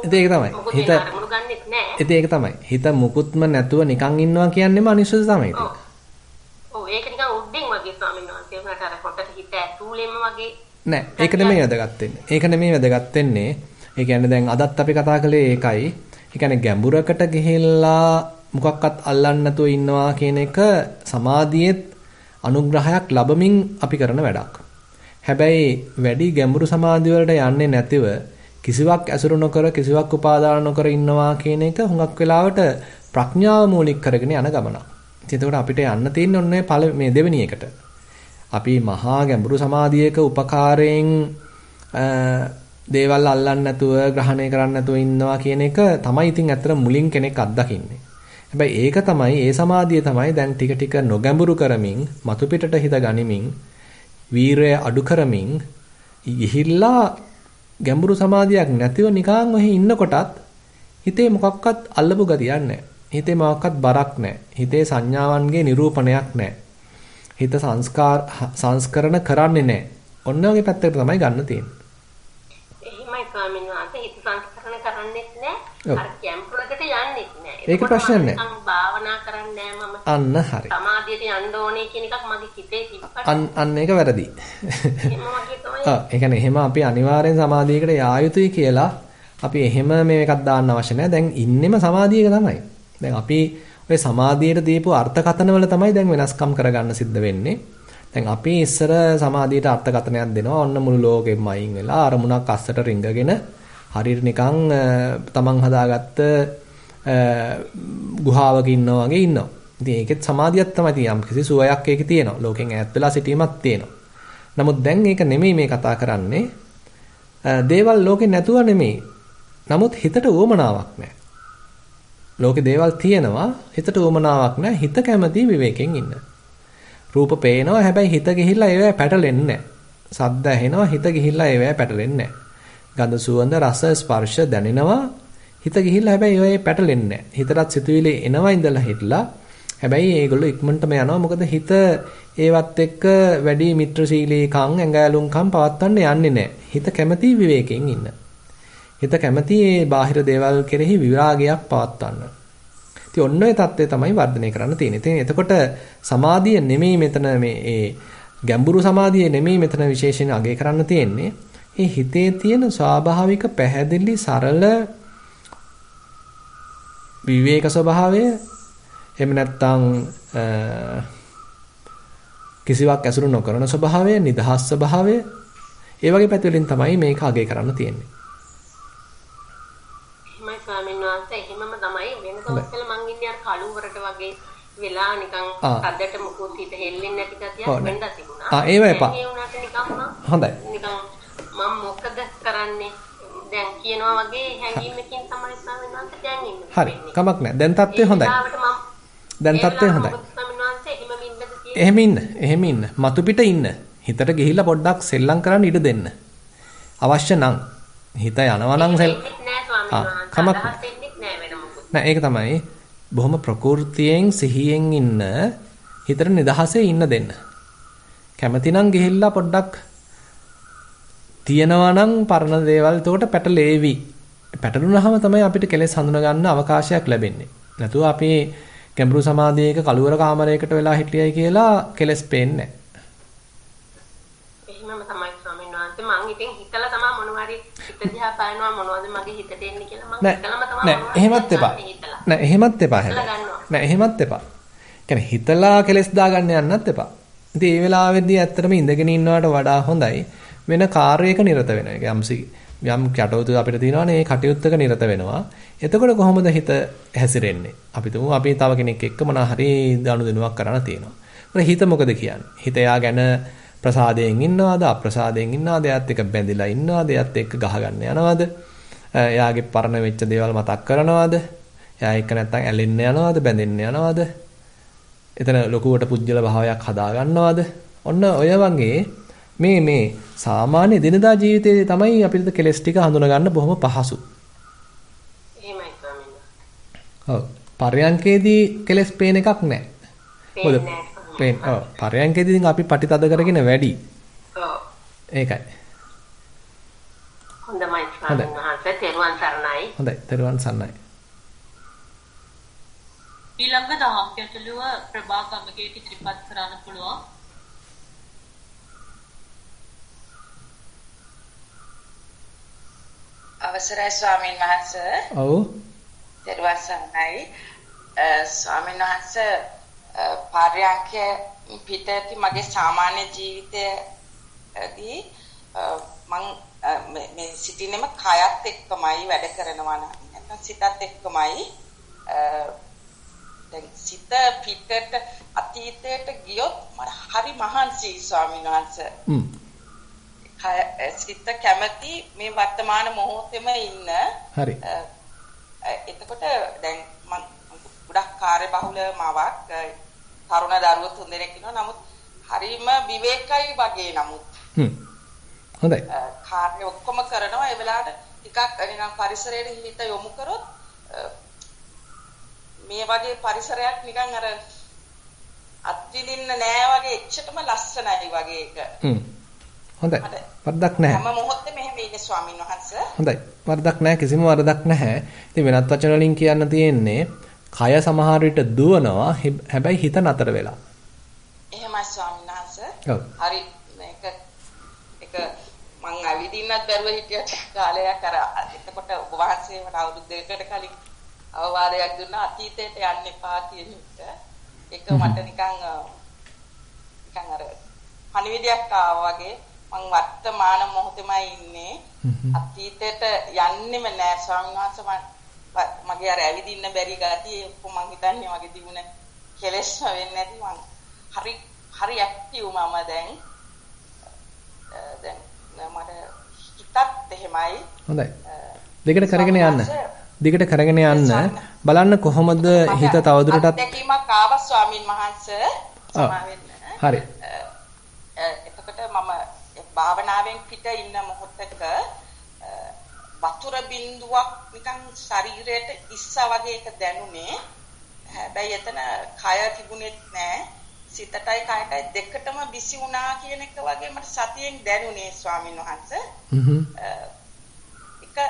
ඉතින් ඒක තමයි. හිත අරමුණු ගන්නෙත් නෑ. ඉතින් ඒක තමයි. හිත මුකුත්ම නැතුව නිකන් ඉන්නවා කියන්නේම අනිශ්චිත තමයි ඉතින්. ඔව් ඒක නිකන් උඩින් වගේ ස්වාමීන් වහන්සේ උනට අර කොට හිත ඇතුළෙම වගේ නෑ ඒක නෙමෙයි වැදගත් වෙන්නේ. ඒක නෙමෙයි වැදගත් වෙන්නේ. ඒ කියන්නේ දැන් අදත් අපි කතා කළේ ඒකයි. ඒ කියන්නේ ගැඹුරකට ගිහිල්ලා මොකක්වත් අල්ලන්න නැතුව ඉන්නවා කියන එක සමාධියෙත් අනුග්‍රහයක් ලැබමින් අපි කරන වැඩක්. හැබැයි වැඩි ගැඹුරු සමාධිය වලට යන්නේ නැතිව කිසිවක් ඇසුරු නොකර කිසිවක් උපාදාන නොකර ඉන්නවා කියන එක හුඟක් වෙලාවට ප්‍රඥාව මූලික කරගෙන යන ගමනක්. එතකොට අපිට යන්න තියෙන්නේ ඔන්නේ මේ දෙවෙනි එකට. අපි මහා ගැඹුරු සමාධියක උපකාරයෙන් දේවල් අල්ලන්න නැතුව ග්‍රහණය කරන්න නැතුව ඉන්නවා කියන එක තමයි ඉතින් ඇත්තට මුලින් කෙනෙක් අත්දකින්නේ. හැබැයි ඒක තමයි ඒ සමාධිය තමයි දැන් ටික ටික නොගැඹුරු කරමින් මතු පිටට හිත ගනිමින් වීරය අඩු කරමින් ගිහිල්ලා ගැඹුරු සමාධියක් නැතිව නිකන් ඔහි ඉන්නකොටත් හිතේ මොකක්වත් අල්ලපු ගතියක් නැහැ. හිතේ මොකක්වත් බරක් නැහැ. හිතේ සංඥාවන්ගේ නිරූපණයක් නැහැ. හිත සංස්කරණ කරන්නේ නැහැ. ඔන්න ඔයගේ පැත්තකට තමයි ගන්න තියෙන්නේ. එහෙමයි ස්වාමීන් වහන්සේ හිත සංස්කරණ කරන්නේත් නැහැ. අර කැම්පරකට යන්නෙත් නැහැ. ඒක ප්‍රශ්න නැහැ. භාවනා කරන්නේ නැහැ මම. අන්න හරි. සමාධියට යන්න ඕනේ කියන එකක් මගේ හිතේ තිබ්බට. අන්න ඒක වැරදි. එහෙම වගේ තමයි. ඒ කියන්නේ එහෙම අපි අනිවාර්යෙන් සමාධියකට යා යුතුයි කියලා අපි එහෙම මේකක් දාන්න අවශ්‍ය නැහැ. දැන් ඉන්නෙම සමාධියක තමයි. දැන් අපි ඔය සමාධියට දීපු අර්ථකථන වල තමයි දැන් වෙනස්කම් කරගන්න සිද්ධ වෙන්නේ. දැන් අපි ඉස්සර සමාධියට අර්ථකථනයක් දෙනවා. ඔන්න මුළු ලෝකෙම අයින් වෙලා අරමුණක් අස්සට රිංගගෙන හරියට නිකන් තමන් හදාගත්ත ගුහාවක ඉන්නා වගේ ඉන්නවා. ඉතින් ඒකෙත් සමාධියක් තමයි තියෙන්නේ. යම් කිසි සුවයක් ඒකේ තියෙනවා. ලෝකෙන් ඈත් වෙලා සිටීමක් තියෙනවා. නමුත් දැන් ඒක නෙමෙයි මේ කතා කරන්නේ. දේවල් ලෝකේ නැතුව නෙමෙයි. නමුත් හිතට උවමනාවක් නැහැ. ලෝකේ දේවල් තියෙනවා හිතට උවමනාවක් නැහැ. හිත කැමති විවේකයෙන් ඉන්න. රූප පේනවා හැබැයි හිත ගිහිල්ලා ඒවැ පැටලෙන්නේ නැහැ. ශබ්ද ඇහෙනවා හිත ගිහිල්ලා ඒවැ පැටලෙන්නේ නැහැ. ගඳ සුවඳ රස ස්පර්ශ දැනෙනවා හිත ගිහිල්ලා හැබැයි ඒවැ පැටලෙන්නේ නැහැ. හිතටත් සිතුවිලි එනවා ඉඳලා හිටලා හැබැයි ඒගොල්ලෝ ඉක්මනටම යනවා මොකද හිත ඒවත් එක්ක වැඩි මිත්‍රශීලීකම් ඇඟැලුම්කම් පවත්වන්න යන්නේ නැහැ. හිත කැමති විවේකයෙන් ඉන්න. හිත කැමති මේ බාහිර දේවල් කෙරෙහි විරාගයක් පවත්වන්න. ඉතින් ඔන්න ඔය தත්ත්වය තමයි වර්ධනය කරන්න තියෙන්නේ. ඉතින් එතකොට සමාධිය නෙමෙයි මෙතන මේ ගැඹුරු සමාධිය නෙමෙයි මෙතන විශේෂයෙන් අගය කරන්න තියෙන්නේ. මේ හිතේ තියෙන ස්වාභාවික පැහැදිලි සරල විවේක ස්වභාවය එහෙම නැත්නම් කිසිවක් ඇසුරු නොකරන ස්වභාවය, නිදහස් ස්වභාවය ඒ වගේ පැති වලින් තමයි මේක අගය කරන්න තියෙන්නේ. එහෙමයි ස්වාමීන් වහන්සේ එහෙමම තමයි වෙන දවස්වල මං ඉන්නේ අර කලුවරට වගේ වෙලා නිකන් අද්දට මුකුත් හිත හෙල්ලෙන්නේ නැති ගතියක් වෙන්න තිබුණා. ඒව එපා. ඒ වුණාට නිකන් හොඳයි. නිකන් මම මොකද කරන්නේ දැන් කියනවා වගේ හැඟීමකින් තමයි ස්වාමීන් වහන්සේ දැන් ඉන්නේ. හරි. කමක් නැහැ. දැන් තත්ත්වය හොඳයි. දැන් තත්ත්වය හොඳයි. එහෙම ඉන්න. මතු පිට ඉන්න. හිතට ගිහිල්ලා පොඩ්ඩක් සෙල්ලම් කරන්න ඉඩ දෙන්න. අවශ්‍ය නම් හිත යනවා නම් කමක් නෑ ඒක තමයි බොහොම ප්‍රകൃතියෙන් සිහියෙන් ඉන්න හිතට නිදහසේ ඉන්න දෙන්න. කැමති නම් ගිහිල්ලා පොඩ්ඩක් තියනවා නම් පරණ දේවල් එතකොට පැටලේවි. පැටලුනහම තමයි අපිට කෙලෙස් හඳුනා ගන්න අවකාශයක් ලැබෙන්නේ. නැතුව අපි ගැඹුරු සමාධියක කලවර කාමරයකට වෙලා හිටියයි කියලා කෙලස් පේන්නේ නැහැ. එහෙමම තමයි ස්වාමීන් වහන්සේ මං ඉතින් හිතලා තමයි මොනවාරි හිත දිහා බලනවා මොනවද මගේ හිතට එන්නේ කියලා මං හිතලම තමයි නෑ එහෙමත් එපා. නෑ එහෙමත් එපා හැබැයි. නෑ එහෙමත් එපා. කියන්නේ හිතලා කෙලස් දාගන්න යන්නත් එපා. ඉතින් මේ වෙලාවේදී ඇත්තටම ඉඳගෙන ඉන්නවට වඩා හොඳයි වෙන කාර්යයක නිරත වෙන එක. යම් කටයුතු අපිට තියෙනවානේ ඒ කටයුත්තක නිරත වෙනවා. එතකොට කොහොමද හිත හැසිරෙන්නේ? අපි තුමු අපි තව කෙනෙක් එක්ක මොනවා හරි දනුදෙනුවක් කරන්න තියෙනවා. ඒත් හිත මොකද කියන්නේ? හිත යා ගැන ප්‍රසාදයෙන් ඉන්නවද අප්‍රසාදයෙන් ඉන්නවද? එයාත් එක්ක බැඳිලා ඉන්නවද? එයාත් එක්ක ගහගන්න යනවද? එයාගේ පරණ වෙච්ච දේවල් මතක් කරනවද? එයා එක්ක නැත්තම් ඇලෙන්න යනවද? බැඳෙන්න යනවද? එතන ලොකුවට පුජ්‍යල භාවයක් හදා ගන්නවද? ඔන්න ඔය වගේ මේ සාමාන්‍ය දිනදා ජීවිතයේ තමයි අපිට කෙලස් ටික හඳුනා ගන්න බොහොම පහසු. එහෙමයි ස්වාමීනි. ඔව්. පරයන්කේදී කෙලස් පේන එකක් නැහැ. මොකද පරයන්කේදී අපි පටිතද කරගෙන වැඩි. ඔව්. ඒකයි. හොඳයි ස්වාමීන් වහන්සේ තෙරුවන් සරණයි. හොඳයි තෙරුවන් සරණයි. ඊළඟ දහම් ගැටලුව ප්‍රභා ගමගේට ඉදිරිපත් කරන්න පුළුවන්. අවසරයි ස්වාමීන් වහන්සේ. ඔව්. තෙරුවන් සරණයි. ස්වාමීන් වහන්සේ පාරයන්කේ පිටති මගේ සාමාන්‍ය ජීවිතයේදී මම මේ සිටිනම කයත් එක්කමයි වැඩ කරනවා නැත්නම් සිතත් එක්කමයි දැන් සිත පිටට අතීතයට ගියොත් මට හරි මහන්සියි ස්වාමීන් වහන්සේ. සිත කැමති මේ වර්තමාන මොහොතේම ඉන්න. හරි. එතකොට දැන් මම ගොඩක් කාර්යබහුල මාවක් තරුණ දරුවෝ 3 දෙනෙක් ඉන්නවා. නමුත් හරිම විවේකයි වගේ නමුත්. හොඳයි. කාර්ය ඔක්කොම කරනවා ඒ වෙලාවට ටිකක් නිකන් පරිසරයට හිත යොමු කරොත් මේ වගේ පරිසරයක් නිකන් අර අත්විඳින්න නෑ වගේ එච්චටම ලස්සනයි වගේ එක. හොඳයි. වරදක් නැහැ. හැම මොහොතෙම මෙහෙම ඉන්නේ ස්වාමීන් වහන්සේ. හොඳයි. වරදක් නැහැ කිසිම වරදක් නැහැ. ඉතින් වෙනත් වචන වලින් කියන්න තියෙන්නේ කය සමහර විට දුවනවා හැබැයි හිත නතර වෙලා. එහෙමයි ස්වාමීන් වහන්සේ. ඔව්. හරි මේක මං අවිදින්නත් බැරුව හිටියට කාලයක් අර එතකොට ඔබ වහන්සේට අවුරුදු දෙකකට කලින් අවවාදයක් දුන්නා අතීතයට යන්න එපා කියන එක. ඒක මට නිකන් අර පණිවිඩයක් ආවා වගේ මං වර්තමාන මොහොතේමයි ඉන්නේ. අතීතයට යන්නෙම නෑ ස්වාමීන් වහන්සේ. මගේ අර ඇවිදින්න බැරි ගතිය මං හිතන්නේ වගේ දිනුන කෙලෙස් වෙන්නේ නැති මං හරි ඇක්ටිව් මම දැන් මට හිතත් එහෙමයි. හොඳයි. දිගට කරගෙන යන්න. දිගට කරගෙන යන්න. බලන්න කොහොමද හිත තවදුරටත් අත්දැකීමක් ආවා ස්වාමින් වහන්සේ. සමාවෙන්න. හරි. එතකොට මම භාවනාවෙන් පිට ඉන්න මොහොතක වතුර බින්දුවක් නිකන් ශරීරයට ඉස්සා වගේ එක දැනුනේ. හැබැයි එතන කය තිබුණෙත් නෑ. සිතටයි කයටයි දෙකටම බිසි වුණා කියන එක වගේ මට සතියෙන් දැනුනේ ස්වාමීන් වහන්සේ. එක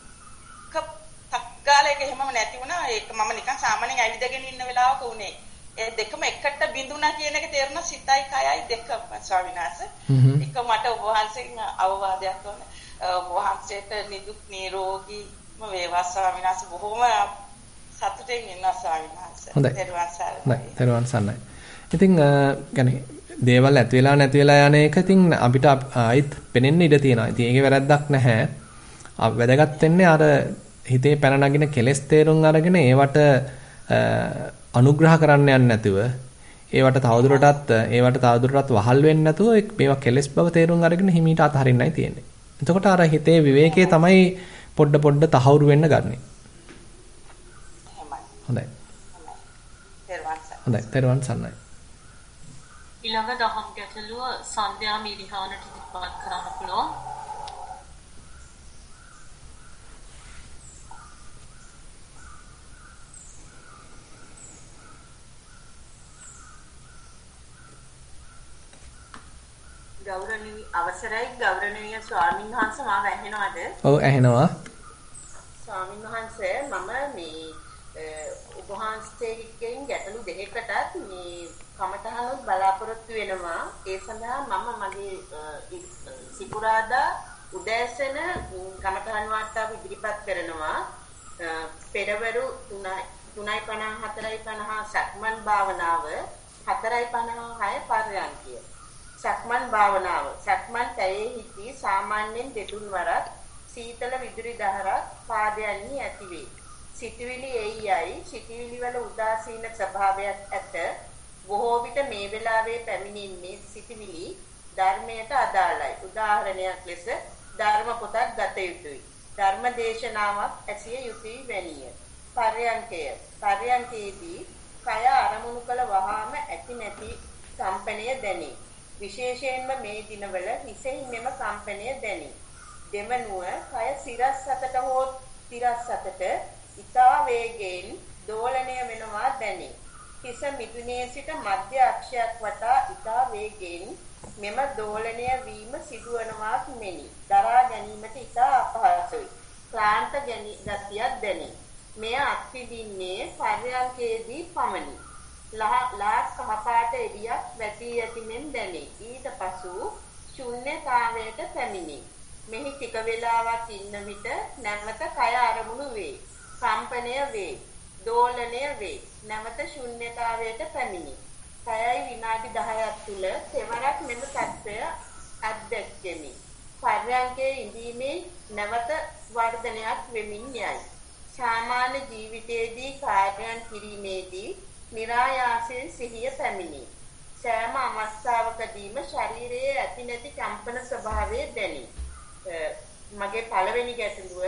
තක්කාලයක එහෙමම නැති වුණා. ඒක මම නිකන් සාමාන්‍යයෙන් ඇවිදගෙන ඉන්න වෙලාවක උනේ. ඒ දෙකම එකට බිඳුණා කියන එක තේරුණා සිතයි කයයි දෙකම ස්වාමීන් වහන්සේ. එක මට ඔබ වහන්සේගෙන් අවවාදයක් ඕන. ඔබ වහන්සේට නිදුක් නිරෝගීම වේවා ස්වාමීන් වහන්සේ. බොහොම සතුටින් ඉන්නවා ස්වාමීන් වහන්සේ. හොඳයි. තෙරුවන් සරණයි. ඉතින් يعني දේවල් ඇති වෙලා නැති වෙලා යන එක ඉතින් අපිට ආයිත් පෙනෙන්න ඉඩ තියෙනවා. ඉතින් ඒකේ වැරද්දක් නැහැ. වැදගත් වෙන්නේ අර හිතේ පැන නගින කෙලෙස් තේරුම් අරගෙන ඒවට අනුග්‍රහ කරන්න යන්නේ නැතුව ඒවට තවදුරටත් වහල් වෙන්නේ නැතුව මේවා කෙලෙස් බව තේරුම් අරගෙන හිමීට අතහරින්නයි තියෙන්නේ. එතකොට අර හිතේ විවේකයේ තමයි පොඩ තහවුරු වෙන්න ගන්නෙ. හොඳයි. හොඳයි. තෙරුවන් සරණයි. ඊළඟ දහම් ගැටලුව සන්ධ්‍යා මිරිහානට ඉදිරිපත් කරන්න පුළුවන්. ගෞරවනීය ස්වාමීන් වහන්සේ මාව ඇහෙනවද? ඔව් ඇහෙනවා. ස්වාමීන් වහන්සේ මම මේ ඔබ වහන්සේගෙන් ගැටලු දෙකකටත් මේ කමටහනුත් බලාපොරොත්තු වෙනවා. ඒ සඳහා මම මගේ සිකුරාදා උදෑසන කමටහන් වාර්තාව ඉදිරිපත් කරනවා. පෙරවරු 3:54:50 සක්මන් භාවනාව 4:56 පර්යන්කය. සක්මන් භාවනාව සක්මන් තයේ හිටි සාමාන්‍යයෙන් දෙතුන් වරක් සීතල විදුලි දහරක් පාදයන්හි ඇතිවේ. සිතවිලි එයියයි සිතවිලි වල උදාසීන ස්වභාවයක් ඇත. බොහෝ විට මේ වෙලාවේ පැමිණෙන්නේ සිතවිලි ධර්මයට අදාළයි. උදාහරණයක් ලෙස ධර්ම පොතක් ගත යුතුයි. ධර්ම දේශනාවක් ඇසිය යුතුයි වැනිය. පර්යන්කයේදී කය අරමුණු කළ වහාම ඇති නැති කම්පනය දැනේ. විශේෂයෙන්ම මේ දිනවල හිසෙහි මෙම කම්පනය දැනේ. දෙමනුව කය සිරස් අතට හෝ තිරස් අතට ඉතා වේගයෙන් දෝලණය වෙනවා දැනේ. හිස මිදුනේ සිට මධ්‍ය අක්ෂයක් වටා ඉතා වේගයෙන් මෙම දෝලනය වීම සිදුවනවාක් මෙනි. දරා ගැනීමට ඉතා අපහසුයි. ක්ලාන්ත ගතියක් දැනේ. මෙය අත්විඳින්නේ පර්යංකයේදී පමණි. ලා කහපාට එළියක් වැටී ඇති මෙන් දැනේ. ඊට පසු ශුන්‍යතාවයට පැමිණේ. මෙහි ටික වේලාවක් ඉන්න විට නැවත කය අරමුණු වේ. කම්පනය වේ. දෝලනය වේ. නැවත ශුන්‍යතාවයට පැමිණේ. කයයි විනාඩි 10ක් තුල තෙවරක් මෙම තත්ත්වය අත්දැක්කෙමි. පර්යංකයේ ඉඳීමේ නැවත වර්ධනයක් වෙමින් යයි. සාමාන්‍ය ජීවිතයේදී කාර්යයන් කිරීමේදී નિરાයාසයෙන් සිහිය පැමිණේ. සෑම අවස්ථාවකදීම ශරීරයේ ඇති නැති කම්පන ස්වභාවය දැනේ. මගේ පළවෙනි ගැටලුව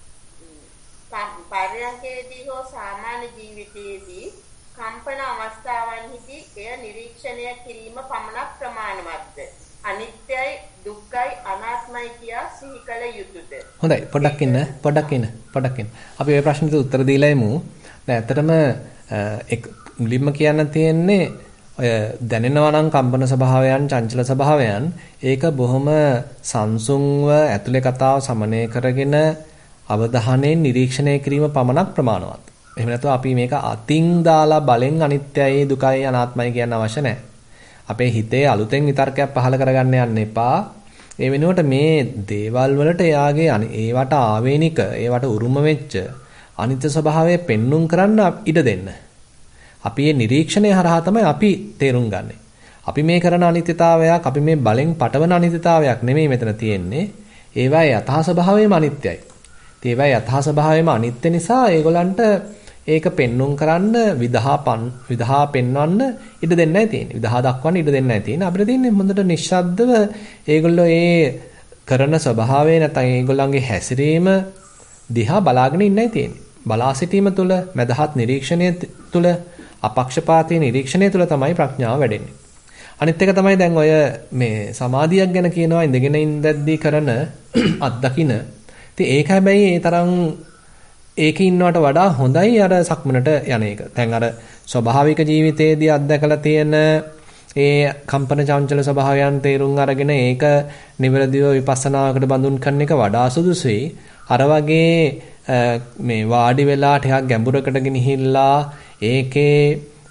පර්යංකයේදී හෝ සාමාන්‍ය ජීවිතයේදී කම්පන අවස්ථාවන්හිදී එය නිරීක්ෂණය කිරීම පමණක් ප්‍රමාණවත්ද? අනිත්‍යයි දුක්ඛයි අනාත්මයි කියා සිහි කළ යුතුයද? හොඳයි පොඩ්ඩක් ඉන්න. අපි මේ ප්‍රශ්නෙට උත්තර දීලා යමු. දැන් ඇත්තටම මුලින්ම කියන්න තියෙන්නේ ඔය දැනෙනවා නම් කම්පන ස්වභාවයන් චංචල ස්වභාවයන් ඒක බොහොම සංසුන්ව ඇතුලේ කතාව සමනය කරගෙන අවධානයෙන් නිරීක්ෂණය කිරීම පමණක් ප්‍රමාණවත්. එහෙම නැත්නම් අපි මේක අතින් දාලා බලෙන් අනිත්‍යයි දුකයි අනාත්මයි කියන්න අවශ්‍ය නැහැ. අපේ හිතේ අලුතෙන් විතර්කයක් පහළ කරගන්න යන්න එපා. ඒ වෙනුවට මේ දේවල් වලට එයාගේ ඒවට ආවේනික ඒවට උරුම වෙච්ච අනිත්‍ය ස්වභාවය පෙන්눔 කරන්න ඉඩ දෙන්න. අපි මේ නිරීක්ෂණය හරහා තමයි අපි තේරුම් ගන්නෙ. අපි මේ කරන අනිත්‍යතාවයක් අපි මේ බලෙන් පටවන අනිත්‍යතාවයක් නෙමෙයි මෙතන තියෙන්නේ. ඒවායේ යථා ස්වභාවයම අනිත්‍යයි. ඒවායේ යථා ස්වභාවයම අනිත්‍ය නිසා ඒගොල්ලන්ට ඒක පෙන්눔 කරන්න විදහා පෙන්වන්න ඉඩ දෙන්නයි තියෙන්නේ. විදහා දක්වන්න ඉඩ දෙන්නයි තියෙන්නේ. අපිට තියෙන්නේ හොඳට නිශ්ශබ්දව ඒගොල්ලෝ ඒ කරන ස්වභාවය නැත්නම් ඒගොල්ලන්ගේ හැසිරීම දිහා බලාගෙන ඉන්නයි තියෙන්නේ. බලා සිටීම තුළ මදහත් නිරීක්ෂණය තුළ අපක්ෂපාතී නිරීක්ෂණය තුළ තමයි ප්‍රඥාව වැඩෙන්නේ. අනිත් එක තමයි දැන් ඔය මේ සමාධියක් ගැන කියනවා ඉඳගෙන ඉඳද්දී කරන අත්දකින්න. ඉතින් ඒක හැබැයි ඒ තරම් ඒකේ ඉන්නවට වඩා හොඳයි අර සක්මනට යන එක. දැන් අර ස්වභාවික ජීවිතයේදී අත්දකලා තියෙන ඒ කම්පන චංචල ස්වභාවයන් තේරුම් අරගෙන ඒක නිවැරදිව විපස්සනාවකට බඳුන් කරන එක වඩා සුදුසුයි. අර වගේ මේ වාඩි වෙලා ටිකක් ගැඹුරකට ගෙනහිල්ලා ඒකේ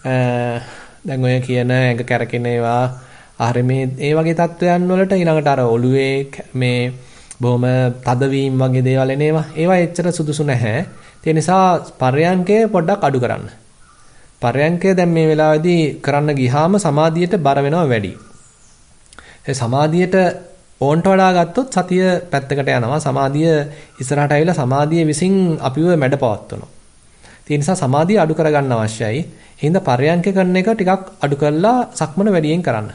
දැන් ඔය කියන ඇඟ කැරකෙන ඒවා ආහාර මේ ඒ වගේ තත්වයන් වලට ඊළඟට අර ඔළුවේ මේ බොහොම තදවීම වගේ දේවල් එනේවා ඒවා එච්චර සුදුසු නැහැ. ඒ නිසා පර්යංකය පොඩ්ඩක් අඩු කරන්න. පර්යංකය දැන් මේ වෙලාවේදී කරන්න ගියාම සමාධියට බර වෙනවා වැඩි. ඒ සමාධියට ඕන්ට වඩා ගත්තොත් සතිය පැත්තකට යනවා. සමාධිය ඉස්සරහට ඇවිල්ලා සමාධිය විසින් අපිව මැඩපවත්වනවා. ඒ නිසා සමාධිය අඩු කරගන්න අවශ්‍යයි. එහෙනම් පර්යංක කරන එක ටිකක් අඩු කරලා සක්මන වැඩියෙන් කරන්න.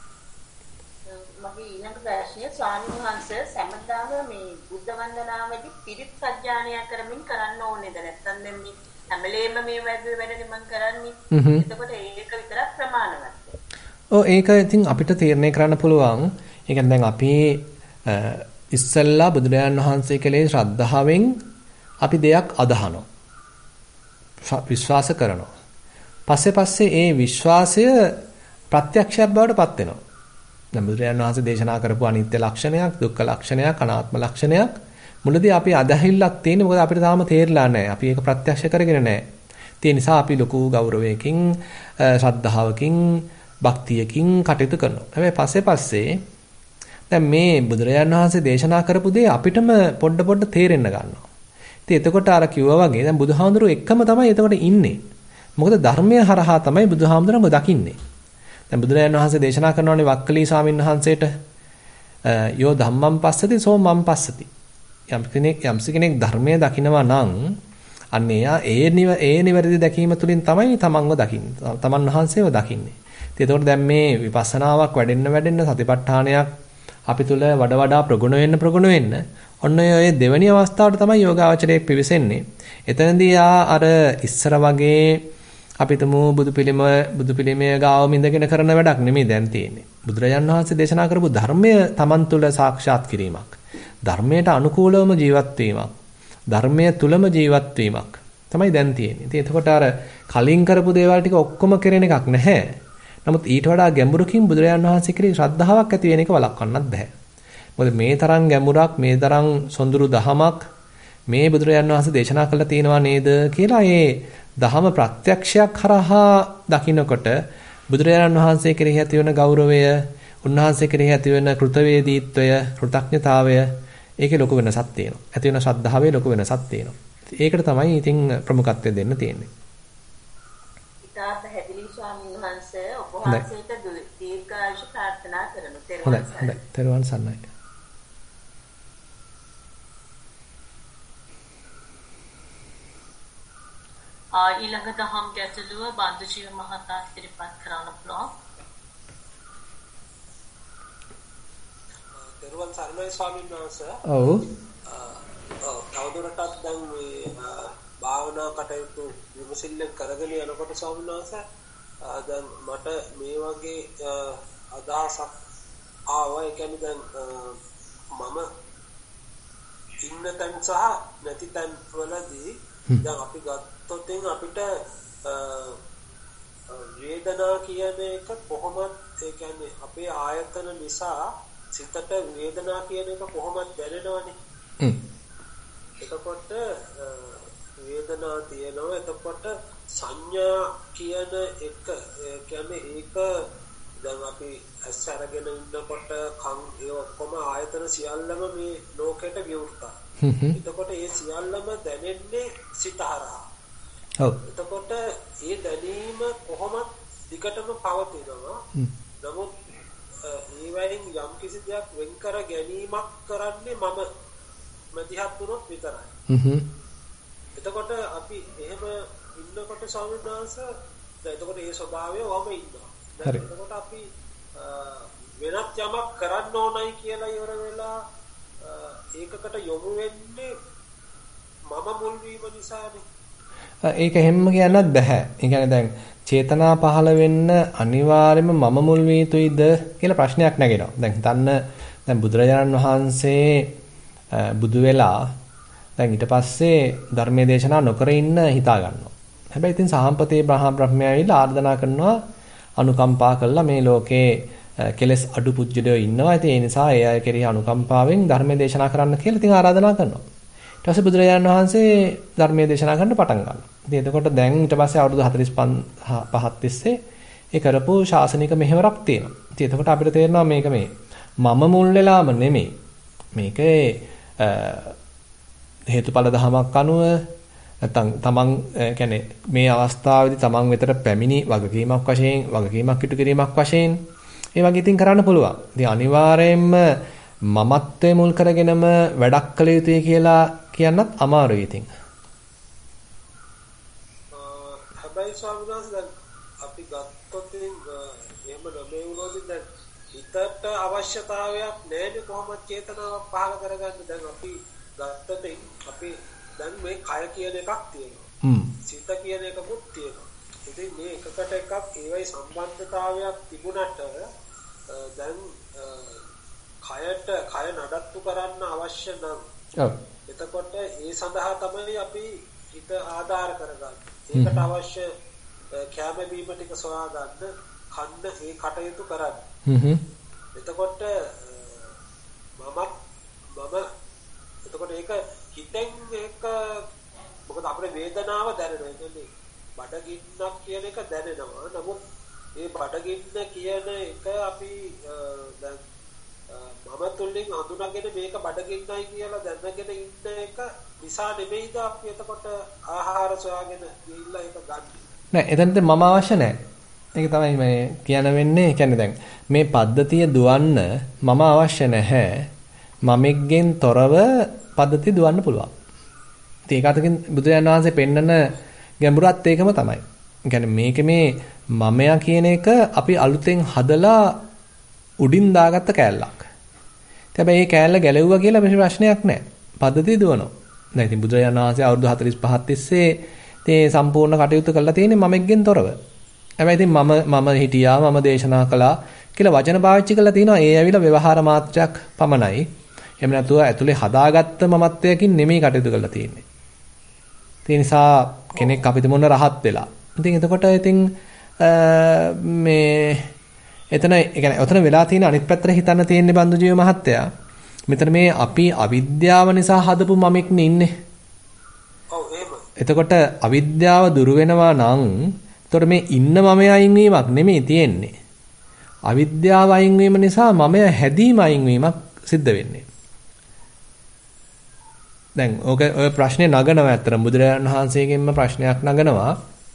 මගේ ඊළඟ ප්‍රශ්නය ස්වාමීන් වහන්සේ සම්මදාම මේ බුද්ධ වන්දනාවේදී පිරිත් සජ්ජානනය කරමින් කරන්න ඕනේද? නැත්නම් දැන් මේ හැමලේම මේ වැඩේ මම කරන්නේ. එතකොට ඒක විතරක් ප්‍රමාණවත්ද? ඔව් ඒක ඉතින් අපිට තීරණය කරන්න පුළුවන්. ඒ කියන්නේ දැන් අපි ඉස්සෙල්ලා බුදුරජාණන් වහන්සේ කෙරෙහි ශ්‍රද්ධාවෙන් අපි දෙයක් අදහනවා. විශ්වාස කරනවා. පස්සේ ඒ විශ්වාසය ප්‍රත්‍යක්ෂයක් බවට පත් වෙනවා. දැන් බුදුරජාණන් වහන්සේ දේශනා කරපු අනිත්‍ය ලක්ෂණයක්, දුක්ඛ ලක්ෂණයක්, අනාත්ම ලක්ෂණයක් මුලදී අපි අදහිල්ලක් තියෙන්නේ මොකද අපිට තාම තේරලා නැහැ. අපි ඒක ප්‍රත්‍යක්ෂ කරගෙන නැහැ. ඒ නිසා අපි ලොකු ගෞරවයකින්, ශ්‍රද්ධාවකින්, භක්තියකින් කටයුතු කරනවා. හැබැයි පස්සේ දැන් මේ බුදුරජාණන් වහන්සේ දේශනා කරපු දේ අපිටම පොඩ තේරෙන්න ගන්නවා. ඉතින් එතකොට අර කිව්වා වගේ දැන් බුදුහාමුදුරුවෝ එක්කම තමයි එතකොට ඉන්නේ. මොකද ධර්මය හරහා තමයි බුදුහාමුදුරුවෝ දකින්නේ. දැන් බුදුරජාණන් වහන්සේ දේශනා කරනවානේ වක්කලී ස්වාමීන් වහන්සේට යෝ ධම්මං පස්සති සෝ මං පස්සති. යම් කෙනෙක් ධර්මය දකිනවා නම් අන්න ඒ නිවැරදි දැකීම තුළින් තමයි තමන්ව දකින්නේ. තමන් වහන්සේව දකින්නේ. ඉතින් එතකොට දැන් මේ විපස්සනාවක් වැඩෙන්න සතිපට්ඨානයක් අපි තුල වඩා ප්‍රගුණ වෙන්න ඔන්න ඔය දෙවෙනි අවස්ථාවට තමයි යෝගාවචරයේ පිවිසෙන්නේ. එතනදී අර ඉස්සර වගේ අපිටම බුදු පිළිමය ගාවම ඉඳගෙන කරන වැඩක් නෙමෙයි දැන් තියෙන්නේ. බුදුරජාණන් වහන්සේ දේශනා කරපු ධර්මය Taman තුල සාක්ෂාත් කිරීමක්. ධර්මයට අනුකූලවම ජීවත් වීමක්. ධර්මය තුලම ජීවත් වීමක් තමයි දැන් තියෙන්නේ. ඉතින් එතකොට අර කලින් කරපු දේවල් ටික ඔක්කොම කෙරෙන එකක් නැහැ. නමුත් ඊට වඩා ගැඹුරකින් බුදුරජාණන් වහන්සේ කෙරෙහි ශ්‍රද්ධාවක් ඇති වෙන එක වළක්වන්නත් බෑ. මොකද මේ තරම් ගැඹුරක්, මේ තරම් සොඳුරු දහමක් මේ බුදුරජාණන් වහන්සේ දේශනා කළා තියෙනවා නේද කියලා ඒ දහම ප්‍රත්‍යක්ෂයක් හරහා දකින්නකොට බුදුරජාණන් වහන්සේ කෙරෙහි ඇති වෙන ගෞරවය, උන්වහන්සේ කෙරෙහි ඇති වෙන කෘතවේදීත්වය, කෘතඥතාවය ඒකේ ලොකු වෙනසක් තියෙනවා. ඇති වෙන ශ්‍රද්ධාවේ ලොකු වෙනසක් තියෙනවා. ඒකට තමයි ඉතින් ප්‍රමුඛත්වය දෙන්න තියෙන්නේ. ඉතා පැහැදිලි ස්වාමීන් වහන්සේ ඔබ වහන්සේට දීර්ඝායුෂ ප්‍රාර්ථනා කරමු. හොඳයි. තෙරුවන් සරණයි. ඊළඟ දහම් ගැටලුව බන්දුජීව මහතා ඉදිරිපත් කරන්න පුළුවන්. තෙරුවන් සරණයි ස්වාමීන් වහන්සේ. ඔව්. තවදුරටත් දැන් මේ භාවනා කටයුතු විමසිල්ලෙන් කරගෙන යනකොට ස්වාමීන් වහන්සේ දැන් මට මේ වගේ අදහසක් ආවා. ඒ කියන්නේ දැන් මම ඉන්න තැන් සහ නැති තැන් වලදී දැන් අපි ගත්තොත් අපිට වේදනා කියන එක කොහොමද, ඒ කියන්නේ අපේ ආයතන නිසා සිතට වේදනා කියන එක කොහොමද දැනෙනවනේ. එතකොට වේදනා තියෙනවා. එතකොට සංඥා කියන එක කියන්නේ ඒක දැන් අපි ඇස් අරගෙන ඉන්නකොට කන් ඒ ඔක්කොම ආයතන සියල්ලම මේ ලෝකෙට විවෘතයි. එතකොට ඒ සියල්ලම දැනෙන්නේ සිත හරහා. ඔව්. එතකොට ඒ දැනීම කොහොමද දිගටම පවතිනවා. නමුත් ඒ වයින් යම් කිසි දෙයක් වෙන් කර ගැනීමක් කරන්නේ මම මදිහත් වුණොත් විතරයි. එතකොට අපි එහෙම ඉන්නකොට ස්වාමීන් වහන්සේ එතකොට ඒ ස්වභාවය වම ඉන්නවා. හරි. එතකොට අපි වෙනත් යමක් කරන්න ඕනයි කියලා ඉවර වෙලා ඒකකට යොමු වෙන්නේ මම මුල් වීම නිසානේ. ඒක හැමම කියන්නත් බෑ. ඒ කියන්නේ දැන් චේතනා පහළ වෙන්න අනිවාර්යයෙන්ම මම මුල් විය යුතුයිද කියලා ප්‍රශ්නයක් නැගෙනවා. දැන් හිතන්න දැන් බුදුරජාණන් වහන්සේ බුදු වෙලා දැන් ඊට පස්සේ ධර්මයේ දේශනා නොකර ඉන්න හිතා ගන්නවා. හැබැයි ඉතින් සාම්පතේ බ්‍රහ්මයා ඇවිල්ලා ආර්දනා කරනවා අනුකම්පා කළා මේ ලෝකේ කෙලස් අඩු පුජ්‍යලෝ ඉන්නවා. ඉතින් ඒ නිසා ඒ අය කෙරෙහි අනුකම්පාවෙන් ධර්මයේ දේශනා කරන්න කියලා ඉතින් ආරාධනා කරනවා. ඊට පස්සේ බුදුරජාණන් වහන්සේ ධර්මයේ දේශනා කරන්න පටන් ගන්නවා. ඉතින් එතකොට දැන් ඊට පස්සේ අවුරුදු 45ක් තිස්සේ ඒ කරපු ශාසනික මෙහෙවරක් තියෙනවා. ඉතින් එතකොට අපිට තේරෙනවා මේක මේ මම මුල් වෙලාම නෙමෙයි. මේකේ හේතුඵල ධමයක් අනුව නැත්නම් තමන් කියන්නේ මේ අවස්ථාවේදී තමන් වෙතට පැමිණි වගකීමක් ඉටු කිරීමක් වශයෙන් ඒ වගේ ඉතින් කරන්න පුළුවන්. ඉතින් අනිවාර්යයෙන්ම මමත්වයේ මුල් කරගෙනම වැඩක් කළ යුතුයි කියලා කියන්නත් අමාරුයි ඉතින්. හැබැයි ස්වාමීන් වහන්සේ දැන් අපි ගත්තොත් එහෙම නොමේ වුණොත් දැන් හිතට අවශ්‍යතාවයක් නැහැ කොහොමද චේතනාවක් පහළ කරගන්න. දැන් අපි ගත්තොත් අපි දැන් මේ කය කියන එකක් තියෙනවා. සිත කියන එකකුත් තියෙනවා. ඉතින් මේ එකකට එකක් ඒවයි සම්බන්ධතාවයක් තිබුණට දැන් කය නඩත්තු කරන්න අවශ්‍ය නම් එතකොට ඒ සඳහා තමයි අපි හිත ආධාර කරගන්නේ. ඒකට අවශ්‍ය කැම බීම ටික සොයා ගන්න, කන්න ඒ කටයුතු කරන්න. එතකොට එතකොට ඒක හිතෙන් ඒක මොකද අපේ වේදනාව දැනෙනවා. කියන්නේ බඩගින්නක් කියන එක දැනෙනවා. නමුත් මේ බඩගින්න කියන එක අපි දැන් මම තුලින් හඳුනාගෙන මේක බඩගින්නයි කියලා දැනගෙන ඉන්න එක නිසා නෙමෙයිද අපි එතකොට ආහාර සොයාගෙන ගිහිල්ලා ඒක ගන්න. නෑ එතනට මම අවශ්‍ය නෑ. ඒක තමයි මේ කියන්න වෙන්නේ. කියන්නේ දැන් මේ පද්ධතිය දුවන්න මම අවශ්‍ය නැහැ. මමෙක්ගෙන් තොරව පද්ධතිය දුවන්න පුළුවන්. ඉතින් ඒක අතකින් බුදුරජාණන් වහන්සේ පෙන්නන ගැඹුරත් ඒකම තමයි. කියන්නේ මේක මේ මමයා කියන එක අපි අලුතෙන් හදලා උඩින් දාගත්ත කෑල්ලක්. හැබැයි මේ කෑල්ල ගැලෙව්වා කියලා මෙහෙම ප්‍රශ්නයක් නැහැ. පද්ධතිය දුවනවා. දැන් ඉතින් බුදුරජාණන් වහන්සේ අවුරුදු 45ක් තිස්සේ ඉතින් සම්පූර්ණ කටයුතු කරලා තියෙන්නේ මමෙක්ගෙන් තොරව. හැබැයි ඉතින් මම හිටියා මම දේශනා කළා කියලා වචන පාවිච්චි කරලා තිනවා. ඒ ඇවිල්ලා ව්‍යවහාර මාත්‍රයක් පමණයි. එහෙම නැතුව ඇතුලේ හදාගත්ත මමත්වයකින් නෙමෙයි කටයුතු කරලා තියෙන්නේ. ඒ නිසා කෙනෙක් අපිට මොන රහත් වෙලා. ඉතින් එතකොට ඉතින් මේ එතන ඒ කියන්නේ ඔතන වෙලා තියෙන අනිත් පැත්තට හිතන්න තියෙන්නේ බන්දු ජීව මහත්තයා. මෙතන මේ අපි අවිද්‍යාව නිසා හදපු මමෙක්නේ ඉන්නේ. ඔව් එහෙම. එතකොට අවිද්‍යාව දුරු වෙනවා නම් එතකොට මේ ඉන්න මමයා අයින් වීමක් නෙමෙයි තියෙන්නේ. අවිද්‍යාව අයින් වීම නිසා මමයා හැදීම අයින් වීමක් සිද්ධ වෙන්නේ. දැන් ඔය ප්‍රශ්නේ නගනවා අතරම බුදුරජාණන් වහන්සේගෙන්ම ප්‍රශ්නයක් නගනවා.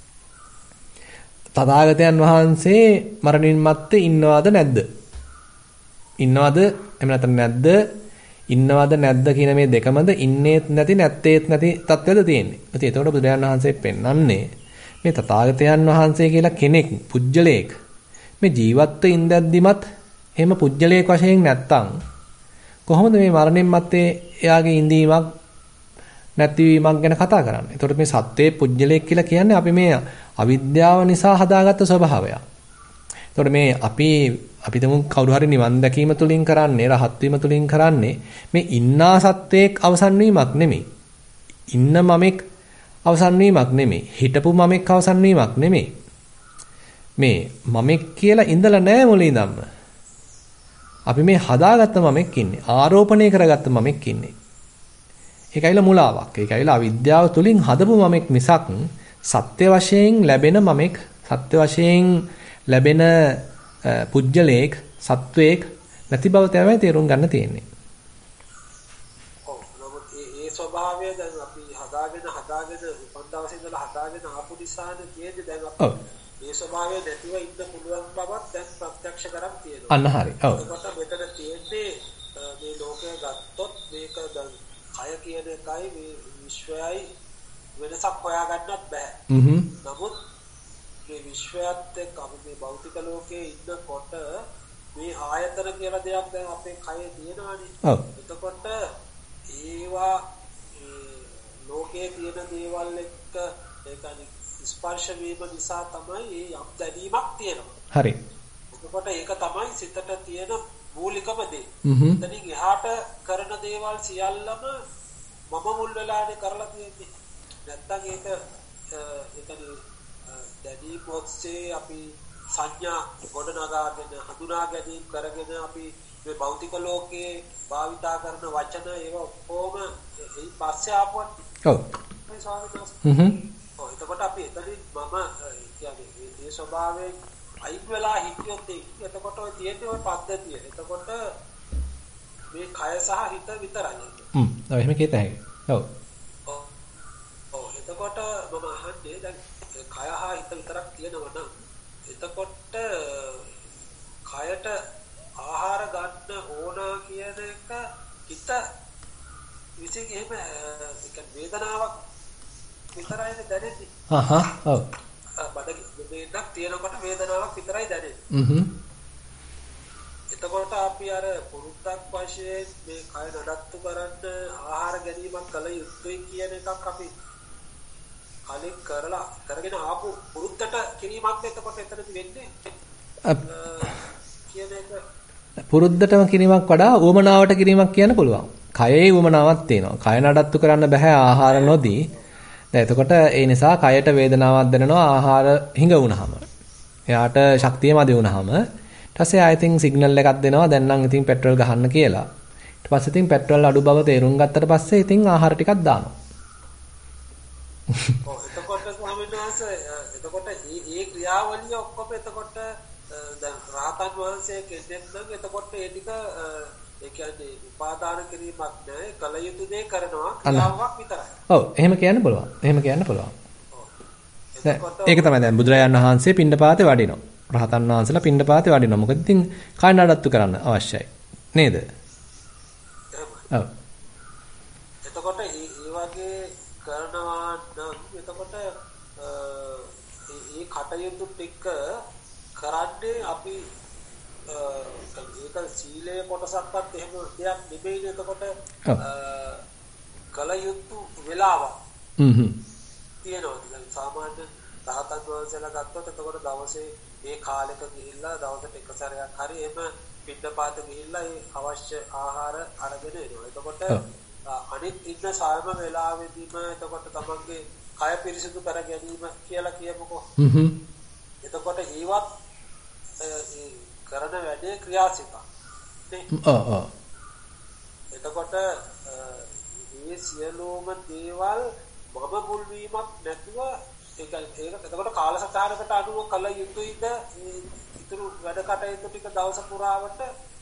තථාගතයන් වහන්සේ මරණින් මත්තේ ඉන්නවද නැද්ද? ඉන්නවද එහෙම නැත්නම් නැද්ද? ඉන්නවද නැද්ද කියන මේ දෙකමද ඉන්නේත් නැති නැත්තේත් නැති තත්ත්වයද තියෙන්නේ. ඉතින් ඒතකොට බුදුරජාණන් වහන්සේ පෙන්වන්නේ මේ තථාගතයන් වහන්සේ කියලා කෙනෙක් පුජ්‍යලයක් මේ ජීවත්ව ඉඳද්දිමත් එහෙම පුජ්‍යලයක් වශයෙන් නැත්තම් කොහොමද මේ මරණින් මත්තේ එයාගේ ඉඳීමක් නැතිවීමක් ගැන කතා කරන්නේ. එතකොට මේ සත්වයේ පුජ්‍යලයක් කියලා කියන්නේ අපි මේ අවිද්‍යාව නිසා හදාගත්ත ස්වභාවයක්. එතකොට මේ අපි තමු කවුරු හරි නිවන් දැකීම තුලින් කරන්නේ රහත් වීම තුලින් කරන්නේ මේ ඉන්නා සත්වයක් අවසන් වීමක් නෙමෙයි. ඉන්න මමෙක් අවසන් වීමක් නෙමෙයි. හිටපු මමෙක් අවසන් වීමක් නෙමෙයි. මේ මමෙක් කියලා ඉඳලා නැහැ මුලින් ඉඳන්ම. අපි මේ හදාගත්ත මමෙක් ඉන්නේ. ආරෝපණය කරගත්ත මමෙක් ඉන්නේ. ඒකයිලා මුලාවක්. ඒකයිලා අවිද්‍යාව තුලින් හදපු මමෙක් මිසක් සත්‍ය වශයෙන් ලැබෙන මමෙක්, සත්‍ය වශයෙන් ලැබෙන පුජ්‍යලයක්, සත්වයක් නැති බව තමයි තේරුම් ගන්න තියෙන්නේ. ඔව්. නමුත් ඒ ස්වභාවය දැන් අපි හදාගෙන උපන් දවසේ ඉඳලා හදාගෙන ආපු නිසානේ තියෙන්නේ දැන් අපි. ඔව්. ඒ ස්වභාවය නැතිව ඉන්න පුළුවන් බවත් දැන් ප්‍රත්‍යක්ෂ කරන් තියෙනවා. අන්න හරි. ඔව්. ඒකට මෙතන තියෙන්නේ මේ ලෝකය ගත්තොත් මේක දැන් කය කියන එකයි මේ විශ්වයයි වෙනසක් හොයාගන්නත් බෑ. නමුත් මේ විශ්වයත් එක්ක අපි මේ භෞතික ලෝකයේ ඉන්නකොට මේ ආයතන කියලා දෙයක් දැන් අපේ කයේ තියෙනවානේ. ඔව්. එතකොට ඒවා ලෝකයේ තියෙන දේවල් එක්ක ඒ කියන්නේ ස්පර්ශ වීම නිසා තමයි යම් දැනීමක් තියෙනවා. හරි. එතකොට ඒක තමයි සිතට තියෙන මූලිකම දේ. එතනින් එහාට කරන දේවල් සියල්ලම මම මුල් වෙලානේ කරලා තියෙන්නේ. නැත්තම් ඒක දැනීම ඔස්සේ අපි සංඥා ගොඩනගාගෙන හඳුනා ගැනීම කරගෙන අපි මේ භෞතික ලෝකයේ භාවිතා කරන වචන ඒවා ඔක්කොම ඒ පස්සේ ආපුවා. ඔව්. ඒ ස්වාමීන් ඔව් එතකොට අපි එතනින් මම කියන්නේ මේ ස්වභාවයෙන් අයිත් වෙලා හිටියොත් එතකොට ඔය තියෙන්නේ ඔය පද්ධතිය. එතකොට මේ කය සහ හිත විතරයි. ඔව් එහෙම කියත හැකියි. ඔව්. ඔව් එතකොට මම අහන්නේ දැන් කය හා හිත විතරක් තියෙනවා නම් එතකොට කයට ආහාර ගන්න ඕන කියන එක හිත විසින් එහෙම ඒක වේදනාවක් විතරයිනේ දැනෙන්නේ. ඔව්. බඩගින්න වේදනාවක් තියෙනකොට වේදනාවක් විතරයි දැනෙන්නේ. එතකොට අපි අර පුරුද්දක් වශයෙන් මේ කය නඩත්තු කරන්න ආහාර ගැනීමක් කළ යුතුයි කියන එකක් අපි කලින් කරගෙන ආපු පුරුද්දට කිරීමක් එතකොට එතනදි වෙන්නේ කියන එක පුරුද්දටම කිරීමක් වඩා උවමනාවට කිරීමක් කියන්න පුළුවන්. කයේ උවමනාවක් තියෙනවා. කය නඩත්තු කරන්න බෑ ආහාර නොදී. දැන් එතකොට ඒ නිසා කයට වේදනාවක් දැනෙනවා ආහාර හිඟ වුණාම. එයාට ශක්තිය මදි වුණාම ඊට පස්සේ ආයෙත් සිග්නල් එකක් දෙනවා දැන් නම් ඉතින් පෙට්‍රල් ගහන්න කියලා. ඊට පස්සේ ඉතින් පෙට්‍රල් අඩු බව තේරුම් ගත්තට පස්සේ ඉතින් ආහාර ටිකක් දානවා. ඔව් එතකොට ස්වාමීන් වහන්සේ එතකොට මේ ක්‍රියාවලිය ඔක්කොම එතකොට දැන් රහතන් වහන්සේ කෙනෙක් නම් එතකොට ඒ ටික ඒ කියන්නේ උපාදාන කිරීමක් නෑ කල යුතු දේ කරනවා ක්‍රියාවක් විතරයි. ඔව් එහෙම කියන්න පුළුවන්. එහෙම කියන්න පුළුවන්. ඒක තමයි දැන් බුදුරජාණන් වහන්සේ පිණ්ඩපාතේ වඩිනවා. රහතන් වහන්සේලා පිණ්ඩපාතේ වඩිනවා. මොකද ඉතින් කය නඩත්තු කරන්න අවශ්‍යයි. නේද? ඔව්. එතකොට ඒ වගේ කරනවා නම් එතකොට ඒ කටයුතු ටික කරන්නේ අපි ඒක සීලය කොටසක්වත් එහෙම දෙයක් නෙමෙයිනේ එතකොට කල යුතු වෙලාවක් තියෙනවා. දැන් සාමාන්‍ය රහතන් වහන්සේලා ගත්තොත් එතකොට දවසේ මේ කාලෙක ගිහිල්ලා දවසට එක සැරයක් හරි එහෙම පිටපාත ගිහිල්ලා ඒ අවශ්‍ය ආහාර අරගෙන එනවා. එතකොට අනිත් ඉන්න සායම වෙලාවෙදීම එතකොට තමන්ගේ කය පිරිසිදු කර ගැනීම කියලා කියමුකෝ. එතකොට ඒවත් කරන වැඩේ ක්‍රියාසිතක්. ඔව්. එතකොට මේ සියලුම දේවල් මම මුල් වීමක් නැතුව ඒක එතකොට කාලසටහනකට අනුව කල යුතුයිද ඉතුරු වැඩ කටයුතු ටික දවස පුරාවට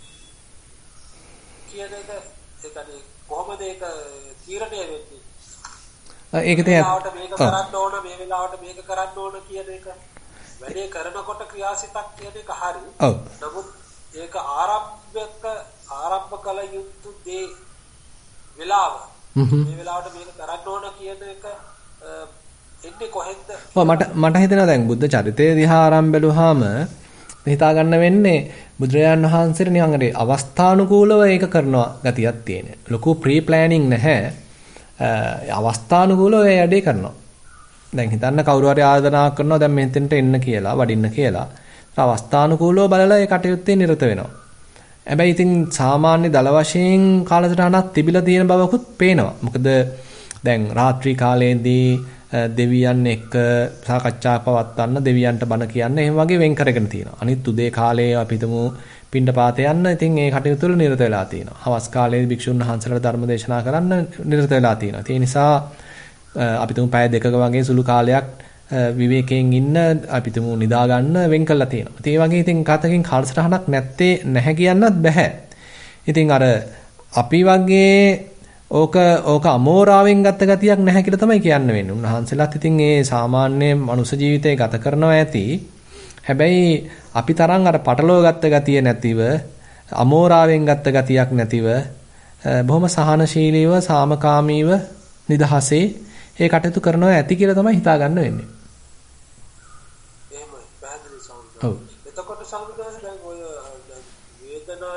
කියන එක ඒකනේ කොහොමද ඒක තීරණය වෙන්නේ? ඒක තේ මේක කරන්න ඕන මේ වෙලාවට මේක කරන්න ඕන කියන එක වැඩේ කරනකොට ක්‍රියාසිතක් කියන එක හරි. ඔව්. නමුත් ඒක ආරම්භ කල යුතු දේ වෙලාව මේ වෙලාවට මේක කරන්න ඕන කියන එක එන්නේ කොහෙන්ද? ඔව් මට හිතෙනවා දැන් බුද්ධ චරිතය දිහා ආරම්භ බැලුවාම හිතා ගන්න වෙන්නේ බුදුරජාණන් වහන්සේට නිකන් අර අවස්ථානුකූලව ඒක කරනවා ගතියක් තියෙන. ලොකු ප්‍රී ප්ලෑනින් නැහැ. අවස්ථානුකූලව ඒ වැඩේ කරනවා. දැන් හිතන්න කවුරු හරි ආරාධනා කරනවා දැන් මෙතෙන්ට එන්න කියලා, වඩින්න කියලා. අවස්ථානුකූලව බලලා ඒ කටයුත්තේ නිරත වෙනවා. හැබැයි ඉතින් සාමාන්‍ය දල වශයෙන් කාලසටහනක් තිබිලා තියෙන බවකුත් පේනවා. මොකද දැන් රාත්‍රී කාලයේදී දෙවියන් එක්ක සාකච්ඡා පවත්වන්න, දෙවියන්ට බණ කියන්න එහෙම වගේ වෙන් කරගෙන තියෙනවා. අනිත් උදේ කාලයේ අපි හිතමු පිණ්ඩපාත යන්න ඉතින් ඒ කටයුතු වල නිරත වෙලා තියෙනවා. හවස් කාලයේ භික්ෂුන් වහන්සේලාට ධර්ම දේශනා කරන්න නිරත වෙලා තියෙනවා. ඒ නිසා අපි හිතමු පැය දෙකක වගේ සුළු කාලයක් විවේකයෙන් ඉන්න අපි හිතමු නිදා ගන්න වෙන් කරලා තියෙනවා. ඒ වගේ ඉතින් කාටකින් කාලසටහනක් නැත්තේ නැහැ කියන්නත් බෑ. ඉතින් අර අපි වගේ ඕක අමෝරාවෙන් ගත්ත ගතියක් නැහැ කියලා තමයි කියන්න වෙන්නේ. උන්වහන්සේලාත් ඉතින් ඒ සාමාන්‍ය මනුෂ්‍ය ජීවිතය ගත කරනවා ඇති. හැබැයි අපි තරම් අර පටලව ගත්ත ගතිය නැතිව, අමෝරාවෙන් ගත්ත ගතියක් නැතිව, බොහොම සහනශීලීව, සාමකාමීව, නිදහසේ ඒ කටයුතු කරනවා ඇති කියලා තමයි හිතා ගන්න වෙන්නේ. එහෙමයි. පැහැදිලි සාමද. ඔව්. එතකොට සාමදාස දැන් ඔය වේදනා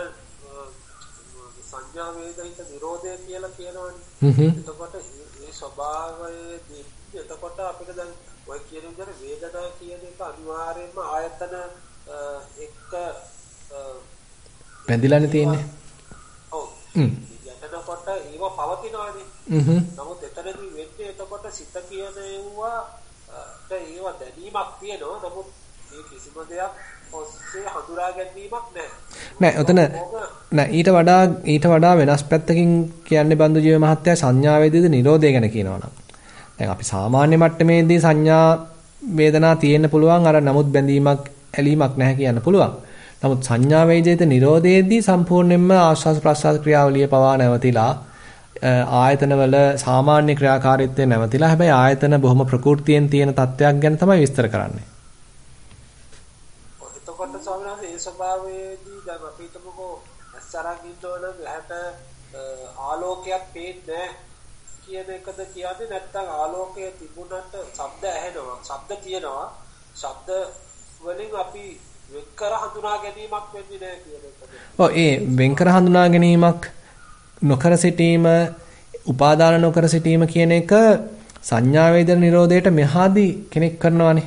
සංඥා වේදිත නිරෝධය කියලා කියනවනේ. එතකොට මේ ස්වභාවයේදී එතකොට අපිට දැන් ඔය කියන විදිහට වේදනා කියන එක අනිවාර්යයෙන්ම ආයතන එක්ක බැඳිලානේ තියෙන්නේ. ඔව්. යටනකොට ඒව පවතිනවානේ. නමුත් එතනදී වෙන්නේ එතකොට සිත කියන ඒවාට ඒව දැනීමක් තියෙනවා. නමුත් මේ කිසිම දෙයක් ඔස්සේ හඳුනා ගැනීමක් නැහැ. නෑ ඊට වඩා වෙනස් පැත්තකින් කියන්නේ බන්දු ජීව මහත්තයා සංඥා වේදිත නිරෝධය ගැන කියනවනම්. දැන් අපි සාමාන්‍ය මට්ටමේදී සංඥා වේදනා තියෙන්න පුළුවන් අර නමුත් බැඳීමක් ඇලීමක් නැහැ කියන්න පුළුවන්. නමුත් සංඥා වේදිත නිරෝධයේදී සම්පූර්ණයෙන්ම ආස්වාද ප්‍රසආද ක්‍රියාවලිය පවා නැවතිලා ආයතනවල සාමාන්‍ය ක්‍රියාකාරීත්වය නැවතිලා හැබැයි ආයතන බොහොම ප්‍රකෘතියෙන් තියෙන තත්ත්වයක් ගැන තමයි විස්තර කරන්නේ. එතකොට ස්වාමීන් වහන්සේ ඒ ස්වභාවයේදී දැන් අපි හිතමුකෝ අස්සරන් ඉන්නවනම් එහට ආලෝකයක් පේන්නේ කියන එකද කියන්නේ නැත්නම් ආලෝකය තිබුණට ශබ්ද ඇහෙනවා, ශබ්ද තියෙනවා, ශබ්ද වලින් අපි වෙන්කර හඳුනා ගැනීමක් වෙන්නේ නැහැ කියන එකද? ඔව් ඒ වෙන්කර හඳුනා ගැනීමක් නොකර සිටීම, උපාදාන නොකර සිටීම කියන එක සංඥා වේදන නිරෝධයට මෙහාදී කෙනෙක් කරනවානේ.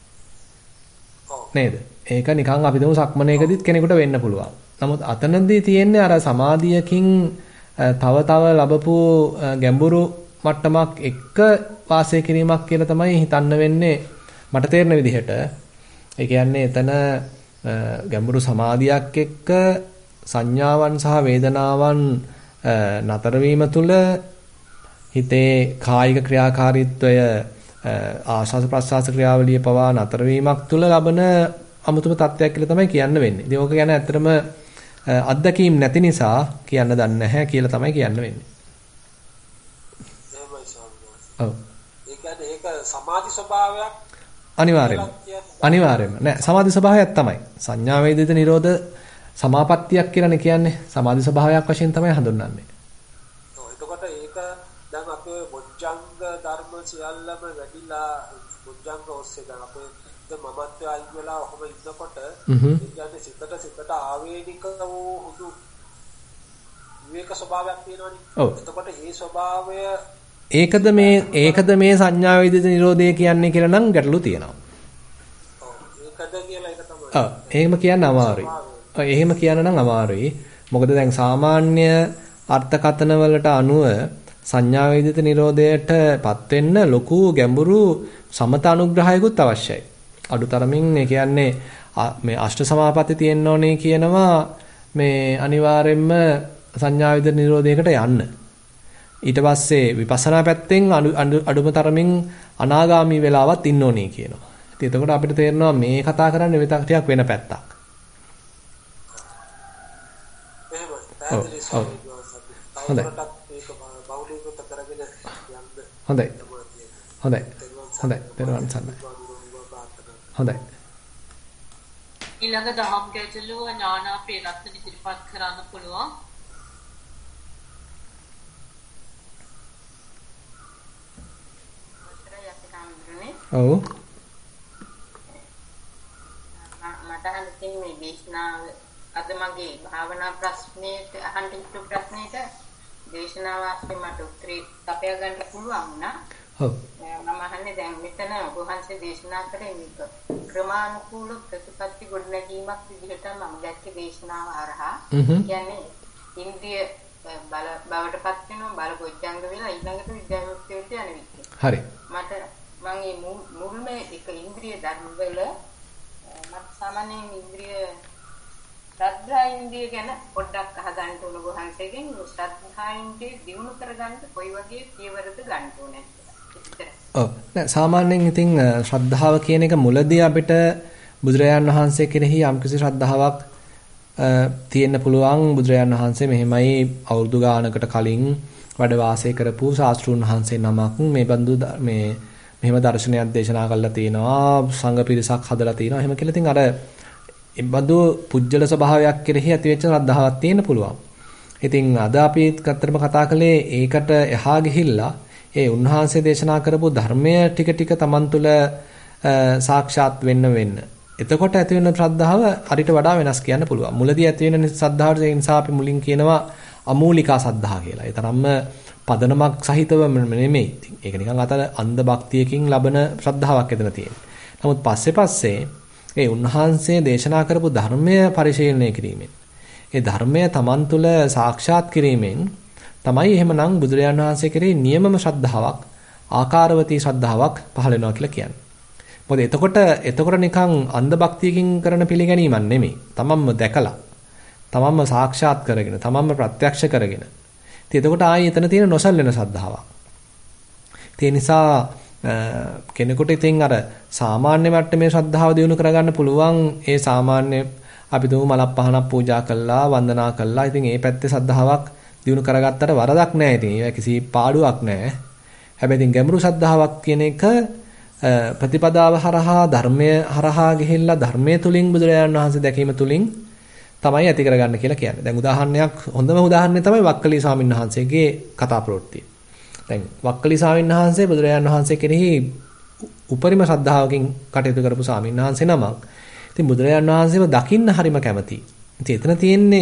නේද? ඒක නිකන් අපි දුමු සක්මනේකදීත් කෙනෙකුට වෙන්න පුළුවන්. නමුත් අතනදී තියෙන්නේ අර සමාධියකින් තව ලැබපු ගැඹුරු මට්ටමක් එක්ක වාසය කිරීමක් කියලා තමයි හිතන්න වෙන්නේ මට තේරෙන විදිහට. ඒ කියන්නේ එතන ගැඹුරු සමාධියක් එක්ක සංඥාවන් සහ වේදනාවන් නතර වීම තුළ හිතේ කායික ක්‍රියාකාරීත්වය ආශාස ප්‍රසආස ක්‍රියාවලිය පවා නතර වීමක් තුළ ලබන අමුතුම තත්ත්වයක් කියලා තමයි කියන්න වෙන්නේ. ඉතින් ඕක ගැන ඇත්තටම අත්දැකීම් නැති නිසා කියන්න දන්නේ නැහැ කියලා තමයි කියන්න වෙන්නේ. එහෙමයි ස්වාමීනි. ඔව්. ඒ කියන්නේ ඒක සමාධි ස්වභාවයක් අනිවාර්යයෙන්ම නෑ සමාධි ස්වභාවයක් තමයි. සංඥා වේදිත නිරෝධ සමාපත්තියක් කියලානේ කියන්නේ. සමාධි ස්වභාවයක් වශයෙන් තමයි හඳුන්වන්නේ. ඔව් එතකොට ඒක දැන් අපේ බොජ්ජංග ධර්ම සියල්ලම වැඩිලා බොජ්ජංග ඔස්සේ දැන් අපේ මමත්වය අයින් වෙලා ඔහොම ඉන්නකොට ඒ කියන්නේ සිතට ආවේනික වූ හුදු විවේක ස්වභාවයක් තියෙනවනේ. එතකොට ඒ ස්වභාවය ඒකද මේ සංඥා වේදිත නිරෝධය කියන්නේ කියලා නම් ගැටලු තියෙනවා. ඔව් ඒකද කියලා ඒක තමයි. ඔව් එහෙම කියන්න අමාරුයි. එහෙම කියන්න නම් අමාරුයි. මොකද දැන් සාමාන්‍ය අර්ථකථන වලට අනුව සංඥා වේදිත නිරෝධයටපත් වෙන්න ලොකු ගැඹුරු සමත අනුග්‍රහයකුත් අවශ්‍යයි. අඩුතරමින් ඒ කියන්නේ මේ අෂ්ට සමාපatti තියෙන්න ඕනේ කියනවා මේ අනිවාර්යෙන්ම සංඥා විද නිරෝධයකට යන්න. ඊට පස්සේ විපස්සනා පැත්තෙන් අඩුම තරමින් අනාගාමී වෙලාවත් ඉන්න ඕනේ කියනවා. ඉතින් එතකොට අපිට තේරෙනවා මේ කතා කරන්නේ ටිකක් වෙන පැත්තක්. හොඳයි. හොඳයි. හොඳයි. හොඳයි. දරුවන් සන්නයි. හොඳයි. ඊළඟ දහම් ගැටලුව ඥානාපේ රත්න ඉදිරිපත් කරන්න පුළුවන්. ඔව්. මට හිතෙන්නේ මේ දේශනාව අද මගේ භාවනා ප්‍රශ්නෙට අහන්න ඉච්චු ප්‍රශ්නෙට දේශනාව ආස්සේ මට උත්තරේ අපය ගන්න පුළුවන් වුණා. ඔව්. මම අහන්නේ දැන් මෙතන ඔබ වහන්සේ දේශනා කරේ මේක ක්‍රමානුකූල ප්‍රතිපත්ති ගොඩනැගීමක් විදිහට මම දැක්කේ දේශනාව හරහා. කියන්නේ ඉන්ද්‍රිය බල බවටපත් වෙනවා බල ගොජ්ජංග වෙලා ඊළඟට විද්‍යාවෘත්තියට යන විදිහ. හරි. මට මම මේ මුල්ම එක ඉන්ද්‍රිය ධර්ම වල මට සාමාන්‍යයෙන් ඉන්ද්‍රිය ශ්‍රද්ධා ඉන්ද්‍රිය ගැන පොඩ්ඩක් අහගන්න ඕන වහන්සේගෙන් ශ්‍රද්ධා ඉන්ද්‍රිය දියුණු කරගන්න කොයි වගේ පියවරද ගන්න ඕනේ කියලා. ඔව්. සාමාන්‍යයෙන් ඉතින් ශ්‍රද්ධාව කියන එක මුලදී අපිට බුදුරජාන් වහන්සේ කෙරෙහි යම්කිසි ශ්‍රද්ධාවක් තියෙන්න පුළුවන්. බුදුරජාන් වහන්සේ මෙහෙමයි අවුරුදු ගානකට කලින් වැඩ වාසය කරපු ශාස්ත්‍රූන් වහන්සේ නමක් මේ බඳු මේ මෙහෙම දර්ශනයක් දේශනා කළා තියෙනවා. සංඝ පිරිසක් හදලා තියෙනවා. එහෙම කියලා ඉතින් අර එබඳු පුජ්‍යල ස්වභාවයක් කෙරෙහි ඇතිවෙච්ච ශ්‍රද්ධාවක් තියෙන්න පුළුවන්. ඉතින් අද අපි කතරම කතා කළේ ඒකට එහා ගිහිල්ලා ඒ උන්වහන්සේ දේශනා කරපු ධර්මය ටික ටික Taman තුල සාක්ෂාත් වෙන්න. එතකොට ඇති වෙන ශ්‍රද්ධාව හරිට වඩා වෙනස් කියන්න පුළුවන්. මුලදී ඇති වෙන ශ්‍රද්ධාවට ඒ නිසා අපි මුලින් කියනවා අමූලිකා සද්ධා කියලා. ඒ තරම්ම පදනමක් සහිතව නෙමෙයි. ඉතින් ඒක නිකන් අතර අන්ධ භක්තියකින් ලබන ශ්‍රද්ධාවක් එතන තියෙනවා. නමුත් පස්සේ ඒ උන්වහන්සේ දේශනා කරපු ධර්මය පරිශීලනය කිරීමෙන් ඒ ධර්මය Taman තුල සාක්ෂාත් කිරීමෙන් තමයි එහෙමනම් බුදුරජාණන් වහන්සේ කෙරෙහි නියමම ශ්‍රද්ධාවක් ආකාරවතී ශ්‍රද්ධාවක් පහළ වෙනවා කියලා කියන්නේ. මොකද එතකොට නිකන් අන්ධ භක්තියකින් කරන පිළිගැනීමක් නෙමෙයි. තමන්ම දැකලා තමන්ම සාක්ෂාත් කරගෙන තමන්ම ප්‍රත්‍යක්ෂ කරගෙන. ඉතින් එතකොට ආයේ එතන තියෙන නොසල්ලෙන ශ්‍රද්ධාවක්. ඒ නිසා කෙනෙකුට ඉතින් අර සාමාන්‍ය මට්ටමේ ශ්‍රද්ධාව දිනු කරගන්න පුළුවන්. ඒ සාමාන්‍ය අපි දුමු මලක් පහනක් පූජා කළා වන්දනා කළා. ඉතින් ඒ පැත්තේ ශ්‍රද්ධාවක් දිනු කරගත්තට වරදක් නැහැ. ඉතින් ඒක කිසි පාඩුවක් නැහැ. හැබැයි ඉතින් ගැඹුරු ශ්‍රද්ධාවක් කියන එක ප්‍රතිපදාව හරහා ධර්මය හරහා ගිහිල්ලා ධර්මයේ තුලින් බුදුරජාණන් වහන්සේ දැකීම තුලින් තමයි ඇති කරගන්න කියලා කියන්නේ. දැන් උදාහරණයක් හොඳම උදාහරණය තමයි වක්කලී ස්වාමීන් වහන්සේගේ කතා ප්‍රවෘත්තිය. දැන් වක්කලී ස්වාමීන් වහන්සේ බුදුරජාණන් වහන්සේ කෙරෙහි උපරිම ශ්‍රද්ධාවකින් කටයුතු කරපු ස්වාමීන් වහන්සේ නමක්. ඉතින් බුදුරජාණන් වහන්සේව දකින්න හරිම කැමතියි. ඉතින් එතන තියෙන්නේ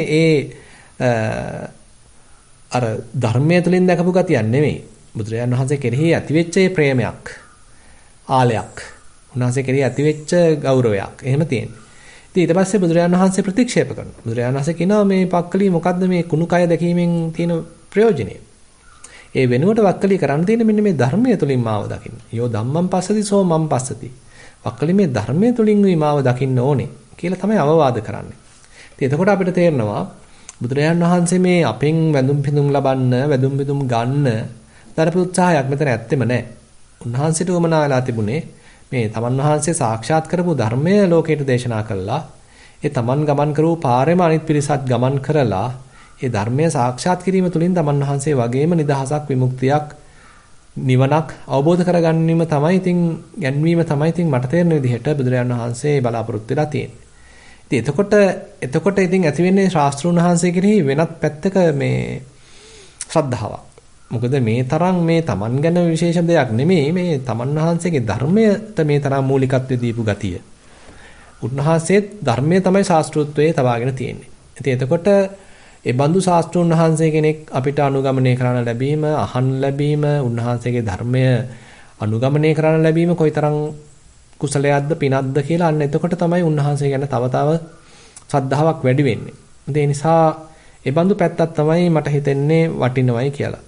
අර ධර්මයේ තුලින් දැකපු ගතියක් නෙමෙයි. බුදුරජාණන් වහන්සේ කෙරෙහි ඇතිවෙච්ච ප්‍රේමයක්, ආලයක්, උන්වහන්සේ කෙරෙහි ඇතිවෙච්ච ගෞරවයක්. එහෙම තියෙන්නේ. ඉතින් ඊට පස්සේ බුදුරජාණන් වහන්සේ ප්‍රතික්ෂේප කරනවා. බුදුරජාණන් වහන්සේ කියනවා මේ පක්කලී මොකද්ද මේ කුණු කය දැකීමෙන් තියෙන ප්‍රයෝජනය? ඒ වෙනුවට වක්කලී කරන්න තියෙන්නේ මෙන්න මේ ධර්මයේ තුලින් මාව දකින්න. යෝ ධම්මං පස්සති සෝ මං පස්සති. වක්කලී මේ ධර්මයේ තුලින් මාව දකින්න ඕනේ කියලා තමයි අවවාද කරන්නේ. ඉතින් එතකොට අපිට තේරෙනවා බුදුරජාණන් වහන්සේ මේ අපෙන් වැඳුම් පිඳුම් ලබන්න, වැඳුම් පිඳුම් ගන්න දරපු උත්සාහයක් මෙතන ඇත්තෙම නැහැ. උන්වහන්සේට උමනා වෙලා තිබුණේ මේ තමන් වහන්සේ සාක්ෂාත් කරපු ධර්මය ලෝකයට දේශනා කළා. ඒ තමන් ගමන් කරපු පාරේම අනිත් පිරිසත් ගමන් කරලා ඒ ධර්මය සාක්ෂාත් කිරීම තුළින් තමන් වහන්සේ වගේම නිදහසක්, විමුක්තියක්, නිවනක් අවබෝධ කරගැනීම තමයි ඉතින් ගැන්වීම තමයි ඉතින් මට තේරෙන විදිහට බුදුරජාණන් වහන්සේ බලාපොරොත්තු වෙලා තියෙන්නේ. ඉතින් එතකොට ඉතින් ඇති වෙන්නේ ශාස්ත්‍රඥ වහන්සේ කෙරෙහි වෙනත් පැත්තක මේ ශ්‍රද්ධාවක්. මොකද මේ තරම් මේ තමන් ගැන විශේෂ දෙයක් නෙමෙයි මේ තමන් වහන්සේගේ ධර්මයට මේ තරම් මූලිකත්වය දීපු ගතිය. උන්වහන්සේත් ධර්මයේ තමයි ශාස්ත්‍රෝත්වයේ තබාගෙන තියෙන්නේ. ඉතින් එතකොට ඒ බඳු ශාස්ත්‍රඥ වහන්සේ කෙනෙක් අපිට අනුගමනය කරන්න ලැබීම, අහන්න ලැබීම, උන්වහන්සේගේ ධර්මය අනුගමනය කරන්න ලැබීම කොයිතරම් කුසලයක්ද පිනක්ද කියලා අන්න එතකොට තමයි උන්වහන්සේ ගැන තව ශ්‍රද්ධාවක් වැඩි වෙන්නේ. ඒ නිසා ඒ බඳු පැත්තක් තමයි මට හිතෙන්නේ වටිනවයි කියලා.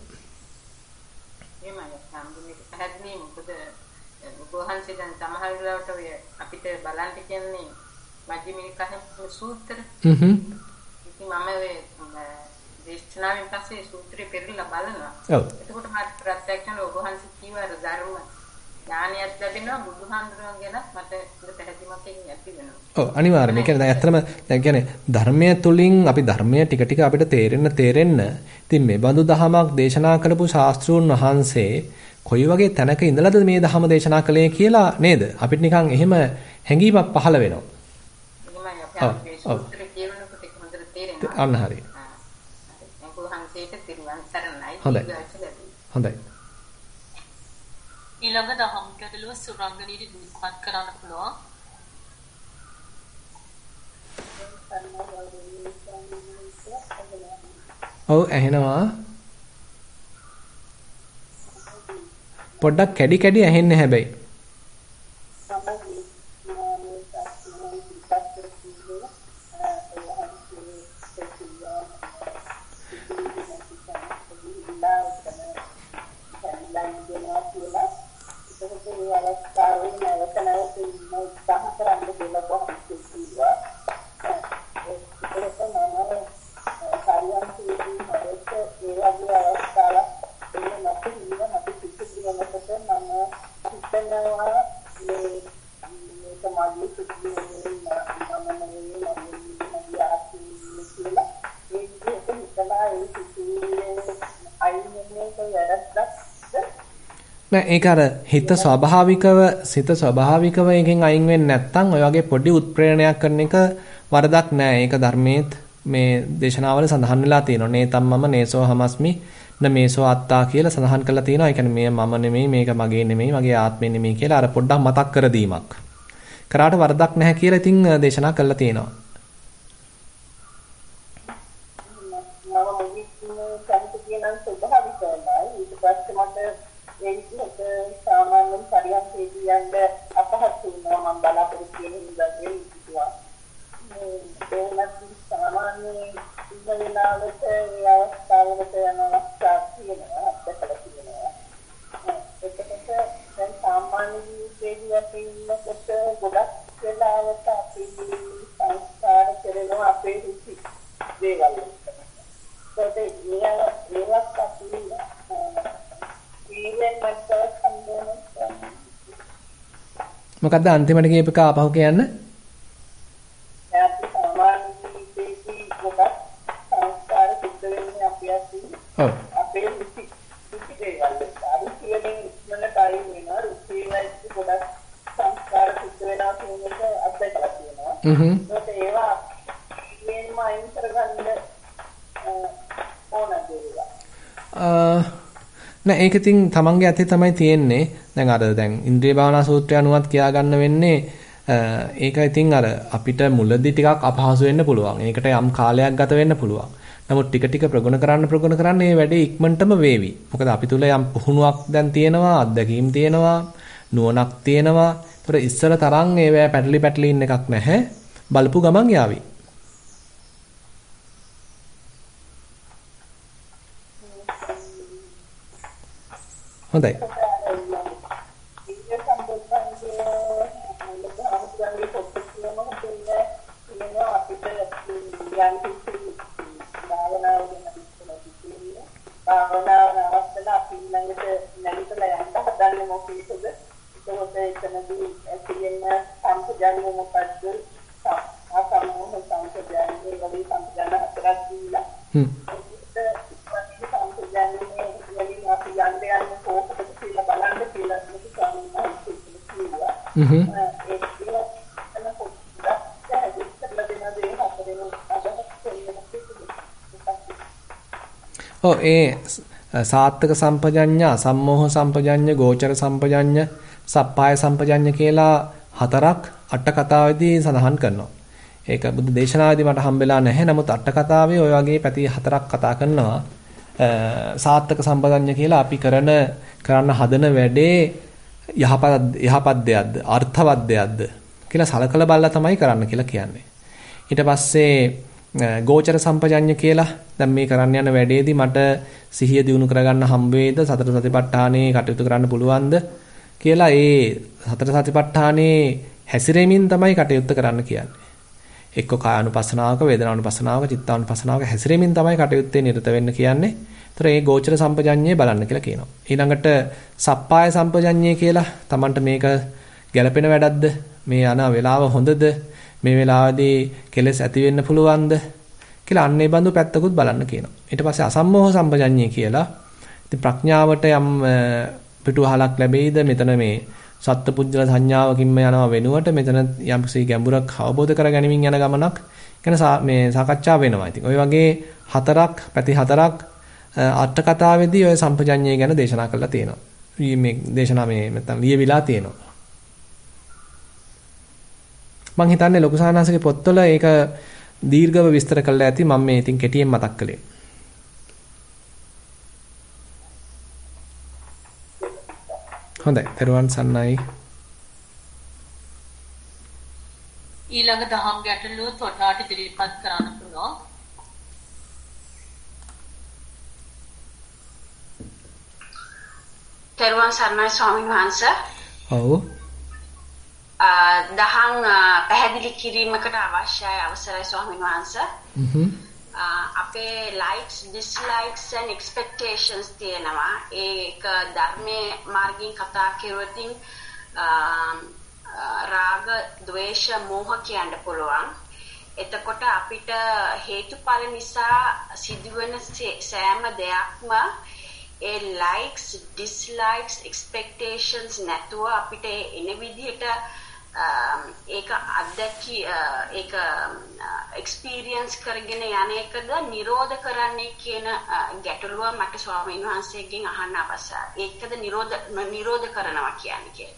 අපිට කියන්නේ මජ්ක්‍ධිම නිකායේ සූත්‍ර. ඉතින් මම ඒ දේශනාවෙන් පස්සේ සූත්‍රය පෙරලා බලනවා. එතකොට මට ප්‍රත්‍යක්ෂව ඔබ වහන්සේ කීවර ධර්ම ඥානයක් ලැබෙනවා බුදුහාමුදුරුවෝ ගැන මට පැහැදිලිමත් ඇති වෙනවා. ඔව් අනිවාර්යයෙන්. ඒ කියන්නේ දැන් ඇත්තටම දැන් කියන්නේ ධර්මයේ තුලින් අපි ධර්මයේ ටික ටික අපිට තේරෙන්න ඉතින් මේ බඳු දහමක් දේශනා කරපු ශාස්ත්‍රූන් වහන්සේ කොයි වගේ තැනක ඉඳලාද මේ ධහම දේශනා කළේ කියලා නේද? අපිට නිකන් එහෙම හැඟීමක් පහළ වෙනවා. අන්න හරියි. හොඳයි. ඊළඟ දහම් ගැටලුව සුරංගනීට දුක්පත් කරන්න පුළුවන්. ඔව් ඇහෙනවා. පොඩ්ඩක් කැඩි කැඩි ඇහෙන්නේ හැබැයි. නෑ ඒක අර හිත ස්වභාවිකව එකෙන් අයින් වෙන්නේ නැත්නම් ඔය වගේ පොඩි උත්ප්‍රේරණයක් කරන එක වරදක් නෑ. ඒක ධර්මයේත් මේ දේශනාවල සඳහන් වෙලා තියෙනවා. නේතම්මම නේසෝ හමස්මි න මේසෝ අත්තා කියලා සඳහන් කරලා තියෙනවා. ඒ කියන්නේ මේ මම නෙමෙයි, මේක මගේ නෙමෙයි, මගේ ආත්මෙ නෙමෙයි කියලා අර පොඩ්ඩක් මතක් කර දීමක්. කරාට වරදක් නැහැ කියලා ඉතින් දේශනා කරලා තියෙනවා. සාමාන්‍යයෙන් පරියන්කේදී යන්න අපහසු වෙනවා මම බලාපොරොත්තු වෙන ඉඳන් ඉන්නවා. ඒවත් සාමාන්‍යයෙන් ඉන්න වෙලාවට ඒ අවස්ථාවකට යන අවස්ථාවක් තියෙනවා අපිට තියෙනවා. ඒකකට දැන් සාමාන්‍ය ජීවිතයේදී අපි ඉන්නකොට ගොඩක් වෙලාවට අපි සංස්කාර කරනවා අපේ රුචි දේවල්. ඒවත් අපි මොකද්ද අන්තිමට කියපු එක ආපහු කියන්න? අපේ රුචි දේවල් අරුචි වලින් ඉක්මනට අයින් වෙනවා. රුචි වලට ගොඩක් සංස්කාර සිද්ධ වෙනවා කියන එක අත්දැකලා තියෙනවා. ඒවා ඉක්මනටම අයින් කරගන්න ඕන දේවල්. නෑ ඒක ඉතින් තමන්ගේ අතේ තමයි තියෙන්නේ. දැන් අර දැන් ඉන්ද්‍රිය භාවනා සූත්‍රය අනුවත් කියා ගන්න වෙන්නේ ඒක ඉතින් අර අපිට මුලදී ටිකක් අපහසු වෙන්න පුළුවන්. ඒකට යම් කාලයක් ගත වෙන්න පුළුවන්. නමුත් ටික ටික ප්‍රගුණ කරන්න මේ වැඩේ ඉක්මනටම වේවි. මොකද අපි තුල යම් පුහුණුවක් දැන් තියෙනවා, අත්දැකීම් තියෙනවා, නුවණක් තියෙනවා. ඒතර ඉස්සර තරම් ඒවැ පැටලි ඉන්න එකක් නැහැ. බලපු ගමන් යාවි. හොඳයි. ඒ සාත්තක සම්පජඤ්ඤ, සම්මෝහ සම්පජඤ්ඤ, ගෝචර සම්පජඤ්ඤ, සප්පාය සම්පජඤ්ඤ කියලා හතරක් අට කතාවේදී සඳහන් කරනවා. ඒක බුද්ධ දේශනාවේදී මට හම්බෙලා නැහැ. නමුත් අට කතාවේ ওই වගේ පැති හතරක් කතා කරනවා. සාත්තක සම්පජඤ්ඤ කියලා අපි කරන්න හදන වැඩේ යහපත් දෙයක්ද, අර්ථවත් දෙයක්ද කියලා සලකලා බලලා තමයි කරන්න කියලා කියන්නේ. ඊට පස්සේ ගෝචර සම්පජඤ්ඤ කියලා දැන් මේ කරන්න යන වැඩේදී මට සිහිය දියුණු කරගන්න හම්බ වේද, සතර සතිපට්ඨානේ කටයුතු කරන්න පුළුවන්ද කියලා ඒ සතර සතිපට්ඨානේ හැසිරෙමින් තමයි කටයුත්ත කරන්න කියන්නේ. එක්ක කායानुපස්සනාවක, වේදනානුපස්සනාවක, චිත්තානුපස්සනාවක හැසිරෙමින් තමයි කටයුත්තේ නිරත වෙන්න කියන්නේ. ඒතර ඒ ගෝචර සම්පජඤ්ඤය බලන්න කියලා කියනවා. ඊළඟට සප්පාය සම්පජඤ්ඤය කියලා Tamanට මේක ගැළපෙන වැඩක්ද? මේ යන වෙලාව හොඳද? මේ වෙලාවේදී කෙලෙස් ඇති වෙන්න පුළුවන්ද? කියලා අන්නේ බඳු පැත්තකුත් බලන්න කියනවා. ඊට පස්සේ අසම්මෝහ සම්පජඤ්ඤය කියලා ඉතින් ප්‍රඥාවට යම් පිටුවහලක් ලැබෙයිද? මෙතන මේ සත්පුජ්‍යල සංඥාවකින්ම යනවා වෙනුවට මෙතන යම්කිසි ගැඹුරක් අවබෝධ කරගැනීමෙන් යන ගමනක් ගැන මේ සාකච්ඡා වෙනවා. ඉතින් ওই වගේ පැති හතරක් අට කතාවේදී ওই සම්පජඤ්ඤය ගැන දේශනා කරලා තියෙනවා. මේ දේශනා නැත්නම් ලියවිලා තියෙනවා. මම හිතන්නේ ලොකු සාහනසගේ පොත්වල ඒක දීර්ඝව විස්තර කරලා ඇති. මම මේ ඉතින් කෙටියෙන් මතක් කළේ. හොඳයි. තෙරුවන් සරණයි. ඊළඟ දහම් ගැටලුව තොටාට ඉදිරිපත් කරන්න පුළුවන්. තෙරුවන් සරණයි ස්වාමීන් වහන්සේ. ඔව්. දහම් පැහැදිලි කිරීමකට අවශ්‍යයි අවසරයි ස්වාමීන් වහන්සේ. අපේ likes, dislikes and expectations තියෙනවා. ඒක ධර්මයේ මාර්ගයෙන් කතා කරුවොතින් රාග, ද්වේෂ, මෝහ කියන්න පුළුවන්. එතකොට අපිට හේතුඵල නිසා සිදුවන සෑම දෙයක්ම ඒ likes, dislikes, expectations නැතුව අපිට එන විදිහට ඒක ඒක එක්ස්පීරියන්ස් කරගෙන යන එකද නිරෝධ කරන්නේ කියන ගැටලුව මට ස්වාමීන් වහන්සේගෙන් අහන්න අවශ්‍යයි. ඒකද නිරෝධ කරනවා කියන්නේ.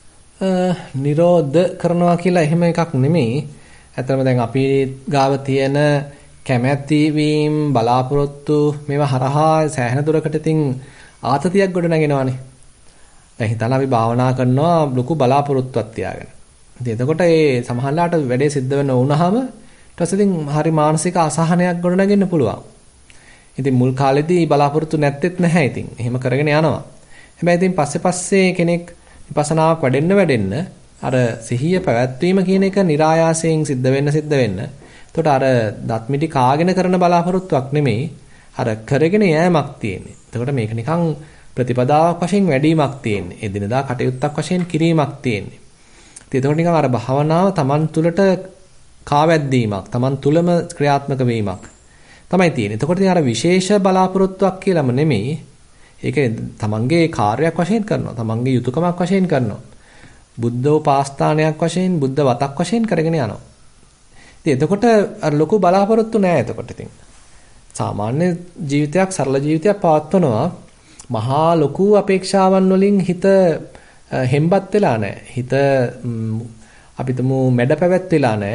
නිරෝධ කරනවා කියලා එහෙම එකක් නෙමෙයි. ඇත්තටම දැන් අපි ගාව තියෙන කැමැති වීම බලාපොරොත්තු මේවා හරහා සෑහෙන දුරකට ඉතින් ආතතියක් ගොඩ නැගෙනවානේ. දැන් හිතලා අපි භාවනා කරනවා ලොකු බලාපොරොත්තුවක් තියාගෙන. ඉතින් එතකොට ඒ සමහරලාට වැඩේ සිද්ධ වෙන වුණාම ඊට පස්සේ ඉතින් හරි මානසික අසහනයක් ගොඩ නැගෙන්න පුළුවන්. ඉතින් මුල් කාලෙදී බලාපොරොත්තු නැත්තේත් නැහැ ඉතින්. එහෙම කරගෙන යනවා. හැබැයි ඉතින් පස්සේ කෙනෙක් විපස්සනාවක් වැඩෙන්න අර සිහිය පැවැත්වීම කියන එක નિરાයාසයෙන් සිද්ධ වෙන්න. එතකොට අර දත්මිටි කාගෙන කරන බලාපොරොත්තුවක් නෙමෙයි අර කරගෙන යෑමක් තියෙන්නේ. එතකොට මේක නිකන් ප්‍රතිපදාවක් වශයෙන් වැඩිමක් තියෙන්නේ. එදිනදා කටයුත්තක් වශයෙන් කිරීමක් තියෙන්නේ. ඉතින් එතකොට නිකන් අර භාවනාව Taman තුලට කාවැද්දීමක්, Taman තුලම ක්‍රියාත්මක වීමක් තමයි තියෙන්නේ. එතකොට ඉතින් අර විශේෂ බලාපොරොත්තුවක් කියලාම නෙමෙයි. ඒක Tamanගේ කාර්යයක් වශයෙන් කරනවා. Tamanගේ යුතුයකමක් වශයෙන් කරනවා. බුද්ධෝපාස්ථානයක් වශයෙන්, බුද්ධ වතක් වශයෙන් කරගෙන යනවා. ඉතින් එතකොට අර ලොකු බලාපොරොත්තු නෑ එතකොට ඉතින්. සාමාන්‍ය ජීවිතයක්, සරල ජීවිතයක් පවත්වනවා. මහා ලොකු අපේක්ෂාවන් වලින් හිත හෙම්බත් වෙලා නෑ. හිත අපිටම මැඩ පැවැත් වෙලා නෑ.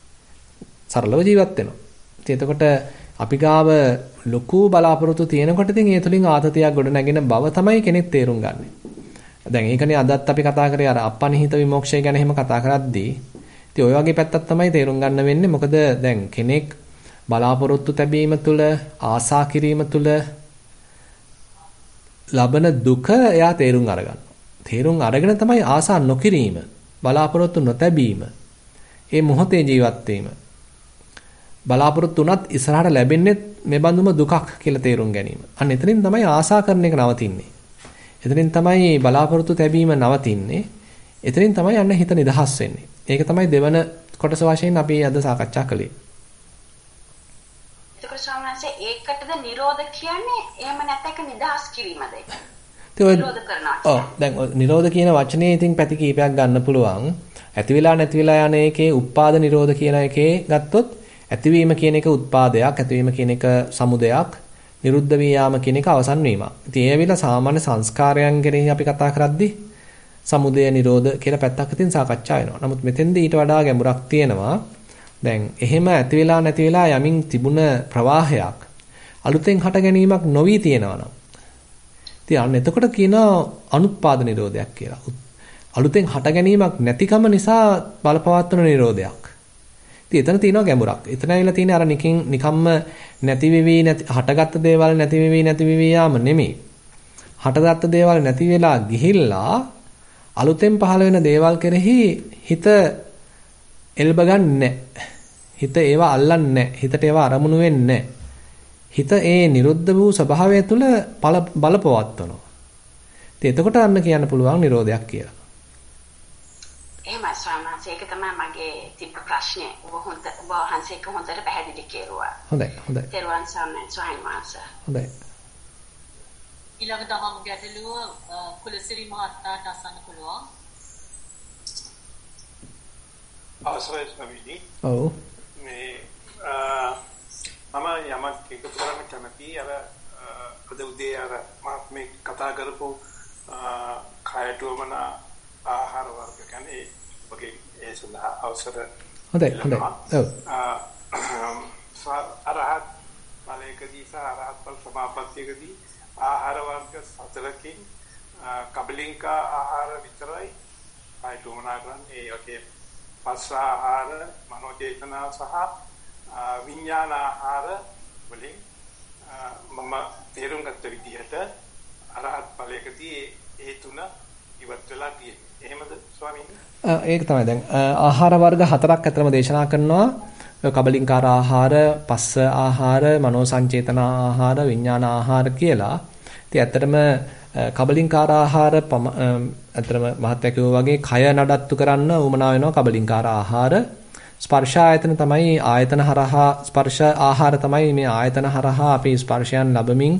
සරලව ජීවත් වෙනවා. ඉතින් එතකොට අපි ගාව ලොකු බලාපොරොත්තු තියෙනකොට ඉතින් ඒ තුලින් ආතතියක් ගොඩ නැගෙන බව තමයි කෙනෙක් තේරුම් ගන්නෙ. දැන් ඒකනේ අදත් අපි කතා කරේ අර අපනිහිත විමෝක්ෂය ගැන එහෙම කතා කරද්දී ඉතින් ওই වගේ පැත්තක් තමයි තේරුම් ගන්න වෙන්නේ. මොකද දැන් කෙනෙක් බලාපොරොත්තු තැබීම තුළ, ආසා කිරීම තුළ ලබන දුක එයා තේරුම් අරගන්නවා. තේරුම් අරගෙන තමයි ආසා නොකිරීම, බලාපොරොත්තු නොතැබීම, ඒ මොහොතේ ජීවත් වීම. බලාපොරොත්තු උනත් ඉස්සරහට ලැබෙන්නේ මේ බඳුම දුකක් කියලා තේරුම් ගැනීම. අන්න එතනින් තමයි ආසා කරන එක නවතින්නේ. එතනින් තමයි බලාපොරොත්තු තැබීම නවතින්නේ. එතනින් තමයි අන්න හිත නිදහස් වෙන්නේ. ඒක තමයි දෙවන කොටස වශයෙන් අපි අද සාකච්ඡා කළේ. එතකොට සමහරවිට ඒකටද නිරෝධ කියන්නේ එහෙම නැත්නම් නිදහස් කිරීමද ඒක? නිරෝධ කරනවා. ඔව් දැන් නිරෝධ කියන වචනේ ඉතින් පැති කීපයක් ගන්න පුළුවන්. ඇති වෙලා නැති වෙලා යන එකේ උත්පාද නිරෝධ කියන එකේ ගත්තොත් ඇතිවීම කියන එක උත්පාදයක්, ඇතිවීම කියන එක සමුදයක්, නිරුද්ධ වී යාම කියන එක අවසන් වීමක්. ඉතින් ඒ වෙලාව සාමාන්‍ය සංස්කාරයන් ගැන අපි කතා කරද්දී සමුදය නිරෝධ කියලා පැත්තක් ඉතින් සාකච්ඡා වෙනවා. නමුත් මෙතෙන්දී ඊට වඩා ගැඹුරක් තියෙනවා. දැන් එහෙම ඇති වෙලා නැති වෙලා යමින් තිබුණ ප්‍රවාහයක් අලුතෙන් හට ගැනීමක් නොවි තියෙනවා නම් ඉතින් අන්න එතකොට කියනවා අනුත්පාද නිරෝධයක් කියලා. අලුතෙන් හට ගැනීමක් නැතිකම නිසා බලපවත්වන නිරෝධයක්. ඉතින් එතන තියෙනවා ගැඹුරක්. එතන ඇවිල්ලා තියෙන්නේ අර නිකම්ම නැති වෙවි නැති හටගත්ත දේවල් නැති වෙවි යාම නෙමෙයි. හටගත්ත දේවල් නැති වෙලා ගිහිල්ලා අලුතෙන් පහළ වෙන දේවල් කෙරෙහි හිත එල්බ ගන්නෑ. හිත ඒවා අල්ලන්නේ නැහැ. හිතට ඒවා අරමුණු වෙන්නේ නැහැ. හිත ඒ නිරුද්ධ වූ ස්වභාවය තුළ බලපවත්වනවා. ඉතින් එතකොට අන්න කියන්න පුළුවන් නිරෝධයක් කියලා. එහෙමයි ස්වාමීන් ඒක තමයි මගේ තිබ්බ ප්‍රශ්නේ. ඔබ වහන්සේක හොඳට පැහැදිලි කෙරුවා. හොඳයි. තෙරුවන් සරණයි ස්වාමීන් වහන්සේ. හොඳයි. ඊළඟ දහම් ගැටලුව කුලසිරි මහත්මයාට අසන්න පුළුවන්. අවසරයි ස්වාමීනි. ඔව්. මේ මම යමක් එකතු කරන්න කැමතියි. අර අද උදේ අර මාත්මේ කතා කරපු කායතුමන ආහාර වර්ග කියන්නේ ඔගේ ඒ සඳහා අවසර. හොඳයි. ඔව්. අරහත් ඵලයකදී සහ අරහත් ඵල සමාපත්තියකදී ආහාර වර්ග 4කින් කබලින්කා ආහාර විතරයි කායතුමනා කරන්නේ. ඒ වගේ පස්ස ආහාර මනෝ චේතනා සහ විඥාන ආහාර වලින් මම තේරුම් ගත්ත විදිහට අරහත් ඵලයකදී ඒ තුන ඉවත් වෙලා තියෙනවා. එහෙමද ස්වාමීනි? ඒක තමයි දැන් ආහාර වර්ග 4ක් අතරම දේශනා කරනවා. කබලින්කාර ආහාර, පස්ස ආහාර, මනෝ සංචේතන ආහාර, විඥාන ආහාර කියලා. ඉතින් ඇත්තටම කබලින්කාර ආහාර ඇත්තටම මහත්ය කිව්වා වගේ කය නඩත්තු කරන්න උවමනා වෙනවා කබලින්කාර ආහාර. ස්පර්ශ ආයතන තමයි ආයතන හරහා ස්පර්ශ ආහාර තමයි මේ ආයතන හරහා අපි ස්පර්ශයන් ලැබමින්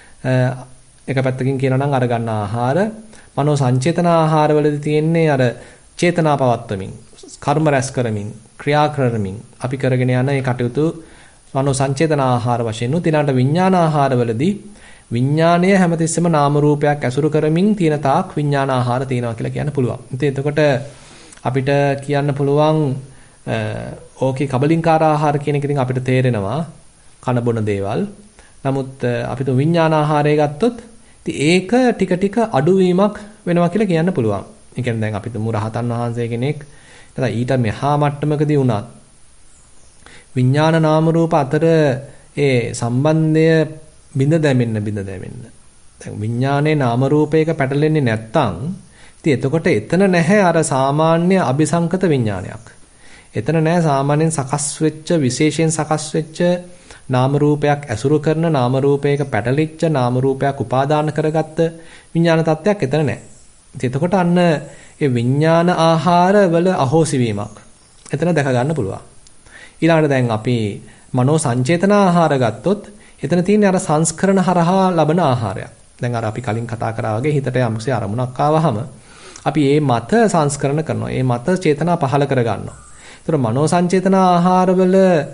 එක පැත්තකින් කියනවා නම් අරගන්න ආහාර. මනෝ සංචේතන ආහාර වලදී තියෙන්නේ අර චේතනා පවත්වමින්, කර්ම රැස් කරමින්, ක්‍රියා කරමින් අපි කරගෙන යන ඒ කටයුතු මනෝ සංචේතන ආහාර වශයෙන් උත් ඊළඟට විඥාන ආහාර වලදී විඥාණය හැමතිස්සෙම නාම රූපයක් ඇසුරු කරමින් තියෙන තාක් විඥාන ආහාර තියෙනවා කියලා කියන්න පුළුවන්. ඉතින් එතකොට අපිට කියන්න පුළුවන් ඕකේ කබලින්කාර ආහාර කියන එක ඉතින් අපිට තේරෙනවා කන බොන දේවල්. නමුත් අපිට විඥාන ආහාරය ගත්තොත් ඉතින් ඒක ටික ටික අඩුවීමක් වෙනවා කියලා කියන්න පුළුවන්. ඒ කියන්නේ දැන් අපි තුමු රහතන් වහන්සේ කෙනෙක් නැත්නම් ඊට මෙහා මට්ටමකදී වුණත් විඥාන නාම රූප අතර ඒ සම්බන්ධය බිඳ දැමෙන්න. දැන් විඥානයේ නාම රූපයක පැටලෙන්නේ නැත්තම් ඉතින් එතකොට එතන නැහැ අර සාමාන්‍ය අபிසංකත විඥානයක්. එතන නැහැ සාමාන්‍යයෙන් සකස් වෙච්ච විශේෂයෙන් සකස් වෙච්ච නාම රූපයක් ඇසුරු කරන නාම රූපයක පැටලිච්ච නාම රූපයක් උපාදාන කරගත්ත විඥාන තත්ත්වයක් එතන නැහැ. ඉතින් එතකොට අන්න ඒ විඥාන ආහාර වල අහෝසි වීමක් එතන දැක ගන්න පුළුවන්. ඊළඟට දැන් අපි මනෝ සංචේතන ආහාර ගත්තොත් එතන තියෙන්නේ අර සංස්කරණ හරහා ලබන ආහාරයක්. දැන් අර අපි කලින් කතා කරා වගේ හිතට යම්සේ අරමුණක් ආවහම අපි ඒ මත සංස්කරණ කරනවා. ඒ මත චේතනා පහළ කර ගන්නවා. ඒතර මනෝ සංචේතන ආහාරවල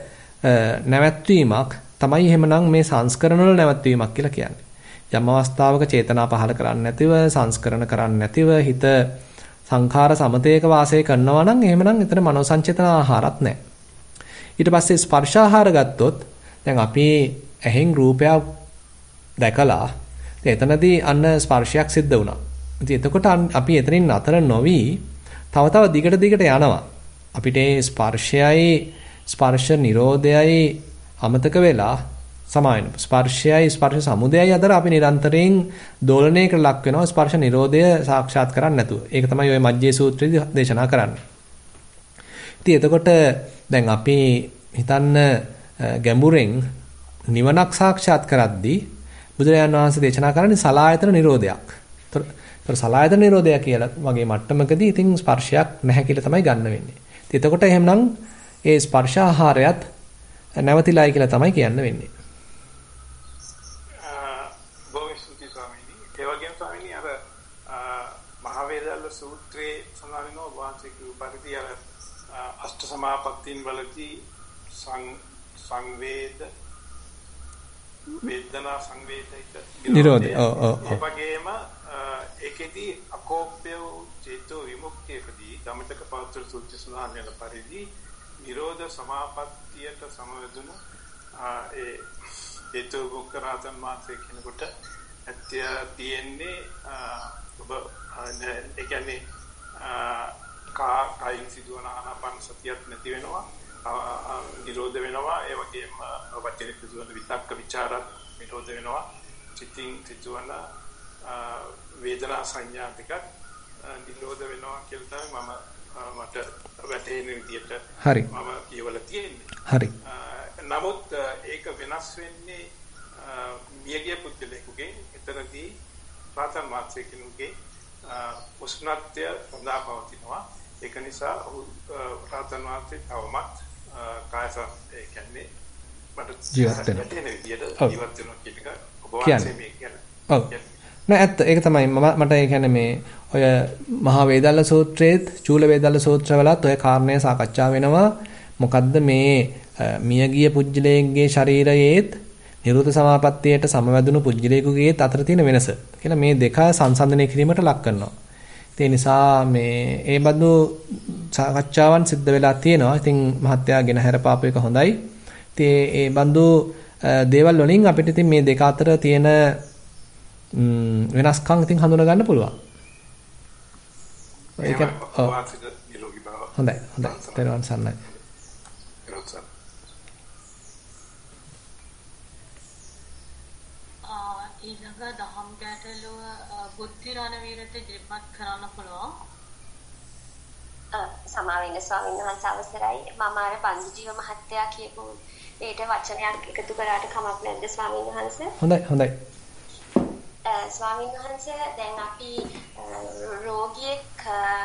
නැවැත්වීමක් තමයි එහෙමනම් මේ සංස්කරණ වල නැවැත්වීමක් කියලා කියන්නේ. යම් අවස්ථාවක චේතනා පහළ කරන්නේ නැතිව සංස්කරණ කරන්නේ නැතිව හිත සංඛාර සමතේක වාසය කරනවා නම් එහෙමනම් එතන මනෝ සංචේතන ආහාරත් නැහැ. ඊට පස්සේ ස්පර්ශ ආහාර ගත්තොත් දැන් අපි ඇහෙන් රූපයක් දැකලා එතනදී අන්න ස්පර්ශයක් සිද්ධ වුණා. ඉතින් එතකොට අපි එතනින් නතර නොවි තව දිගට යනවා. අපිට ස්පර්ශයයි ස්පර්ශ නිරෝධයයි අමතක වෙලා සමායන ස්පර්ශයයි ස්පර්ශ සමුදයයි අතර අපි නිරන්තරයෙන් දෝලනයකට ලක් වෙනවා ස්පර්ශ නිරෝධය සාක්ෂාත් කරන්නේ නැතුව. ඒක තමයි ওই මජ්ජේ සූත්‍රයේදී දේශනා කරන්නේ. ඉතින් එතකොට දැන් අපි හිතන්න ගැඹුරෙන් නිවනක් සාක්ෂාත් කරද්දී බුදුරජාණන් වහන්සේ දේශනා කරන්නේ සලායතන නිරෝධයක්. ඒතර සලායතන නිරෝධය කියලා වගේ මට්ටමකදී ඉතින් ස්පර්ශයක් නැහැ කියලා තමයි ගන්න වෙන්නේ. ඉතින් එතකොට එහෙමනම් ඒ ස්පර්ශ ආහාරයත් නැවතිලායි කියලා තමයි කියන්න වෙන්නේ. බොහොමයි ස්වාමීනි. ඒ වගේම ස්වාමීනි අර මහවේදල්ල සූත්‍රයේ සඳහන් වෙනවා වාචික උපරිති අර අෂ්ට සමාපත්තීන් වලදී සංවේද වේදනා සංවේදිත නිරෝධය. ඒ වගේම ඒකෙදී අකෝප්‍ය චේතෝ විමුක්තියකදී ධම්මචක්ක පවත්තර සූත්‍රය සඳහන් වෙන පරිදි නිරෝධ සමාපත්තියට සමවැදුණු ඒ චේතෝ විමුක්තරාතන් මාසේ කෙනෙකුට ඇත්‍ය තියෙන්නේ ඔබ ඒ කියන්නේ කායින් සිදුවන ආනාපාන සතියක් නැති වෙනවා. නිරෝධ වෙනවා. ඒ වගේම වචනේ සිදුවන විතක්ක ਵਿਚාරත් නිරෝධ වෙනවා. චිතින් සිදුවන වේදනා සංඥා ටිකත් නිරෝධ වෙනවා කියලා තමයි මට වැටහෙන විදියට හරි මම කියවලා තියෙන්නේ. හරි. නමුත් ඒක වෙනස් වෙන්නේ මියගිය පුද්ගලයෙකුගේ එතනදී රාතන් වාසයේ කෙනෙකුගේ උෂ්ණත්වය සඳහා පවතිනවා. ඒක නිසා රාතන් වාසයේ තවමත් කායසත් කියන්නේ මට ජීවත් වෙන විදියට ජීවත් වෙනවා කියන එක ඔබ වාසයේ මේ කියන්නේ. ඔව්. නෑ ඇත්ත ඒක තමයි මට ඒ කියන්නේ මේ ඔය මහා වේදල්ල සූත්‍රයේත් චූල වේදල්ල සූත්‍රවලත් ඔය කාරණය සාකච්ඡා වෙනවා. මොකද්ද මේ මියගිය පුජ්‍යලයේ ශරීරයේත් නිරෝධ සමාපත්තියට සමවැදුණු පුජ්‍යලයකගේත් අතර තියෙන වෙනස කියලා මේ දෙක සංසන්දනය කිරීමට ලක් කරනවා. ඒ නිසා මේ ඒ බඳු සාකච්ඡාවන් සිද්ධ වෙලා තියෙනවා. ඉතින් මහත්තයා ගෙන හැරපාපු එක හොඳයි. ඉතින් ඒ බඳු දේවල් වලින් අපිට ඉතින් මේ දෙක අතර තියෙන වෙනස්කම් ඉතින් හඳුනා ගන්න පුළුවන්. ඒක හොඳයි හොඳයි. තේරුවන් සන්නයි. ඊළඟ දහම් ගැටලුව බුද්ධි රණවීරට ඉදිරිපත් කරන්න පුළුවන්. සමාවෙන්න ස්වාමීන් වහන්සේ අවසරයි. මම අර බන්දුජීව මහත්තයා කියපු ඒට වචනයක් එකතු කරාට කමක් නැද්ද ස්වාමීන් වහන්සේ? හොඳයි හොඳයි. ස්වාමීන් වහන්සේ දැන් අපි රෝගියෙක්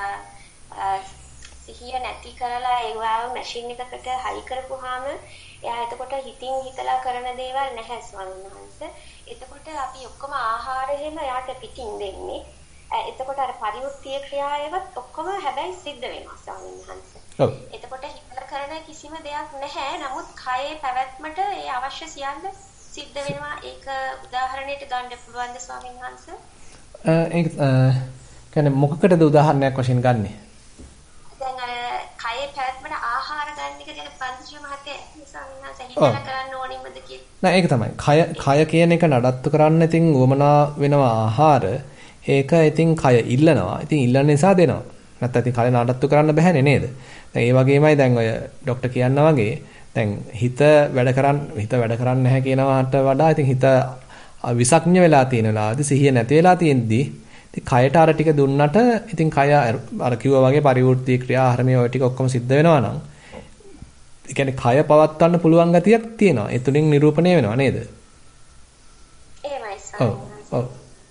සිහිය නැති කරලා ඒවාව මැෂින් එකකට හයි කරපුවාම එයා එතකොට හිතින් හිතලා කරන දේවල් නැහැ ස්වාමීන් වහන්සේ. එතකොට අපි ඔක්කොම ආහාර එහෙම එයාට පිටින් දෙන්නේ. එතකොට අර පරිවෘත්තීය ක්‍රියාවවත් ඔක්කොම හැබැයි සිද්ධ වෙනවා ස්වාමීන් වහන්සේ. ඔව්. එතකොට හිතලා කරන කිසිම දෙයක් නැහැ. නමුත් කයේ පැවැත්මට ඒ අවශ්‍ය සියල්ල සිද්ධ වෙනවා. ඒක උදාහරණයක් ගන්න පුළුවන්ද ස්වාමීන් වහන්සේ? ඒක කියන්නේ මොකකටද උදාහරණයක් වශයෙන් ගන්නෙ? දැන් අර කයේ පැවැත්මට ආහාර ගන්න එක ගැන පන්සිය මහත්තයා ස්වාමීන් වහන්සේ හිතලා කරන්න ඕනිමද කියලා. නෑ ඒක තමයි. කය කියන එක නඩත්තු කරන්න ඉතින් උවමනා වෙනවා ආහාර. ඒක ඉතින් කය ඉල්ලනවා. ඉතින් ඉල්ලන නිසා දෙනවා. නැත්නම් ඉතින් කය නඩත්තු කරන්න බෑනේ නේද? දැන් ඒ වගේමයි දැන් ඔය ડોක්ටර් කියනවා වගේ දැන් හිත වැඩ කරන්නේ නැහැ කියනවාට වඩා ඉතින් හිත විසක්ඥ වෙලා තියෙන වෙලාවදී සිහිය නැති වෙලා තියෙද්දි ඉතින් කයට අර ටික දුන්නට ඉතින් කය අර කිව්වා වගේ පරිවෘත්තීය ක්‍රියා ආහාරමේ ඔය ටික ඔක්කොම සිද්ධ වෙනවා නම් ඒ කියන්නේ කය පවත්වන්න පුළුවන් ගතියක් තියෙනවා. ඒ තුලින් නිරූපණය වෙනවා නේද? එහෙමයි සර්. ඔව්. ඔව්.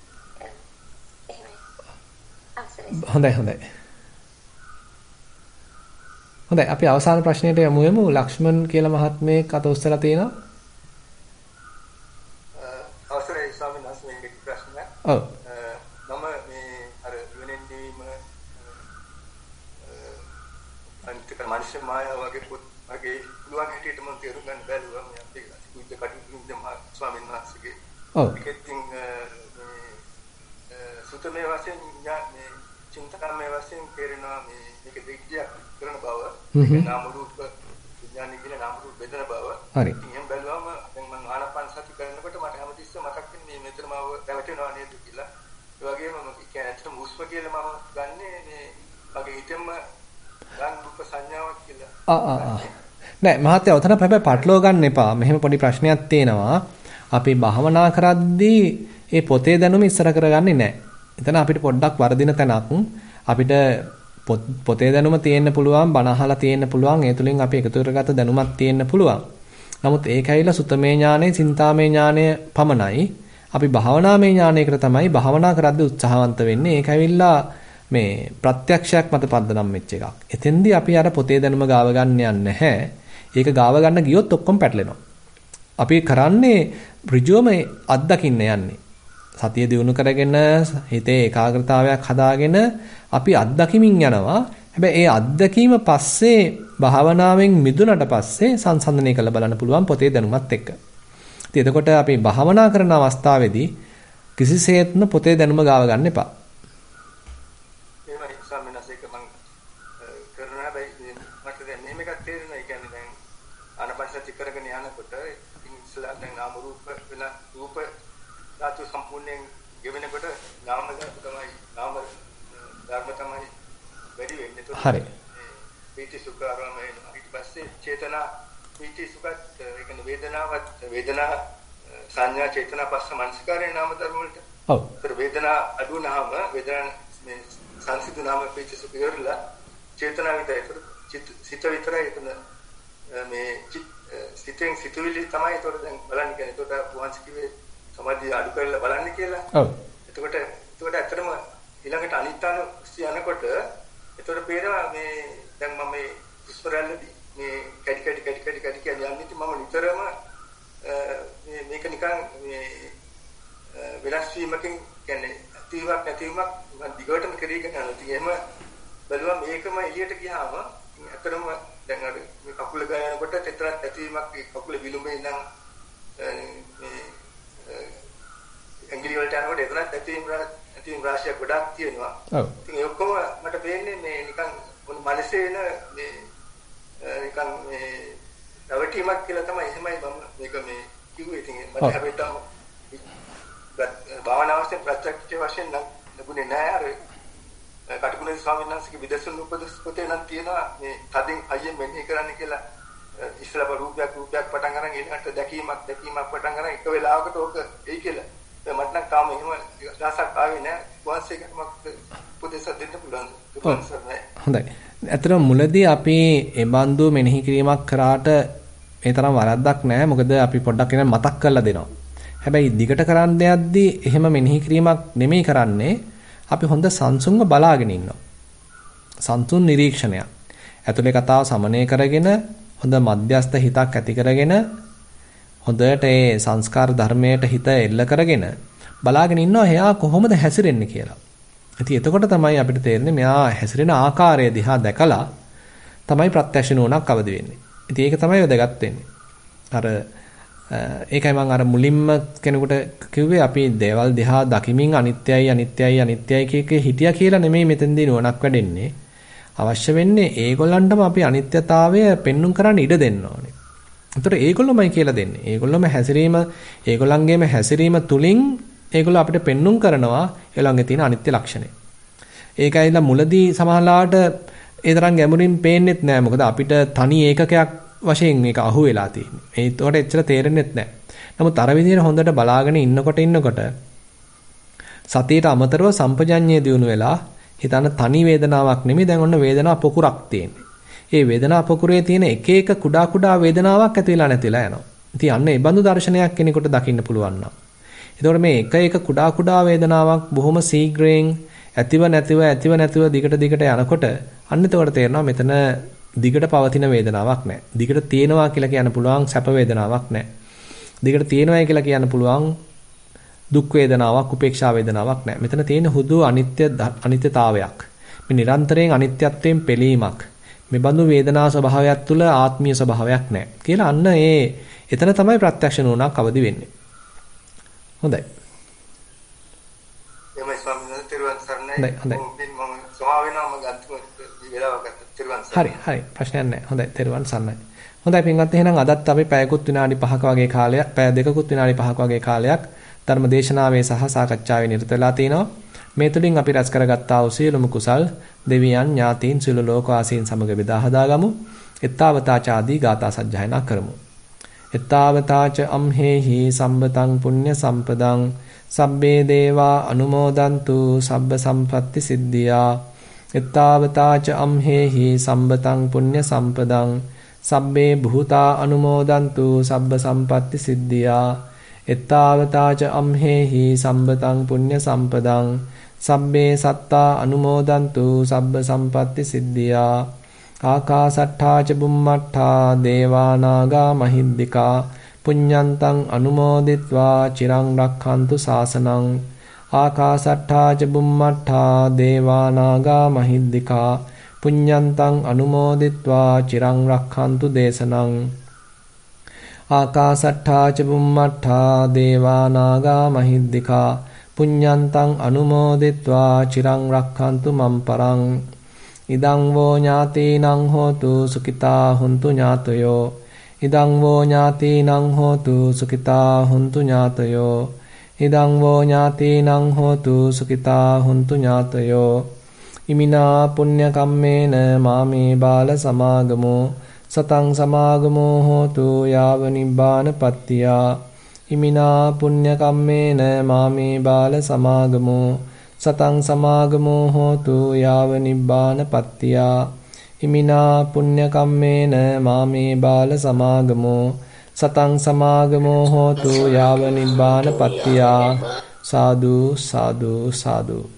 හොඳයි හොඳයි. හොඳයි අපි අවසාන ප්‍රශ්නයට යමු. ලක්ෂ්මන් කියලා මහත්මයෙක් අත උස්සලා තියෙනවා. අවසරයි ස්වාමීන් වහන්සේ මේක ප්‍රශ්නයක්. ඔව්. මම මේ අර යුනෙන්දීම අන්තික මානසික මායාව වගේ පොත් වගේ පුළුවන් හැටියට මම තේරුම් ගන්න බැලුවා. මේ අපේ කුජ්ජ කටුකුරුන්ද ස්වාමීන් වහන්සේගේ. ඔව්. ඒකෙන් සුතමේ වශයෙන් මේ චින්තනමේ වශයෙන් තේරෙනවා මේක දෙක්තියක් කරන බව. ඒක නාම රූප විඥාන කියන නාම රූප බෙදෙන බව. හරි. ඉතින් බැලුවම දැන් මම ආනාපාන සති කරනකොට මට හැමතිස්සෙම මතක් වෙන්නේ මෙතනම රැවටෙනවා නේද කියලා. ඒ වගේම මම කියන්නේ ඇත්තම හුස්ම කියලා මම ගන්නෙ මේ වගේ හිතෙන්ම ගන්න රූප සංඥාවක් කියලා. නෑ මහත්තයා උතන හැබැයි පටලව ගන්න එපා. මෙහෙම පොඩි ප්‍රශ්නයක් තියෙනවා. අපි භාවනා කරද්දී ඒ පොතේ දැනුම ඉස්සර කරගන්නේ නෑ. එතන අපිට පොඩ්ඩක් වර්ධින තැනක් අපිට පොතේ දැනුම තියෙන්න පුළුවන්, බණ අහලා තියෙන්න පුළුවන්, ඒ තුලින් අපි එකතු කරගත්ත දැනුමක් තියෙන්න පුළුවන්. නමුත් ඒක ඇවිල්ලා සුතමේ ඥානෙ, චින්තාමේ ඥානෙ පමණයි. අපි භාවනාමේ ඥානයකට තමයි භාවනා කරද්දී උත්සාහවන්ත වෙන්නේ. ඒක ඇවිල්ලා මේ ප්‍රත්‍යක්ෂයක් මත පදනම් වෙච්ච එකක්. එතෙන්දී අපි අර පොතේ දැනුම ගාව ගන්න යන්නේ නැහැ. ඒක ගාව ගන්න ගියොත් ඔක්කොම පැටලෙනවා. අපි කරන්නේ ඍජුවම අත්දකින්න යන්නේ. සතිය දිනු කරගෙන හිතේ ඒකාග්‍රතාවයක් හදාගෙන අපි අත්දකිමින් යනවා. හැබැයි ඒ අත්දැකීම පස්සේ භාවනාවෙන් මිදුණට පස්සේ සංසන්දනය කරලා බලන්න පුළුවන් පොතේ දැනුමත් එක්ක. ඉතින් එතකොට අපි භාවනා කරන අවස්ථාවේදී කිසිසේත්ම පොතේ දැනුම ගාව ගන්න එපා. එහෙමයි සම්මනසේක මම කරන හැබැයි මට දැන් මෙහෙම එකක් තේරෙනවා. ඒ කියන්නේ දැන් ආනපනසති කරගෙන යනකොට ඉතින් ඉස්සලා දැන් නාම රූප වෙන රූප ධාතු සම්පූර්ණයෙන් ගෙවෙනකොට නාම ධාතු තමයි නාම ධර්ම තමයි වැඩි වෙන්නේ. හරි. පීති සුඛ ආරම ඊට පස්සේ චේතනා පීති සුඛත් ඒ කියන්නේ වේදනාවත් වේදනා සංඥා චේතනා පස්ස මනස්කාරේ නාම ධර්ම වලට. ඔව්. ඒතර වේදනා අඩු වුණාම වේදනා මේ සංසිඳු නාම පිච්ච සුඛ ඉවරලා චේතනා විතරයි සිත විතරයි එතන මේ සිතෙන් සිතුවිලි තමයි ඒතකොට දැන් බලන්න කියන්නේ. ඒතකොට වහන්සේ කිව්වේ සමාධිය අඩු කරලා බලන්න කියලා. ඔව්. එතකොට ඇත්තටම ඊළඟට අනිත්‍යන යනකොට එතකොට පේනවා මේ දැන් මම මේ ඉස්පරල්ලදී මේ කැඩි කියන්නේ යන්නේ මම නිතරම මේක නිකන් මේ වෙනස් වීමකින් කියන්නේ ඇතිවීමක් නැතිවීමක් මම දිගටම කරගෙන යනවා. ඉතින් එහෙම බලුවා මේකම එළියට ගියාම ඇත්තටම දැන් අර මේ කකුල ගානකොට තෙතරත් ඇතිවීමක් කකුල විලුඹේ ඉඳන් මේ ඇඟිලි වලට යනකොට එතනත් ඇතිවීම රාශියක් ගොඩක් තියෙනවා. ඔව්. ඉතින් ඒ ඔක්කොම මට පේන්නේ මේ නිකන් මොන මනසේ එන මේ නිකන් මේ රවටීමක් කියලා තමයි එහෙමයි මම මේක මේ කිව්වේ. ඉතින් මට හැබැයි භාවනාවෙන් ප්‍රත්‍යක්ෂ වශයෙන් ලැබුණේ නැහැ. අර කටුකුණේ ස්වාමීන් වහන්සේගේ විදර්ශන උපදේශ පොතේ නම් තියෙනවා මේ තදින් අයියෙන් මෙනෙහි කරන්න කියලා. ඉස්සලම රූපයක් පටන් ගන්න ඊළඟට දැකීමක් පටන් ගන්න එක වෙලාවකට ඕක එයි කියලා. මට නම් තාම එහෙම දහසක් ආවේ නැහැ. වහන්සේගෙන් මම උපදේශ දෙන්න පුළුවන්. හොඳයි. ඇත්තටම මුලදී අපි එබඳු මෙනෙහි කිරීමක් කරාට මේ තරම් වරද්දක් නැහැ. මොකද අපි පොඩ්ඩක් එන මතක් කරලා දෙනවා. හැබැයි දිගට කරන්න යද්දී එහෙම මෙනෙහි කිරීමක් නෙමෙයි කරන්නේ. අපි හොඳ සංසුන්ව බලාගෙන ඉන්නවා. සංසුන් නිරීක්ෂණයක්. ඇතුලේ කතාව සමනය කරගෙන හොඳ මධ්‍යස්ථ හිතක් ඇති කරගෙන හොඳට ඒ සංස්කාර ධර්මයට හිත එල්ල කරගෙන බලාගෙන ඉන්නවා එයා කොහොමද හැසිරෙන්නේ කියලා. ඉතින් එතකොට තමයි අපිට තේරෙන්නේ මෙයා හැසිරෙන ආකාරය දිහා දැකලා තමයි ප්‍රත්‍යක්ෂ නුවණක් අවදි වෙන්නේ. ඉතින් ඒක තමයි වැදගත් වෙන්නේ. අර ඒකයි මම අර මුලින්ම කෙනෙකුට කිව්වේ අපි දේවල් දිහා දකිමින් අනිත්‍යයි කියකේ හිටියා කියලා නෙමෙයි මෙතෙන්දී නුවණක් වැඩෙන්නේ. අවශ්‍ය වෙන්නේ ඒගොල්ලන්ටම අපි අනිත්‍යතාවය පෙන්눔 කරන්න ඉඩ දෙන්න ඕනේ. ඒතර ඒගොල්ලොමයි කියලා දෙන්නේ. ඒගොල්ලන්ගේම හැසිරීම තුලින් ඒගොල්ලෝ අපිට පෙන්눔 කරනවා ඒගොල්ලන්ගේ තියෙන අනිත්‍ය ලක්ෂණය. ඒකයිලා මුලදී සමහරලාට ඒ තරම් ගැඹුරින් පේන්නෙත් නෑ. මොකද අපිට තනි ඒකකයක් වශයෙන් මේක අහු වෙලා තියෙන්නේ. ඒකට එච්චර තේරෙන්නෙත් නෑ. නමුත් අර විදිහට හොඳට බලාගෙන ඉන්නකොට සතියට අමතරව සම්පජඤ්ඤය දිනු වෙලා හිතන තනි වේදනාවක් නෙමෙයි දැන් ඔන්න වේදනා පොකුරක් තියෙන්නේ. ඒ වේදනා පොකුරේ තියෙන එක එක කුඩා වේදනාවක් ඇති වෙලා නැතිලා යනවා. ඉතින් අන්න ඒ බඳු දර්ශනයක් කෙනෙකුට දකින්න පුළුවන් නම්. එතකොට මේ එක කුඩා වේදනාවක් බොහොම ශීඝ්‍රයෙන් ඇතිව නැතිව දිගට යනකොට අන්න එතකොට තේරෙනවා මෙතන දිගට පවතින වේදනාවක් නැහැ. දිගට තියෙනවා කියලා කියන්න පුළුවන් සැප වේදනාවක් නැහැ. දිගට තියෙනවායි කියලා කියන්න පුළුවන් දුක් වේදනාවක්, උපේක්ෂා වේදනාවක් නැහැ. මෙතන තියෙන හුදු අනිත්‍යතාවයක්. මේ නිරන්තරයෙන් අනිත්‍යත්වයෙන් පෙළීමක්. මේ බඳු වේදනා ස්වභාවයක් තුළ ආත්මීය ස්වභාවයක් නැහැ. කියලා අන්න එතන තමයි ප්‍රත්‍යක්ෂ නුවණක් අවදි වෙන්නේ. හොඳයි. එමයි ස්වාමීන් වහන්සේ තිරුවන් සරණයි. හොඳයි. මම ස්වාමීනාම ගත්තම වෙලාවක තිරුවන් සරණයි. හරි. ප්‍රශ්නයක් නැහැ. හොඳයි. තිරුවන් සරණයි. හොඳයි පින්වත් එහෙනම් අදත් අපි පැයකුත් විනාඩි 5ක වගේ කාලයක්, පැය දෙකකුත් විනාඩි 5ක වගේ කාලයක් ධර්ම දේශනාවේ සහ සාකච්ඡාවේ නිරත වෙලා තිනවා. මේ තුලින් අපි රැස් කරගත්තා වූ සියලුම කුසල් දෙවියන් ඥාතීන් සියලු ලෝකවාසීන් සමග බෙදා හදාගමු. එත්තාවතාච ආදී ගාථා සජ්ජායනා කරමු. එත්තාවතාච අම්හෙහි සම්බතං පුඤ්ඤ සම්පදං සබ්බේ දේවා අනුමෝදන්තු සබ්බ සම්පatti සිද්ධියා. එත්තාවතාච අම්හෙහි සම්බතං පුඤ්ඤ සම්පදං සබ්බේ භූතා අනුමෝදන්තු සබ්බ සම්පatti සිද්ධියා. එත්තාවතාච අම්හෙහි සම්බතං පුඤ්ඤ සම්පදං සබ්බේ සත්තා අනුමෝදන්තු සබ්බ සම්පatti සිද්ධියා. ආකාසට්ඨා ච බුම්මට්ඨා දේවා නාග මහිද්దికා පුඤ්ඤන්තං අනුමෝදිත්වා චිරං රක්ඛන්තු ශාසනං. ආකාසට්ඨා ච බුම්මට්ඨා දේවා නාග මහිද්దికා පුඤ්ඤන්තං අනුමෝදිත්වා චිරං රක්ඛන්තු දේශනං. ආකාසට්ඨා ච බුම්මට්ඨා දේවා නාග මහිද්దికා පුඤ්ඤන්තං අනුමෝදිත්වා චිරං රක්ඛන්තු මම් පරං. ඉදං වෝ ඥාතීනං හෝතු සුඛිතා හුන්තු ඥාතයෝ. ඉදං වෝ ඥාතීනං හෝතු සුඛිතා හුන්තු ඥාතයෝ. ඉදං වෝ ඥාතීනං හෝතු සුඛිතා හුන්තු ඥාතයෝ. ඉමිනා පුඤ්ඤ කම්මේන මාමේ බාල සමාගමෝ සතං සමාගමෝ හෝතු යාව නිබ්බානපත්තියා. ඉමිනා පුඤ්ඤ කම්මේන මාමේ බාල සමාගමෝ සතං සමාගමෝ හෝතු යාව නිබ්බානපත්තියා ඉමිනා පුඤ්ඤ කම්මේන මාමේ බාල සමාගමෝ සතං සමාගමෝ හෝතු යාව නිබ්බානපත්තියා සාදු සාදු සාදු